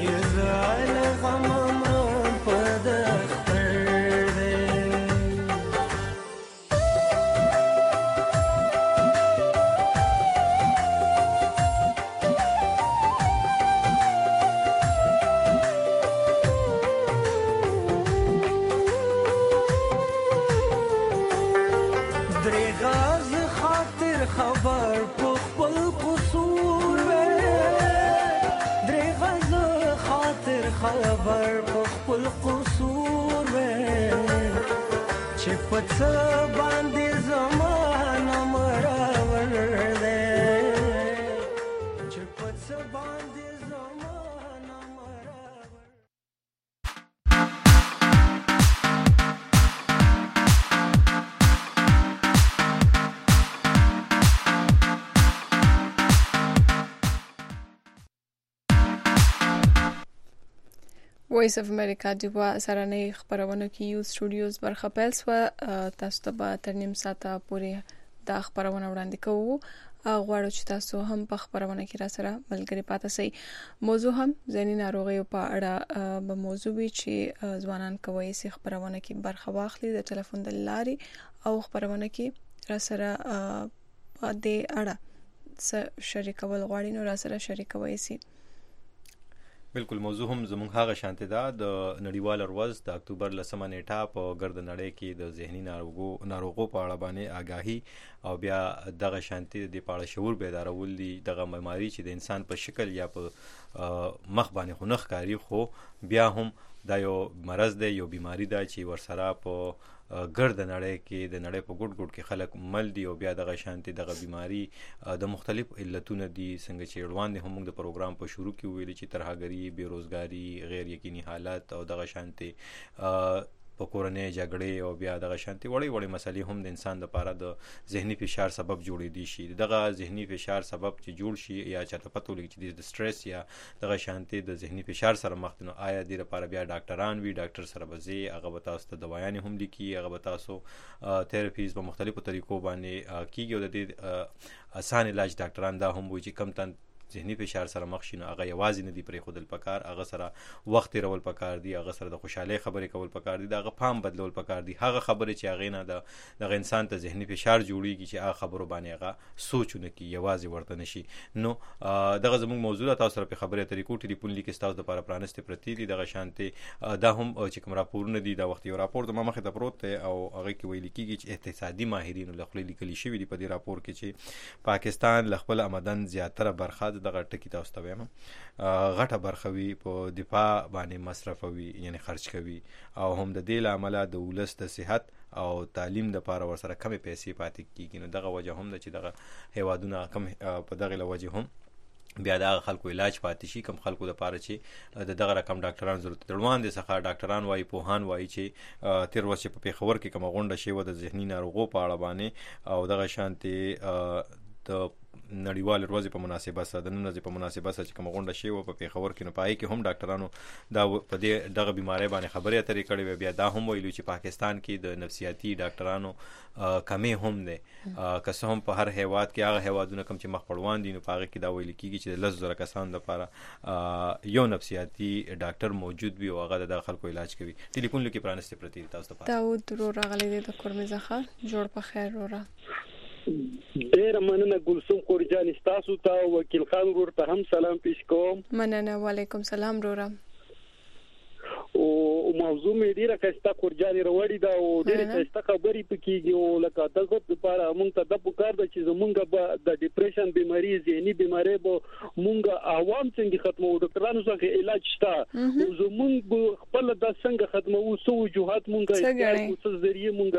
دریغاز خاطر خبر په خپل قصور وې دریغاز خاطر خبر په خپل قصور وې چې په څه باندې زمانه مرور دی چې په څه باندې زمانه مرور وایس اف امریکا د وا سرانه خبرونه کې یو سټوډیوز برخه پیل سو تاسو ته به تر نیم ساعته پورې دا خبرونه وړاندې کوو غواړو چې تاسو هم په خبرونه کې را سره ملګری پاتې شئ موضوع هم ځینې ناروغیو په اړه به موضوع وي چې ځوانان کوي چې خبرونه کې برخه واخلي د ټلیفون د لارې او خبرونه کې را سره په دې اړه شریکول غواړي نو را سره شریکوي سي بالکل موضوع هم زموږ هغه شانته ده د نړیوال ورځ د اکتوبر لسمه نیټه په ګرد نړۍ کې د ذهني ناروغو ناروغو په اړه باندې آگاهی او بیا دغه شانته د پاړه شعور بیدارول دي دغه بیماری چې د انسان په شکل یا په مخ باندې خنخ کاری خو بیا هم دا یو مرض دی یو بیماری ده چې ورسره په ګرد نړۍ کې د نړۍ په ګډ ګډ کې خلک مل دي او بیا دغه شانتي دغه بیماری د مختلف علتونو دي څنګه چې وړاندې هم موږ د پروګرام په شروع کې ویل چې ترهګری بیروزګاری غیر یقیني حالت او دغه شانتي په کورنۍ جګړې او بیا دغه شانتي وړي وړي مسلې هم د انسان لپاره د ذهني فشار سبب جوړې دي شي دغه ذهني فشار سبب چې جوړ شي یا چې پته ولګي چې د سټرس یا دغه شانتي د ذهني فشار سره مخ نو آیا د لپاره بیا ډاکټران وی ډاکټر سره بزي هغه به تاسو ته دوايانې هم لیکي هغه به تاسو تھراپیز په مختلفو طریقو باندې کیږي او د دې آسان علاج ډاکټران دا هم وایي چې کم تن ذهني فشار سره مخ شي نو هغه یوازې نه دی پرې خودل پکار هغه سره وخت رول پکار دی هغه سره د خوشاله خبرې کول پکار دی هغه فهم بدلول پکار دی هغه خبرې چې هغه نه د د انسان ته ذهني فشار جوړیږي چې هغه خبرو باندې هغه سوچونه کی یوازې ورته نشي نو دغه زموږ موضوع تاسو سره په خبرې طریقو ټلیفون لیک تاسو د لپاره پرانسته پرتی دي دغه شانته دا هم چې کوم راپورونه دي دا وخت یو راپور د مخه ته پروت دی او هغه کې ویل کیږي چې اقتصادي ماهرین له خپل لیکلي شوی دی په دې راپور کې چې پاکستان له خپل آمدن زیاتره برخه دغه ټکی تاسو ته وایم غټه برخوي په دفاع باندې مصرفوي یعنی خرج کوي او هم د دې لامل د ولست د صحت او تعلیم د لپاره ورسره کم پیسې پاتې کیږي نو دغه وجه هم د چې دغه هیوادونه کم په دغه لوجه هم بیا د خلکو علاج پاتې شي کم خلکو د پاره چې د دغه رقم ډاکټران ضرورت دروان دي څخه ډاکټران وایي پوهان وایي چې تیر ورځ په پیښور کې کوم غونډه شوی د ذهني ناروغو په اړه باندې او دغه شانتي د نړیوال ورځ په مناسبت سره د نن ورځ په مناسبت سره چې کوم غونډه شوی په پیښور کې نو پای کې هم ډاکټرانو دا په دې دغه بیماری باندې خبرې اترې کړې بیا دا هم ویلو چې پاکستان کې د نفسیاتي ډاکټرانو کمی هم ده که څه هم په هر هیواد کې هغه هیوادونه کم چې مخ پړوان دي نو پاره کې دا ویل کیږي چې د لږ زره کسانو لپاره یو نفسیاتي ډاکټر موجود وي او هغه د خلکو علاج کوي ټلیفون لکه پرانسته پرتی تاسو ته داود رو راغلی د کورمزخه جوړ په خیر وره ډیر مننه ګلسوم قورجان تاسو ته وکیل خان ورته هم سلام پیش کوم مننه وعلیکم سلام رورا او موضوع مې ډیره کستا قورجان وروړي دا او ډیره کستا خبرې پکېږي او لکه دغه لپاره موږ ته د پکار د چې زمونږ د ډیپریشن بیماری ذهني بیماری به موږ عوام څنګه ختمو ډاکټرانو څخه علاج شته او زمونږ خپل د څنګه ختمو سو وجوهات موږ څه ذریعہ موږ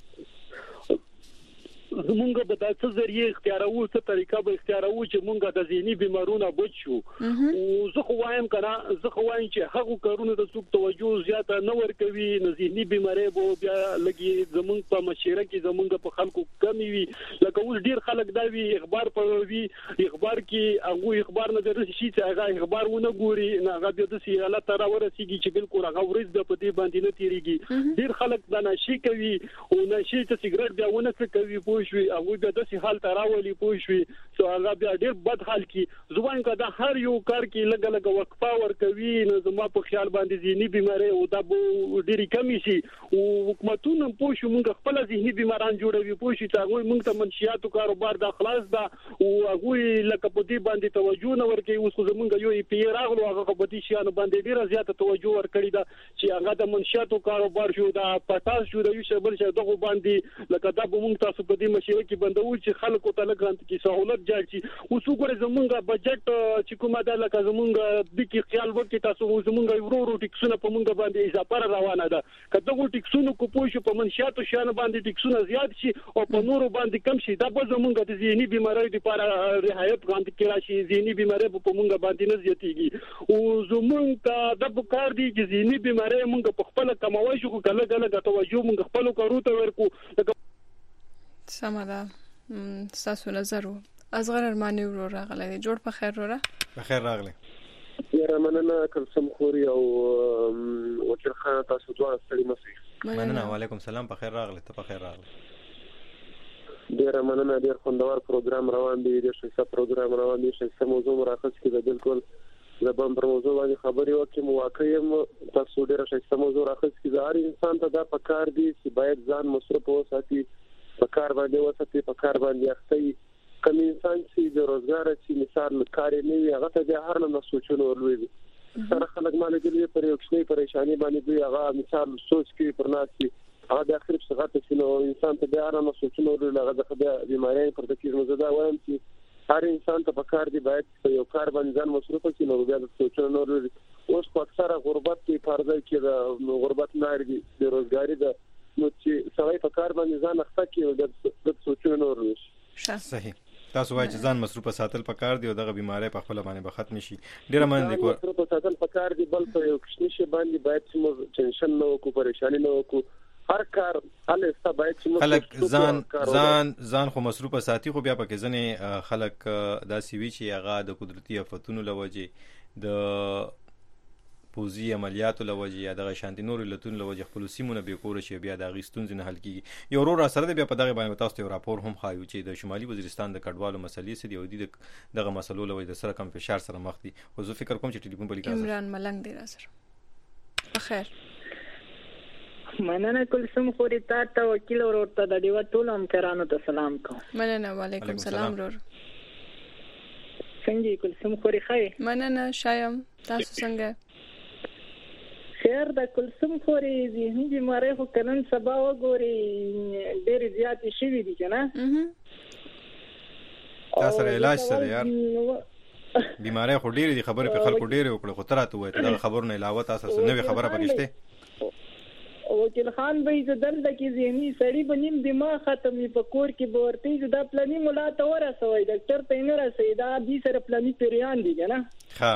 زمونږ به د څه ذریعہ اختیارو څه طریقه به اختیارو چې مونږ د ذهني بیمارونو بچو او زه خو وایم کنه زه خو وایم چې هغه کارونه د څوک توجه زیاته نه ورکوي نو ذهني بیماری به بیا لګي زمونږ په مشره کې زمونږ په خلکو کمی وي لکه اوس ډیر خلک دا وی اخبار پروي اخبار کې هغه اخبار نه درس شي چې هغه اخبار ونه ګوري نه هغه د دې حالت را ورسیږي چې بالکل هغه ورځ د پدې باندې نه تیریږي ډیر خلک دا نشي کوي او نشي ته سیګریټ بیا ونه کوي پوښوي او بیا د سي حال تراولي پوښوي سو هغه بیا ډیر بد حال کې ځوان کده هر یو کار کې لګ لګ وقفه ور کوي نو زما په خیال باندې ذهني بیماری او دا ډیری کمی شي او حکومتونه پوښو موږ خپل ذهني بیماران جوړوي پوښي چې هغه موږ ته منشي منشیاتو کاروبار د خلاص دا او هغه لکه په دې باندې توجه نه ورکوي. اوس زمونږ یو ای پی راغلو هغه په دې شیانو باندې ډیره زیاته توجه ورکړي دا چې هغه د منشیاتو کاروبار شو دا پټاس شو د یو څه بل څه دغه باندې لکه دا به مونږ تاسو په دې مشوره کې بندو چې خلکو ته لګرانت کې سہولت جوړ شي. اوس وګوره زمونږ بجټ چې کومه ده لکه زمونږ د کې خیال وکړي تاسو زمونږ ورو ورو ټیکسونه په مونږ باندې اضافه روانه ده. کله دغه ټیکسونو کو پوه شو په منشیاتو شان باندې ټیکسونه زیات شي او په نورو باندې کم شي دا به زمونږ د ذهني بیماریو لپاره رعایت باندې کې راشي. ذهني بیماری په مونږ باندې نه زیاتېږي او زمونږ ته د بکار دي چې ذهني بیماری مونږ په خپل کموي شو کله کله توجه مونږ خپل کارو ته ورکو. سمه ده تاسو نظر اصغر ارماني ورو راغلی جوړ په خیر وره په خیر راغلی یاره مننه کلسم خوري او وکیل خان تاسو دوه ستړي مسئ مننه. وعلیکم سلام په خیر راغلی ته په خیر راغلی. ډیره مننه ډیر خوندور پروګرام روان دی ډیر ښه پروګرام روان دی چې موضوع مراخص کې بالکل زبان پر موضوع باندې خبرې وکړم. واقعي تاسو ډیر ښه موضوع راخص کې هر انسان ته دا پکار دی چې باید ځان مصرف وساتي پکار باندې وساتي پکار باندې اخته کوم انسان چې د روزګار چې مثال کار نه وي هغه ته هر نه سوچونه ورلوي سره خلک مال دې پر یو څه پریشانی باندې دی هغه مثال سوچ کې پرناسي هغه د اخر څه غته چې نو انسان ته هر نه سوچونه ورلوي هغه د بیماری پر د کیږي مزدا وایم چې هر انسان ته پکار دی باید په یو کار باندې ځان مصرف کړي نو بیا د سوچونه ورلوي. اوس په اکثره غربت کې فرض کې د غربت نه لري د روزګاری د نو چې سوي په کار باندې ځان اخته کې د سوچونه ورلوي. صحیح تاسو وایئ چې ځان مصروف ساتل پکار دی او دغه بیماری په خپل باندې به ختم شي. ډیره مننه کوم مصروف ساتل پکار دی بل په یو کښنی شي باندې باید چې ټینشن نه وکړو پریشانی نه وکړو هر کار هله است باید چې خلک ځان ځان ځان خو مصروف ساتي خو بیا پکې ځنه خلک داسې وی چې هغه د قدرتي آفتونو لوجه د پوزي عملیاتو لوجه یا د شانتي نور لتون لوجه خپل سیمونه به کور شي بیا د غیستون نه حل کیږي. یو ورو سره بیا په دغه باندې تاسو ته راپور هم خایو چې د شمالي وزیرستان د کډوالو مسلې سدي او د دغه مسلو لوجه د سره کم فشار سره مخ دي. خو زه فکر کوم چې ټلیفون بلی کاږي عمران ملنګ دی را سره په خیر. مننه کلسم خوري تا ته وکیل ورته د دیو ټول همکارانو ته سلام کوم. مننه وعلیکم سلام ورور څنګه کلسم خوري خای مننه شایم تاسو څنګه خیر د کلسم خوري ذهني بیماری خو کنن سبا وګوري ډېر زیات شي دي کنه تاسو سره علاج سره یار بیماری خو ډېر دي خبره په خلکو ډېر وکړه خو تراته وای ته خبرونه علاوه تاسو سره نوې خبره پکشته وکیل خان به ز دلته کې ذهني سړی بنیم دماغ ختمي په کور کې ورته چې دا پلاني مولا ته ورسوي ډاکټر ته نه رسي دا دې سره پلاني پیریان دي کنه ها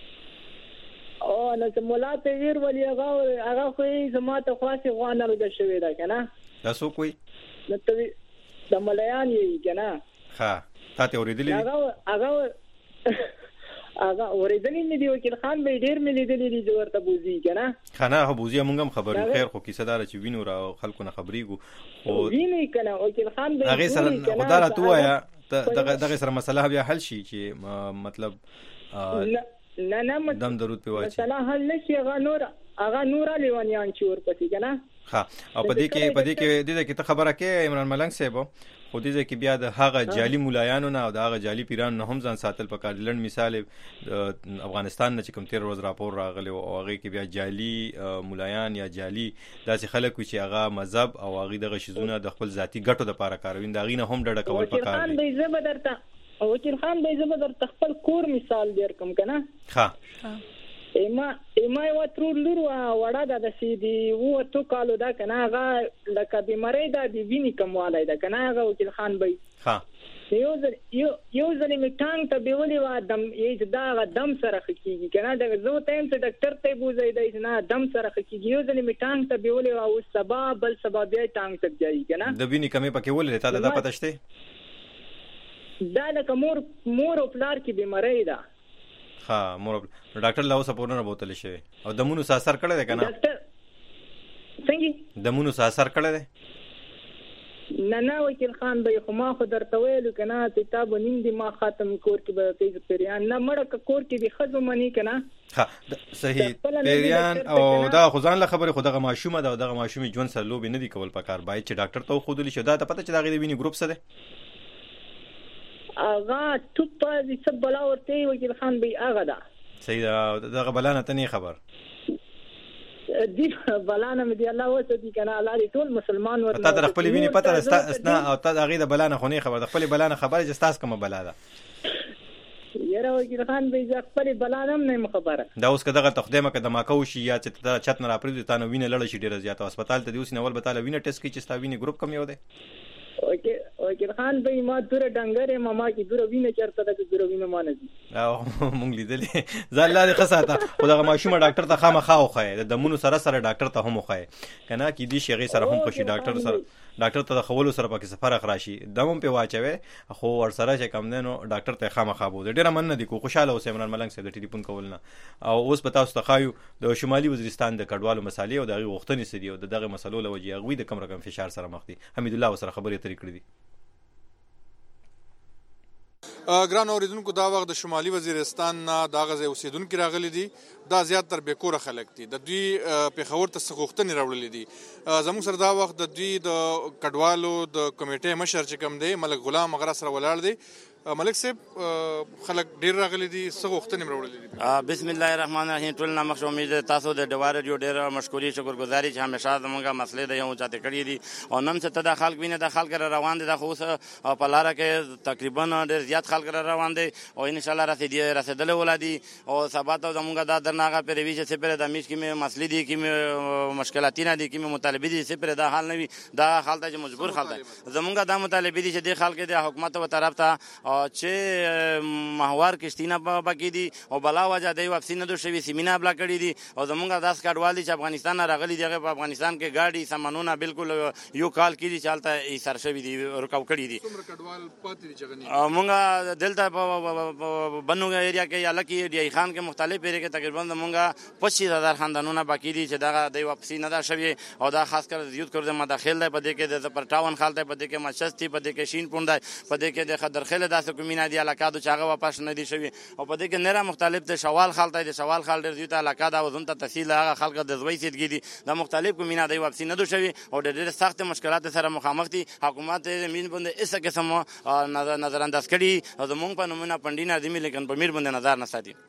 او نو مولا ته ویر ولي هغه هغه خو زما ته خاصه غوانه لږ شوی دا کنه تاسو کوی نو ته د مليان یې کنه ها تاسو اوریدلې هغه هغه هغه اوریدلې نه دی وکیل خان به ډیر ملي دلی دی ورته بوزي کنه خانه هو بوزي مونږ هم خبرو خیر خو کیسه دار چې وینو را خلکو نه خبرېګو خو ویني کنه وکیل خان به هغه سره خدای را توایا دغه دغه سره مسله بیا حل شي چې مطلب نه نه دم درود په واچي مسله حل نشي هغه نور هغه نور لیوانیان چې ورپسې کنه ها او په دې کې په دې کې د دې کې خبره کې عمران ملنګ صاحب خو دې کې بیا د هغه جعلي مولایانو نه او د هغه جعلي پیرانو نه هم ځان ساتل پکار لړن مثال افغانستان نه چې کوم تیر ورځ راپور راغلی او هغه کې بیا جعلي مولایان یا جعلي داسې خلک چې هغه مذهب او هغه دغه شیزونه د خپل ذاتی ګټو لپاره کاروي دا غینه هم ډډه کول پکار دی. وکیل خان به زه بدرته وکیل خان به زه بدرته خپل کور مثال دیر کوم کنه ها ایما ایما یو تر لور وړه د سیدی وو تو کالو دا کنه هغه لکه بیماری دا دی ویني کومواله دا کنه هغه وکیل خان به ها یو یو یو ځلې می ټانګ ته بیولې وا دم یې دا دم سره خکېږي کنه دا زه ټایم ته ډاکټر ته بوزای دی نه دم سره خکېږي یو ځلې می ټانګ ته بیولې وا او سبا بل سبا بیا ټانګ ته ځي کنه د ویني کمی پکې ولې تا دا پته شته دا لکه مور مور او پلار کې بیماری ده ها مور ډاکټر لا اوسه پورنه بوتل شي او دمونو اثر کړی دی کنه ډاکټر څنګه دمونو اثر کړی دی نه نه وکیل خان به خو ما خو درته ویلو کنه چې تا به نیم دی ما ختم کور کې به تیز پیریان نه مړه کور کې دی خزو منی کنه ها صحیح پیریان او دا خو ځان له خبره خو دغه ماشومه دا دغه ماشومه جون سره لوبي نه دی کول پکار باید چې ډاکټر ته خو دلی شو دا ته پته چې دا غي ویني ګروپ سره هغه ټوپ دې څه بلا ورته وکیل خان به هغه ده صحیح ده دغه بلانه ته نه خبر دی بلانه مې دی الله وته دي کنه الله دې ټول مسلمان ورته تا در خپل ویني پته اسنا او تا هغه د بلانه خو نه خبر د خپل بلانه خبر چې تاسو کومه بلا ده یره وکیل خان به ځ خپل بلانه نه خبره دا اوس کداغه تخدمه کده ما کو شي یا چې ته چت نه راپریږي تا نو وینه لړ شي ډیره زیاته هسپتال ته دی اوس نو ول بتاله وینه ټیسټ کی چې ستا وینه ګروپ کم یو ده اوکې وکیل خان به ما دور ډنګره ما ما کی دور وینه چرته ده دور وینه مان دي او مونږ لیدلې ځل لاره خساته خدای ماشومه ډاکټر ته خامخا خو د دمونو سره سره ډاکټر ته هم خو کنه کی دي شي غي سره هم خوشي ډاکټر سره ډاکټر ته خولو سره پکې سفر خراشي دمم په واچوي خو ور سره چې کم نه نو ډاکټر ته خامخا بو ډیره من نه دي کو خوشاله اوس عمران ملنګ سره د ټلیفون کولنه او اوس پتا اوس تخایو د شمالي وزیرستان د کډوالو مسالې او دغه وختنی سدي او دغه مسلو لوجي غوي د کم رقم فشار سره مخ دي حمید الله سره خبرې ترې کړې دي ګران اوریدونکو دا وخت د شمالي وزیرستان نه دا غزه اوسیدونکو راغلي دي دا زیات تر بیکوره خلک دي د دوی په خبر ته سغوختنی راوړل دي زموږ سره دا وخت د دوی د کډوالو د کمیټې مشر چې کوم دی ملک غلام غره سره ولاړ دی ملک صاحب خلک ډیر راغلي دي سغوختنی راوړل دي بسم الله الرحمن الرحیم ټول نامخ امید تاسو د ډوار جو ډیر مشکوري شکرګزاري چې همیشه زموږه مسلې د یو چاته کړی دي او نن څه ته د خلک ویني د خلک روان دي د خو په لار کې تقریبا ډیر زیات خلک روان دي او ان شاء الله رسیدي رسیدل ولادي او سبا ته زموږه د درناغه پروي چې سپره د میش کې مسلې دي کې مشکلات نه دي کې مطالبه دي سپره د حال نه وي دا حالت چې مجبور خلک زموږه د مطالبه دي چې د خلک د حکومت په طرف ته چې محور کشتینه پکې دي او بلا وجه دی واپسی نه دوه شوي سیمینه بلا کړی دي او زمونږ داس کډوالي چې افغانستان راغلي دي په افغانستان کې گاډي سامانونه بالکل یو کال کې دي چالتہ ای سر شوي دي رکاو کړی دي څومره کډوال پاتې دي چغني مونږه دلته بنو ایریا کې یا لکی دی خان کې مختلف ایریا کې تقریبا مونږه پچیس هزار خاندانونه باقی دي چې دا دی واپسی نه دا شوي او دا خاص کر زیات کړ د مداخل دی په دې کې د پرټاون خالته په دې کې مشستی په دې کې شین پوند په دې کې د خدرخله داسې کومینه دی علاقه د چاغه واپس نه دي شوي او په دې کې نره مختلف د شوال خالته د شوال خال ډیر زیات علاقه دا وزن ته تحصیل هغه خلک د زوی سیدګي دي د مختلف کومینه دی واپسی نه دي شوي او ډېر سخت مشکلات سره مخامخ دي حکومت د مين باندې اسه قسم نظر انداز کړي او زمونږ په نمونه پندینه دي لیکن په میر باندې نظر نه ساتي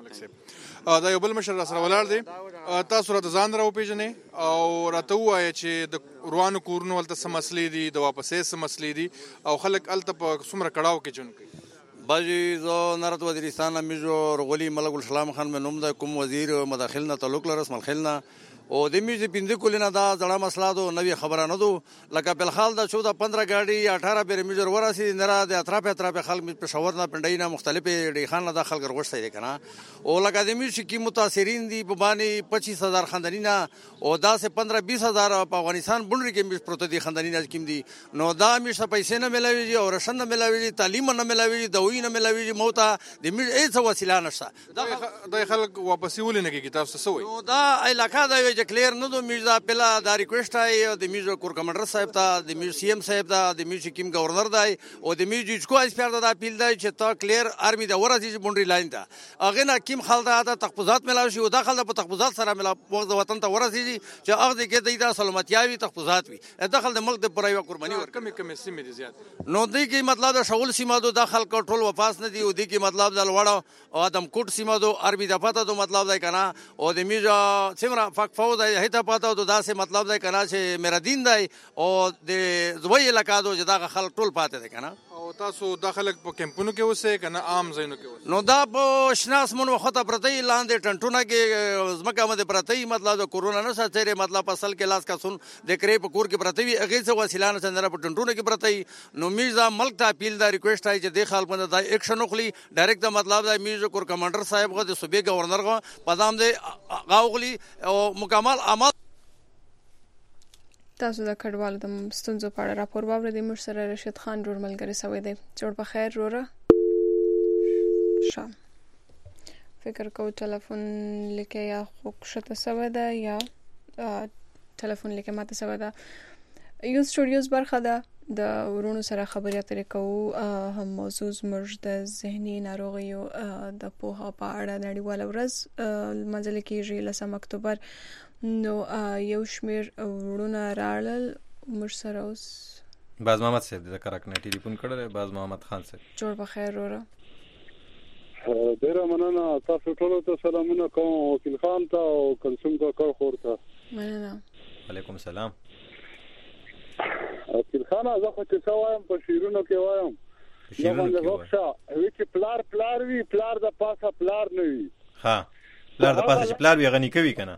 دا یو بل مشر سره ولاړ دی تاسو راته ځان راو پیژنې او راته وایي چې د روانو کورونو ولته سم مسلې دي د واپسې سم مسلې دي او خلک الته په څومره کړهو کې جون کوي باجی زه نارت وزیرستان میجو رغولی ملک السلام خان مې نوم د کوم وزیر مداخل نه تعلق لرس ملخل نه او د میوزي پینځه کولینه دا ځړه مسله دو نوې خبره نه دو لکه بل خال دا چودہ پندرہ گاډي اٹھارہ پیر میجر وراسي نه د اطراف اطراف خلک په شاور نه پندای نه مختلف ډی خان نه داخل غوښته دي کنه او لکه د میوزي کی متاثرین دي په باندې پچیس هزار خاندانینا او دا سه پندرہ بیس هزار په افغانستان بونډري کې میش پروت دي خاندانینا کیم دي نو دا میش پیسې نه ملاويږي او رشن نه ملاويږي تعلیم نه ملاويږي دوی نه ملاويږي موتا د میش هیڅ وسیله نشته دا خلک واپس ولې نه کې کتاب څه وي نو دا علاقه دا وی کلیر نه دو میرزا پلا دا ریکوست آئی د میرزا کور کمانډر صاحب ته د میرزا سی ام صاحب ته د میرزا کیم گورنر دی او د میرزا چکو اسپیر دا اپیل دی چې تا کلیر آرمی د ورځي بونډري لاین ته اغه نه کیم خلدا ته تخفیضات ملاوي شي او داخله په تخفیضات سره ملا وخت وطن ته ورځي چې اغه کې د سلامتیاوي تخفیضات وي داخله د ملک د پرایو قرباني ور کم کم سیمه دي زیات نو دی کې مطلب د شغل سیمه دو داخل کنټرول واپس نه دی او دی کې مطلب د لوړو او ادم کوټ سیمه دو آرمی د پاته دو مطلب دی کنه او د میرزا څومره فق فوز هیته پاته دو داسې مطلب دی کنه چې میرا دین دی او د زوی علاقه دو چې دا خلک ټول پاتې دي کنه او تاسو داخله په کمپونو کې اوسه کنه عام ځایونو کې اوسه نو دا په شناس مون وخته پرته لاندې ټنټونه کې زمکه مده پرته مطلب د کورونا نه ساتره مطلب اصل کې لاس کا سن د کرے په کور کې پرته وی اغه څه وسیله نه سندره په ټنټونه کې پرته نو میرزا ملک ته اپیل دا ریکوست آی چې د خلک باندې دا ایکشن وکړي ډایرکټ دا مطلب دا میرزا کور کمانډر صاحب غو د صوبې گورنر غو پدام دې غاوغلی او مکمل عمل تاسو د کډوالو د ستونزو په اړه راپور واورئ موږ سره رشید خان ډور ملګری سوی دی جوړ په خیر وروره شام فکر کو ټلیفون لیکه یا خوښته سوی ده یا ټلیفون لیکه ماته سوی ده یو سټوډیوز برخه ده د ورونو سره خبرې اترې کوو هم موضوع زموږ د ذهني ناروغیو د پوهه په اړه نړیواله ورځ لمانځل کېږي لسم اکتوبر نو یو شمیر ورونه راړل موږ سره اوس باز محمد صاحب د کرکنه ټلیفون کړل. باز محمد خان صاحب جوړ بخیر وره. ډیره مننه. تاسو ټول ته سلامونه کوم، وکیل خان ته او کلثوم کاکا خور ته. مننه. وعلیکم السلام. وکیل خان زه خو څه وایم په شیرونو کې وایم نو باندې وښه وی چې پلار پلار وی پلار د پاسه پلار نه وی. ها پلار د پاسه چې پلار وی غنی کوي کنه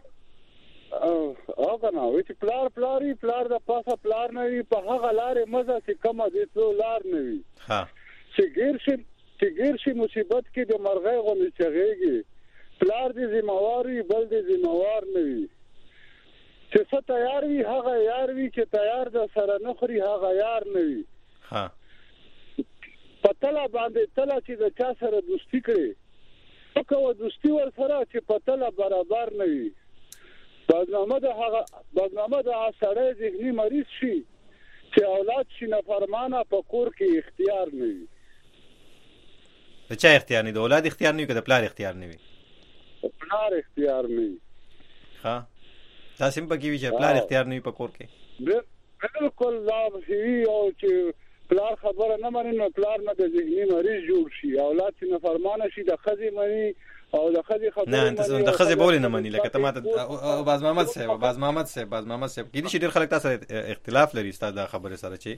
او کنه وی چې پلار پلار وی پلار د پاسه پلار نه وی په هغه لارې مزه چې کومه دې څو لار نه وی. ها چې ګیر شي چې ګیر شي مصیبت کې د مرغۍ غوندې چغېږي پلار دې ذمہوار وي بل دې ذمہوار نه وي. چې څه تیار وي هغه یار وي چې تیار د سره نه خوري هغه یار نه وي. ها په تله باندې تله چې د چا سره دوستي کړي وکړه دوستي ور سره چې په تله برابر نه وي. بدنامه د هغه بدنامه د سړی ذهني مریض شي چې اولاد شي نافرمانه په کور کې اختیار نه وي. د چا اختیار نه دی؟ د اولاد اختیار نه وي که د پلار اختیار نه وي؟ پلار اختیار نه وي. ها تاسو هم پکې وي چې پلار اختیار نه وي په کور کې؟ بالکل لا وی او چې پلار خبره نه مانی نو پلار نه د ذهني مریض جوړ شي اولاد چې نافرمانه شي د خزي مانی او د خزي خبره نه تاسو د خزي بول نه مانی لکه ته ماته باز محمد صاحب باز محمد صاحب باز محمد صاحب کې دي چې ډېر خلک تاسو اختلاف لري ستاسو د خبره سره چې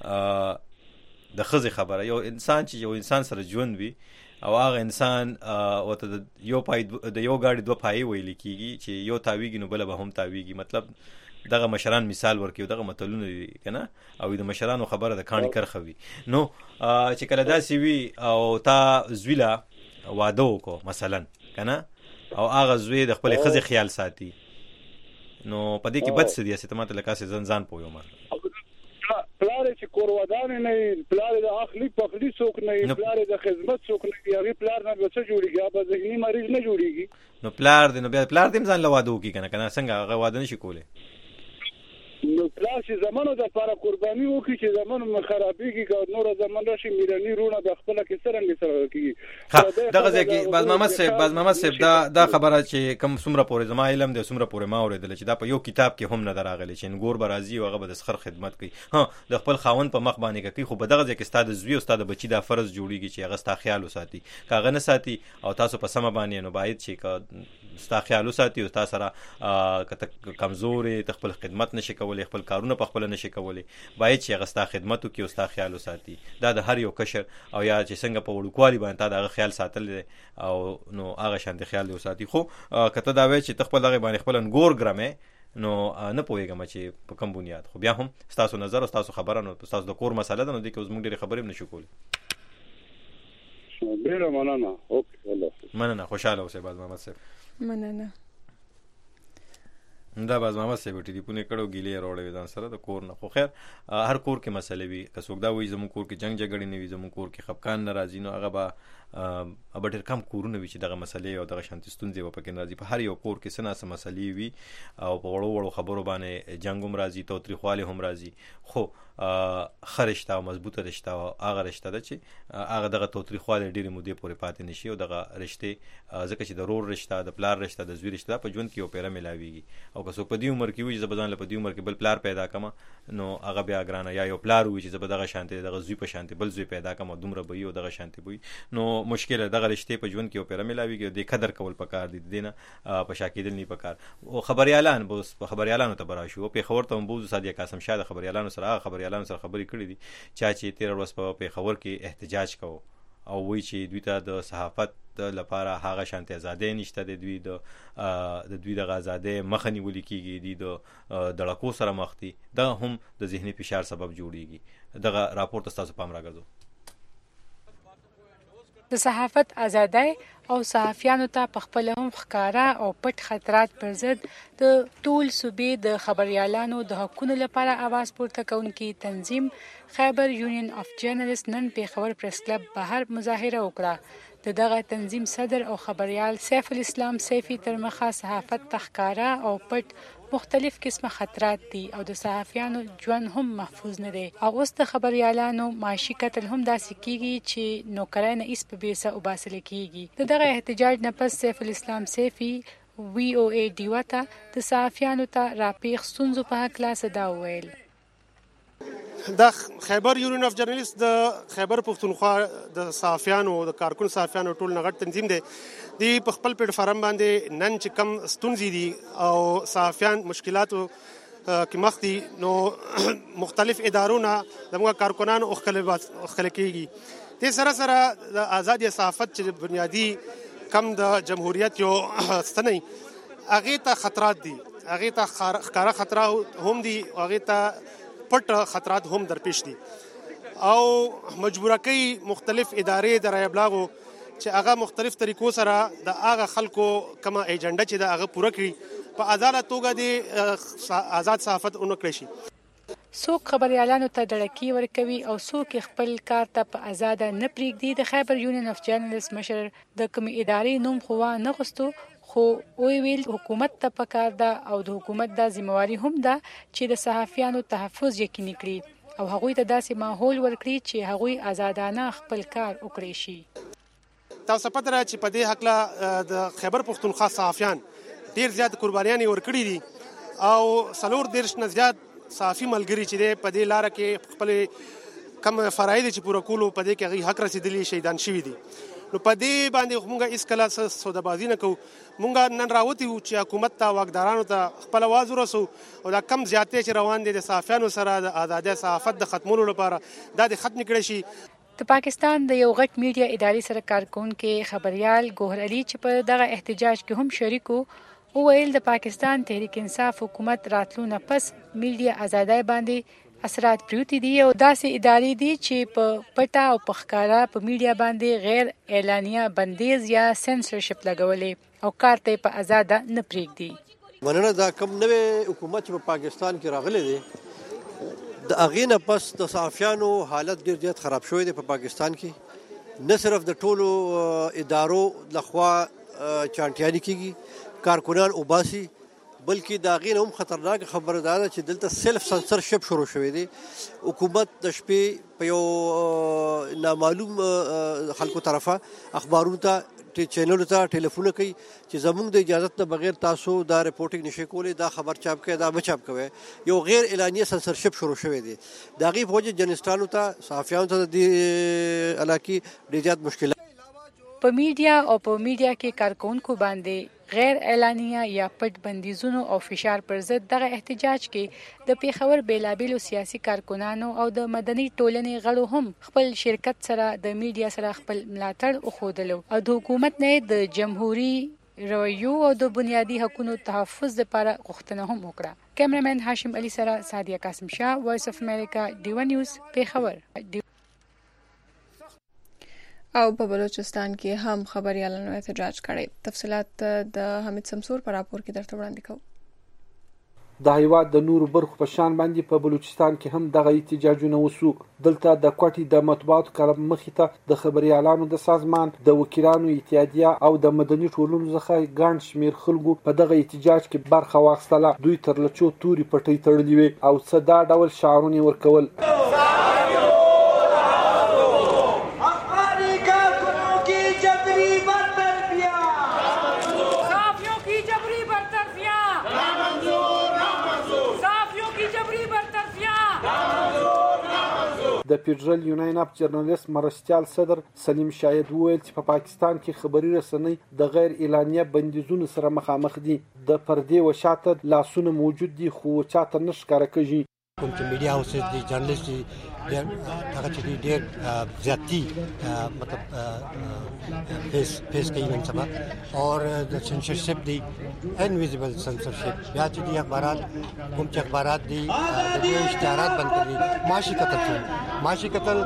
د خزي خبره یو انسان چې یو انسان سره ژوند وي او هغه انسان وته د یو پای د یو گاډي دوه پای ویل کیږي چې یو تاویږي نو بل به هم تاویږي. مطلب دغه مشران مثال ورکیو دغه متلونه دي کنه او د مشرانو خبره د کانی کرخه وي. نو چې کله داسي وي او تا زویلا واده وکړو مثلا کنه او هغه زوی د خپل خزي خیال ساتي نو پدې کې بد څه دي چې تماته لکه ځان ځان پویو ما پلار چې کور ودان نه پلار د اخلي پخلي څوک نه پلار د خدمت څوک نه یاري پلار نه څه جوړیږي هغه ذهني مریض نه جوړیږي. نو پلار دې نو بیا پلار دې ځان لوادو کی کنه کنه څنګه هغه واده نشي کوله. نو پلار چې زمانو د لپاره قرباني وکړي چې زمانو خرابېږي که نور زمان راشي میرانی رونه د خپل کې څنګه سره کیږي. ها دغه ځکه باز محمد صاحب باز محمد صاحب دا دا خبره چې کوم څومره پورې زما علم دی څومره پورې ما اوریدل چې دا په یو کتاب کې هم نه دراغلی چې نګور برازي او هغه به د سخر خدمت کوي. ها د خپل خاوند په مخ باندې کوي خو په دغه ځکه ستاد زوی او ستاد بچی دا فرض جوړیږي چې هغه ستا خیال وساتي کاغه نه ساتي او تاسو په سم باندې نو باید چې ستا خیال وساتي او تاسو سره کته کمزوري خپل خدمت نشي کولای خپل کارونه په خپل نشي کولای باید چې هغه ستا خدمت وکي او ستا خیال وساتي. دا د هر یو کشر او یا چې څنګه په وړوکوالي باندې دا خیال ساتل او نو هغه شانتي خیال وساتي. خو کته دا وای چې خپل هغه باندې خپل انګور ګرمه نو نه پوهیږم چې په کوم بنیاد خو بیا هم تاسو نظر او تاسو خبره نو تاسو د کور مسله ده نو د کې زموږ ډېر خبرې نشو کولای. ډېر مننه. اوکې الله مننه خوشاله اوسئ باز محمد صاحب. مننه. دا باز محمد صاحب ټلیفون کړو ګیلې راوړې ځان سره د کور نه. خو خیر هر کور کې مسلې وي که څوک دا وایي زموږ کور کې جنگ جګړې نه وي زموږ کور کې خفقان ناراضي نو هغه به اب ډېر کم کورونه وي چې دغه مسلې او دغه شانتي ستونزې به پکې راځي. په هر یو کور کې څه نه څه مسلې وي او په وړو وړو خبرو باندې جنګ هم راځي تاوتریخوالی هم راځي. خو ښه رشته او مضبوطه رشته او هغه رشته ده چې هغه دغه تاوتریخوالی ډېرې مودې پورې پاتې نشي او دغه رشتې ځکه چې د رور رشته د پلار رشته د زوی رشته په ژوند کې یو پیره میلاویږي او که څوک په دې عمر کې وي چې زه به ځان له په دې عمر کې بل پلار پیدا کړم نو هغه بیا ګرانه یا یو پلار وي چې زه به دغه شانتي دغه زوی په شانتي بل زوی پیدا کړم دومره به یو دغه شانتي وي نو مشکل دغه رشتې په ژوند کې یو پیره میلاویږي د قدر کول پکار دي دینه په شاکیدل نه پکار. او خبريالان به خبريالانو ته براشو په خبر ته بوز صادق قاسم شاه خبريالانو سره خبريالانو سره خبرې کړې دي چا چې تیر ورځ په خبر کې احتجاج کوو او وی چې دوی ته د صحافت لپاره هغه شانتي آزادۍ نشته د دوی د د دوی د آزادۍ مخنی ولي کیږي د دړکو سره مخ دي دا هم د ذهني فشار سبب جوړیږي. دغه راپور تاسو پام راغځو. د صحافت ازادۍ او صحافیانو ته په خپل هم ښکارا او پټ خطرات پر ضد د ټول صوبې د خبريالانو د حقوقو لپاره आवाज پورته کوونکی تنظیم خیبر یونین اف جرنالست نن پیښور پریس کلب بهر مظاهره وکړه. د دغه تنظیم صدر او خبريال سیف الاسلام سیفي تر مخه صحافت تخکارا او پټ مختلف قسمه خطرات دي او د صحافیانو ژوند هم محفوظ نه دي او اوس د خبريالانو معاشي قتل هم داسې کیږي چې نوکرانه ایس په بیسه او باسل کیږي. دغه احتجاج نه پس سیف الاسلام سیفي وی او ای ډیوتا د صحافیانو ته راپیښ ستونزو په حق لا صدا ویل. د خیبر یونین اف جرنالیست د خیبر پښتونخوا د صحافیانو د کارکون صحافیانو ټول نغټ تنظیم دی دی په خپل پلیټ فارم باندې نن چې کم ستونزې دي او صحافیان مشکلاتو کې مخ دي نو مختلف ادارونه زموږ کارکنان او خلک کېږي دې سره سره د آزادي صحافت چې بنیادی کم د جمهوریت یو ستنی هغې ته خطرات دي هغې ته ښکاره خطره هم دي هغې ته پټ خطرات هم درپیش دي او مجبوره کوي مختلف ادارې د رای ابلاغو چې هغه مختلف طریقو سره د هغه خلکو کومه ایجنډا چې د هغه پوره کړي په آزاده توګه د آزاد صحافت ونکړي شي. څوک خبريالانو ته ډړکی ورکوي او څوک خپل کار ته په آزاده نه پریږدي. د خیبر یونین اف جرنالیست مشر د کوم ادارې نوم خو نه غوښتو خو وی ویل حکومت ته پکار ده او د حکومت د ذمہواری هم ده چې د صحافیانو تحفظ یقیني کړي او هغوی ته داسې ماحول ورکړي چې هغوی آزادانه خپل کار وکړي شي. تاسو پته را چې په دې حق د خیبر پښتونخوا صحافیان ډیر زیات قربانیان ورکړي دي او څلور دیرش نه زیات صحافي ملګري چې په دې لار کې خپل کم فرایض چې پوره کولو په دې کې هغه حق رسیدلی شهیدان شوي دي. نو په دې باندې موږ هیڅ کله سودابازي نه کوو. موږ نن راوتی وو چې حکومت ته واکدارانو ته خپل आवाज ورسو او دا کم زیاتې چې روان دي د صحافیانو سره د آزادۍ صحافت د ختمولو لپاره دا د ختم کړي شي. د پاکستان د یو غټ میډیا ادارې سره کارکونکو خبريال ګوهر علي چې په دغه احتجاج کې هم شریک وو ویل د پاکستان تحریک انصاف حکومت راتلو نه پس میډیا آزادۍ باندې اثرات پریوتی دي او داسې ادارې دي چې په پټه او په ښکارا په میډیا باندې غیر اعلانیه بندیز یا سنسرشپ لګولې او کار ته په آزاده نه پریږدي. مننه دا کوم نوې حکومت چې په پاکستان کې راغلی دی د هغې نه پس د صحافیانو حالت ډېر زیات خراب شوی دی په پاکستان کې. نه صرف د ټولو ادارو لخوا چانټیانې کېږي کارکنان وباسي بلکې دا غین هم خطرناک خبره ده چې دلته سلف سنسرشپ شروع شوی دی. حکومت د شپې په یو نامعلوم خلکو طرفه اخبارونو ته چینلونو ته ټلیفون کوي چې زموږ د اجازت نه بغیر تاسو دا رپورټینګ نشئ کولی دا خبر چاپ کوي دا مچاپ کوي. یو غیر اعلانیه سنسرشپ شروع شوی دی. د هغې په وجه جرنالستانو ته صحافیانو ته د دې علاقې ډېر زیات مشکلات په میډیا او په میډیا کې کارکونکو باندې غیر اعلانیه یا پټ بندیزونو او فشار پر ضد دغه احتجاج کې د پیښور بیلابیلو سیاسي کارکنانو او د مدني ټولنې غړو هم خپل شرکت سره د میډیا سره خپل ملاتړ وښودلو او د حکومت نه د جمهوریت رویو او د بنیادي حقوقو تحفظ لپاره غوښتنه هم وکړه. کیمرامین هاشم علي سره سادیه قاسم شاه، وایس اف امریکا، ډیوا نیوز، پیښور. او په بلوچستان کې هم خبريالانو احتجاج کړي. تفصيلات د حمید سمسور پر راپور کې درته وړاندې کوم. د هیواد د نورو برخو په شان باندې په بلوچستان کې هم دغه احتجاجونه وسو. دلته د کوټي د مطبوعاتو کلب مخې ته د خبريالانو د سازمان د وکیلانو اتحادیه او د مدني ټولنو څخه ګڼ شمیر خلکو په دغه احتجاج کې برخه واخیستله. دوی تر لچو توري پټۍ تړلې وې او څه دا ډول شعارونه ورکول. د فدرال یونین اف جرنالیست مرستیال صدر سلیم شاهد وویل چې په پاکستان کې خبري رسنۍ د غیر اعلانیه بندیزونو سره مخامخ دي. د پردې و شاته لاسونه موجود دي خو چاته نه ښکاره کېږي. کوم چې میډیا هاوسز دي جرنالیست دي هغه چې ډېر زیاتی مطلب فیس فیس کوي نن سبا اور د سنسرشپ دی انویزیبل سنسرشپ بیا چې دي اخبارات کوم چې اخبارات دي د اشتهارات بند کړي. معاشي قتل شوي معاشي قتل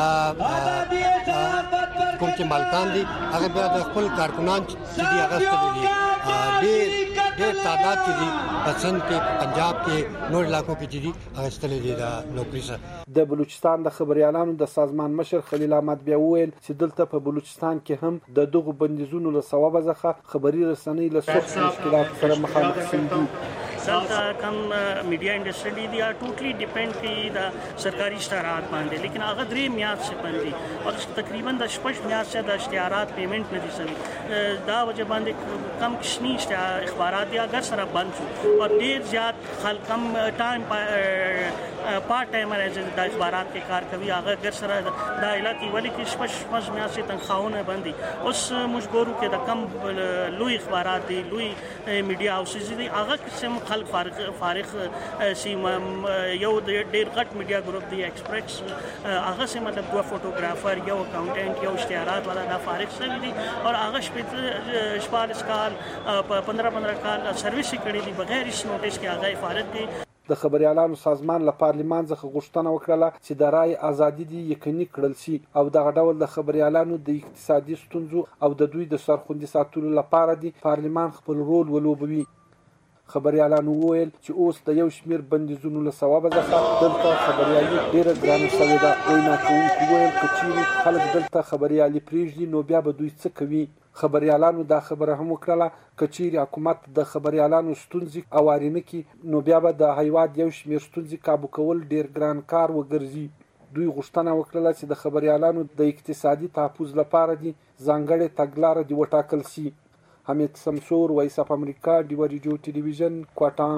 کوم چې مالکان دي هغه بیا د خپل کارکنان چې دي هغه ستړي دي ډېر ډېر تعداد کې دي په سند کې پنجاب کې نور علاقو کې چې دي هغه ستړي دي د نوکري سره. د بلوچستان د خبريالانو د سازمان مشر خلیل احمد بیا وویل چې دلته په بلوچستان کې هم د دغو بندیزونو له سببه ځخه خبري رسنۍ له سخت مشکلات سره مخامخ شوي دي. دلته کم میډیا انډسټری دی ټوټلی ډیپند کوي د سرکاري اشتهارات باندې لیکن هغه درې میاشت څخه باندې او تقریبا د شپږ میاشت څخه د اشتهارات پیمنٹ نه دي شوی. دا وجه باندې کم کشنی اخبارات دی اگر سره بند شو او ډیر زیات خلک کم ټایم پارت ټایمر ایز د اخبارات کې کار کوي هغه ګر سره د علاقې ولی کې شپږ شپږ میاشتې تنخواهونه باندې اوس موږ ګورو کې د کم لوی اخبارات دي لوی میډیا هاوسز دي هغه قسم خلک فارغ فارغ سي یو ډېر غټ میډیا ګروپ دی ایکسپریس هغه سم مطلب دوه فوټوګرافر یو اکاونټنټ یو اشتهارات والا دا فارغ شوی دي او هغه شپږ کال پندرہ پندرہ کال سرویس کړي دي بغیر هیڅ نوټیس کې هغه فارغ دي. د خبريالانو سازمان له پارلمان څخه غوښتنه وکړه چې د رای ازادي دي یقیني کړل شي او دغه ډول د خبريالانو د اقتصادي ستونزو او د دوی د سرخوندي ساتلو لپاره دي پارلمان خپل رول ولوبوي. خبريالانو وویل چې اوس د یو شمیر بندیزونو له سببه ځکه دلته خبريالي ډیره ګرانه شوې ده. وینا کوونکي وویل که چیرې خلک دلته خبريالي پرېږدي نو بیا به دوی څه کوي. خبريالانو دا خبره هم وکړه که چیرې حکومت د خبريالانو ستونزې اواري نه کړي نو بیا به د هیواد یو شمیر ستونزې کابو کول ډیر ګران کار وګرځي. دوی غوښتنه وکړه چې د خبريالانو د اقتصادي تحفظ لپاره دي ځانګړې تګلاره دی وټاکل شي. حمید سمسور، وایس اف امریکا، ډیو ریډیو ټلویزیون، کوټا.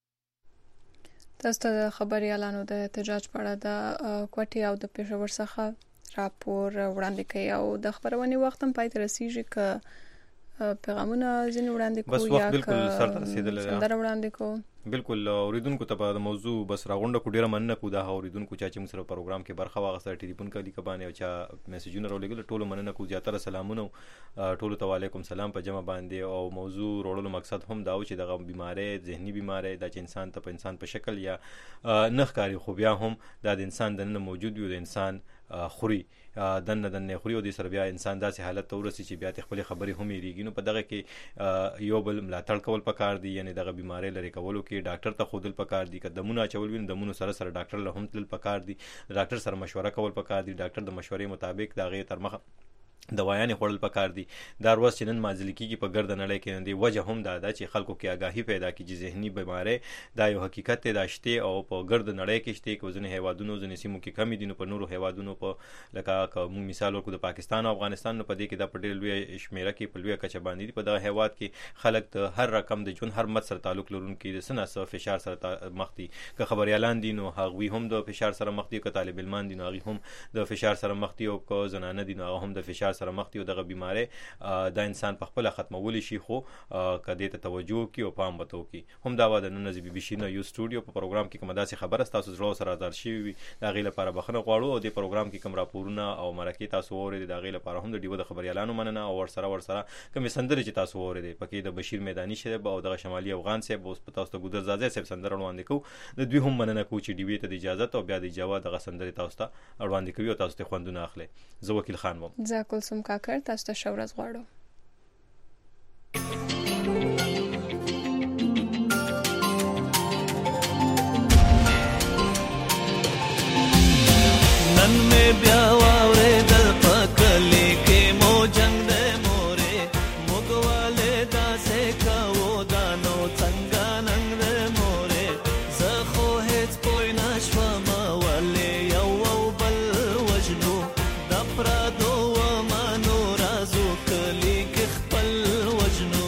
تاسو ته د خبريالانو د احتجاج په اړه د کوټې او د پېښور څخه راپور وړاندې کوي او د خبرونې وخت هم پای ته رسیږي که پیغامونه ځینې وړاندې کوو یا که سندره وړاندې کوو. بالکل اوریدونکو ته په موضوع بس راغونډه کو ډیره مننه کو دا اوریدونکو چې موږ سره پروګرام کې برخه واغسته ټلیفون کلی کبانه او چا میسجونه راولېګل ټولو مننه کو زیاتره سلامونه ټولو ته وعلیکم سلام په جمع باندې او موضوع وروړلو مقصد هم دا و چې دغه بیماری ذهني بیماری د انسان ته په انسان په شکل یا نخ کاری خو بیا هم د انسان د نن موجود وي د انسان خوري دنه دنه خوري او د سر بیا انسان داسې حالت ته ورسي چې بیا خپل خبرې هم یریږي. نو په دغه کې یو بل ملاتړ کول پکار دي یعنی دغه بیماری لري کولو کې ډاکټر ته خودل پکار دي که دمونه چول وین دمونه سره سره ډاکټر له هم تل پکار دي ډاکټر سره مشوره کول پکار دي ډاکټر د مشورې مطابق دغه تر مخ دوايانې خوړل پکار دي. دا ورځ چې نن مازل کېږي په ګرد نړۍ کې نه دی وجه هم دا ده چې خلکو کې آگاهي پیدا کړي چې ذهني بیماری دا یو حقیقت دی دا شته او په ګرد نړۍ کې شته کې ځینې هیوادونو ځینې سیمو کې کمی دي نو په نورو هیوادونو په لکه کوم مثال ورکو د پاکستان او افغانستان نو په دې کې دا په ډېر لوی شمیره کې په لوی کچه باندې دي. په دغه هیواد کې خلک د هر رقم د ژوند هر مت سره تعلق لرونکي د سنا سره فشار سره مخ دي که خبريالان دي نو هغوی هم د فشار سره مخ دي که طالب علمان دي نو هغوی هم د فشار سره مخ دي او که زنانه دي نو هغه هم د فشار سره مخ دي او دغه بیماری دا انسان په خپل ختمول شي خو کدی ته توجه کی او پام وته کی هم دا و د نن بي بي سي نو یو سټوډیو په پروګرام کې کومه داسې خبره تاسو زړه سره ازار شي وي دا غي لپاره بخنه غواړو او د پروګرام کې کوم راپورونه او مرکه تاسو اورئ دا غي لپاره هم د ډیو د خبريالانو مننه او ور سره ور سره کوم سندره چې تاسو اورئ پکې د بشیر میدانی شه او د شمالي افغان سه بوس په تاسو ته ګودر زاده سه سندره وړاندې کو د دوی هم مننه کو چې ډیو ته د اجازه او بیا د جواب د سندره تاسو ته وړاندې کوي او تاسو ته خوندونه اخلي. زه وکیل خان وم. زه کلثوم کاکړ تاسو ته شورز غواړم. نن میں بیا واورے دل پکلی کے مو جنگ دے مورے مگوالے دا سے کاو دانو څنګه ننګ دے مورے زخو هیڅ پوی نشوا ما ولې یو او بل وجنو د پرادو و مانو رازو کلی کې خپل وجنو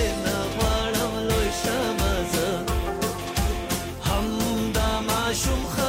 شوم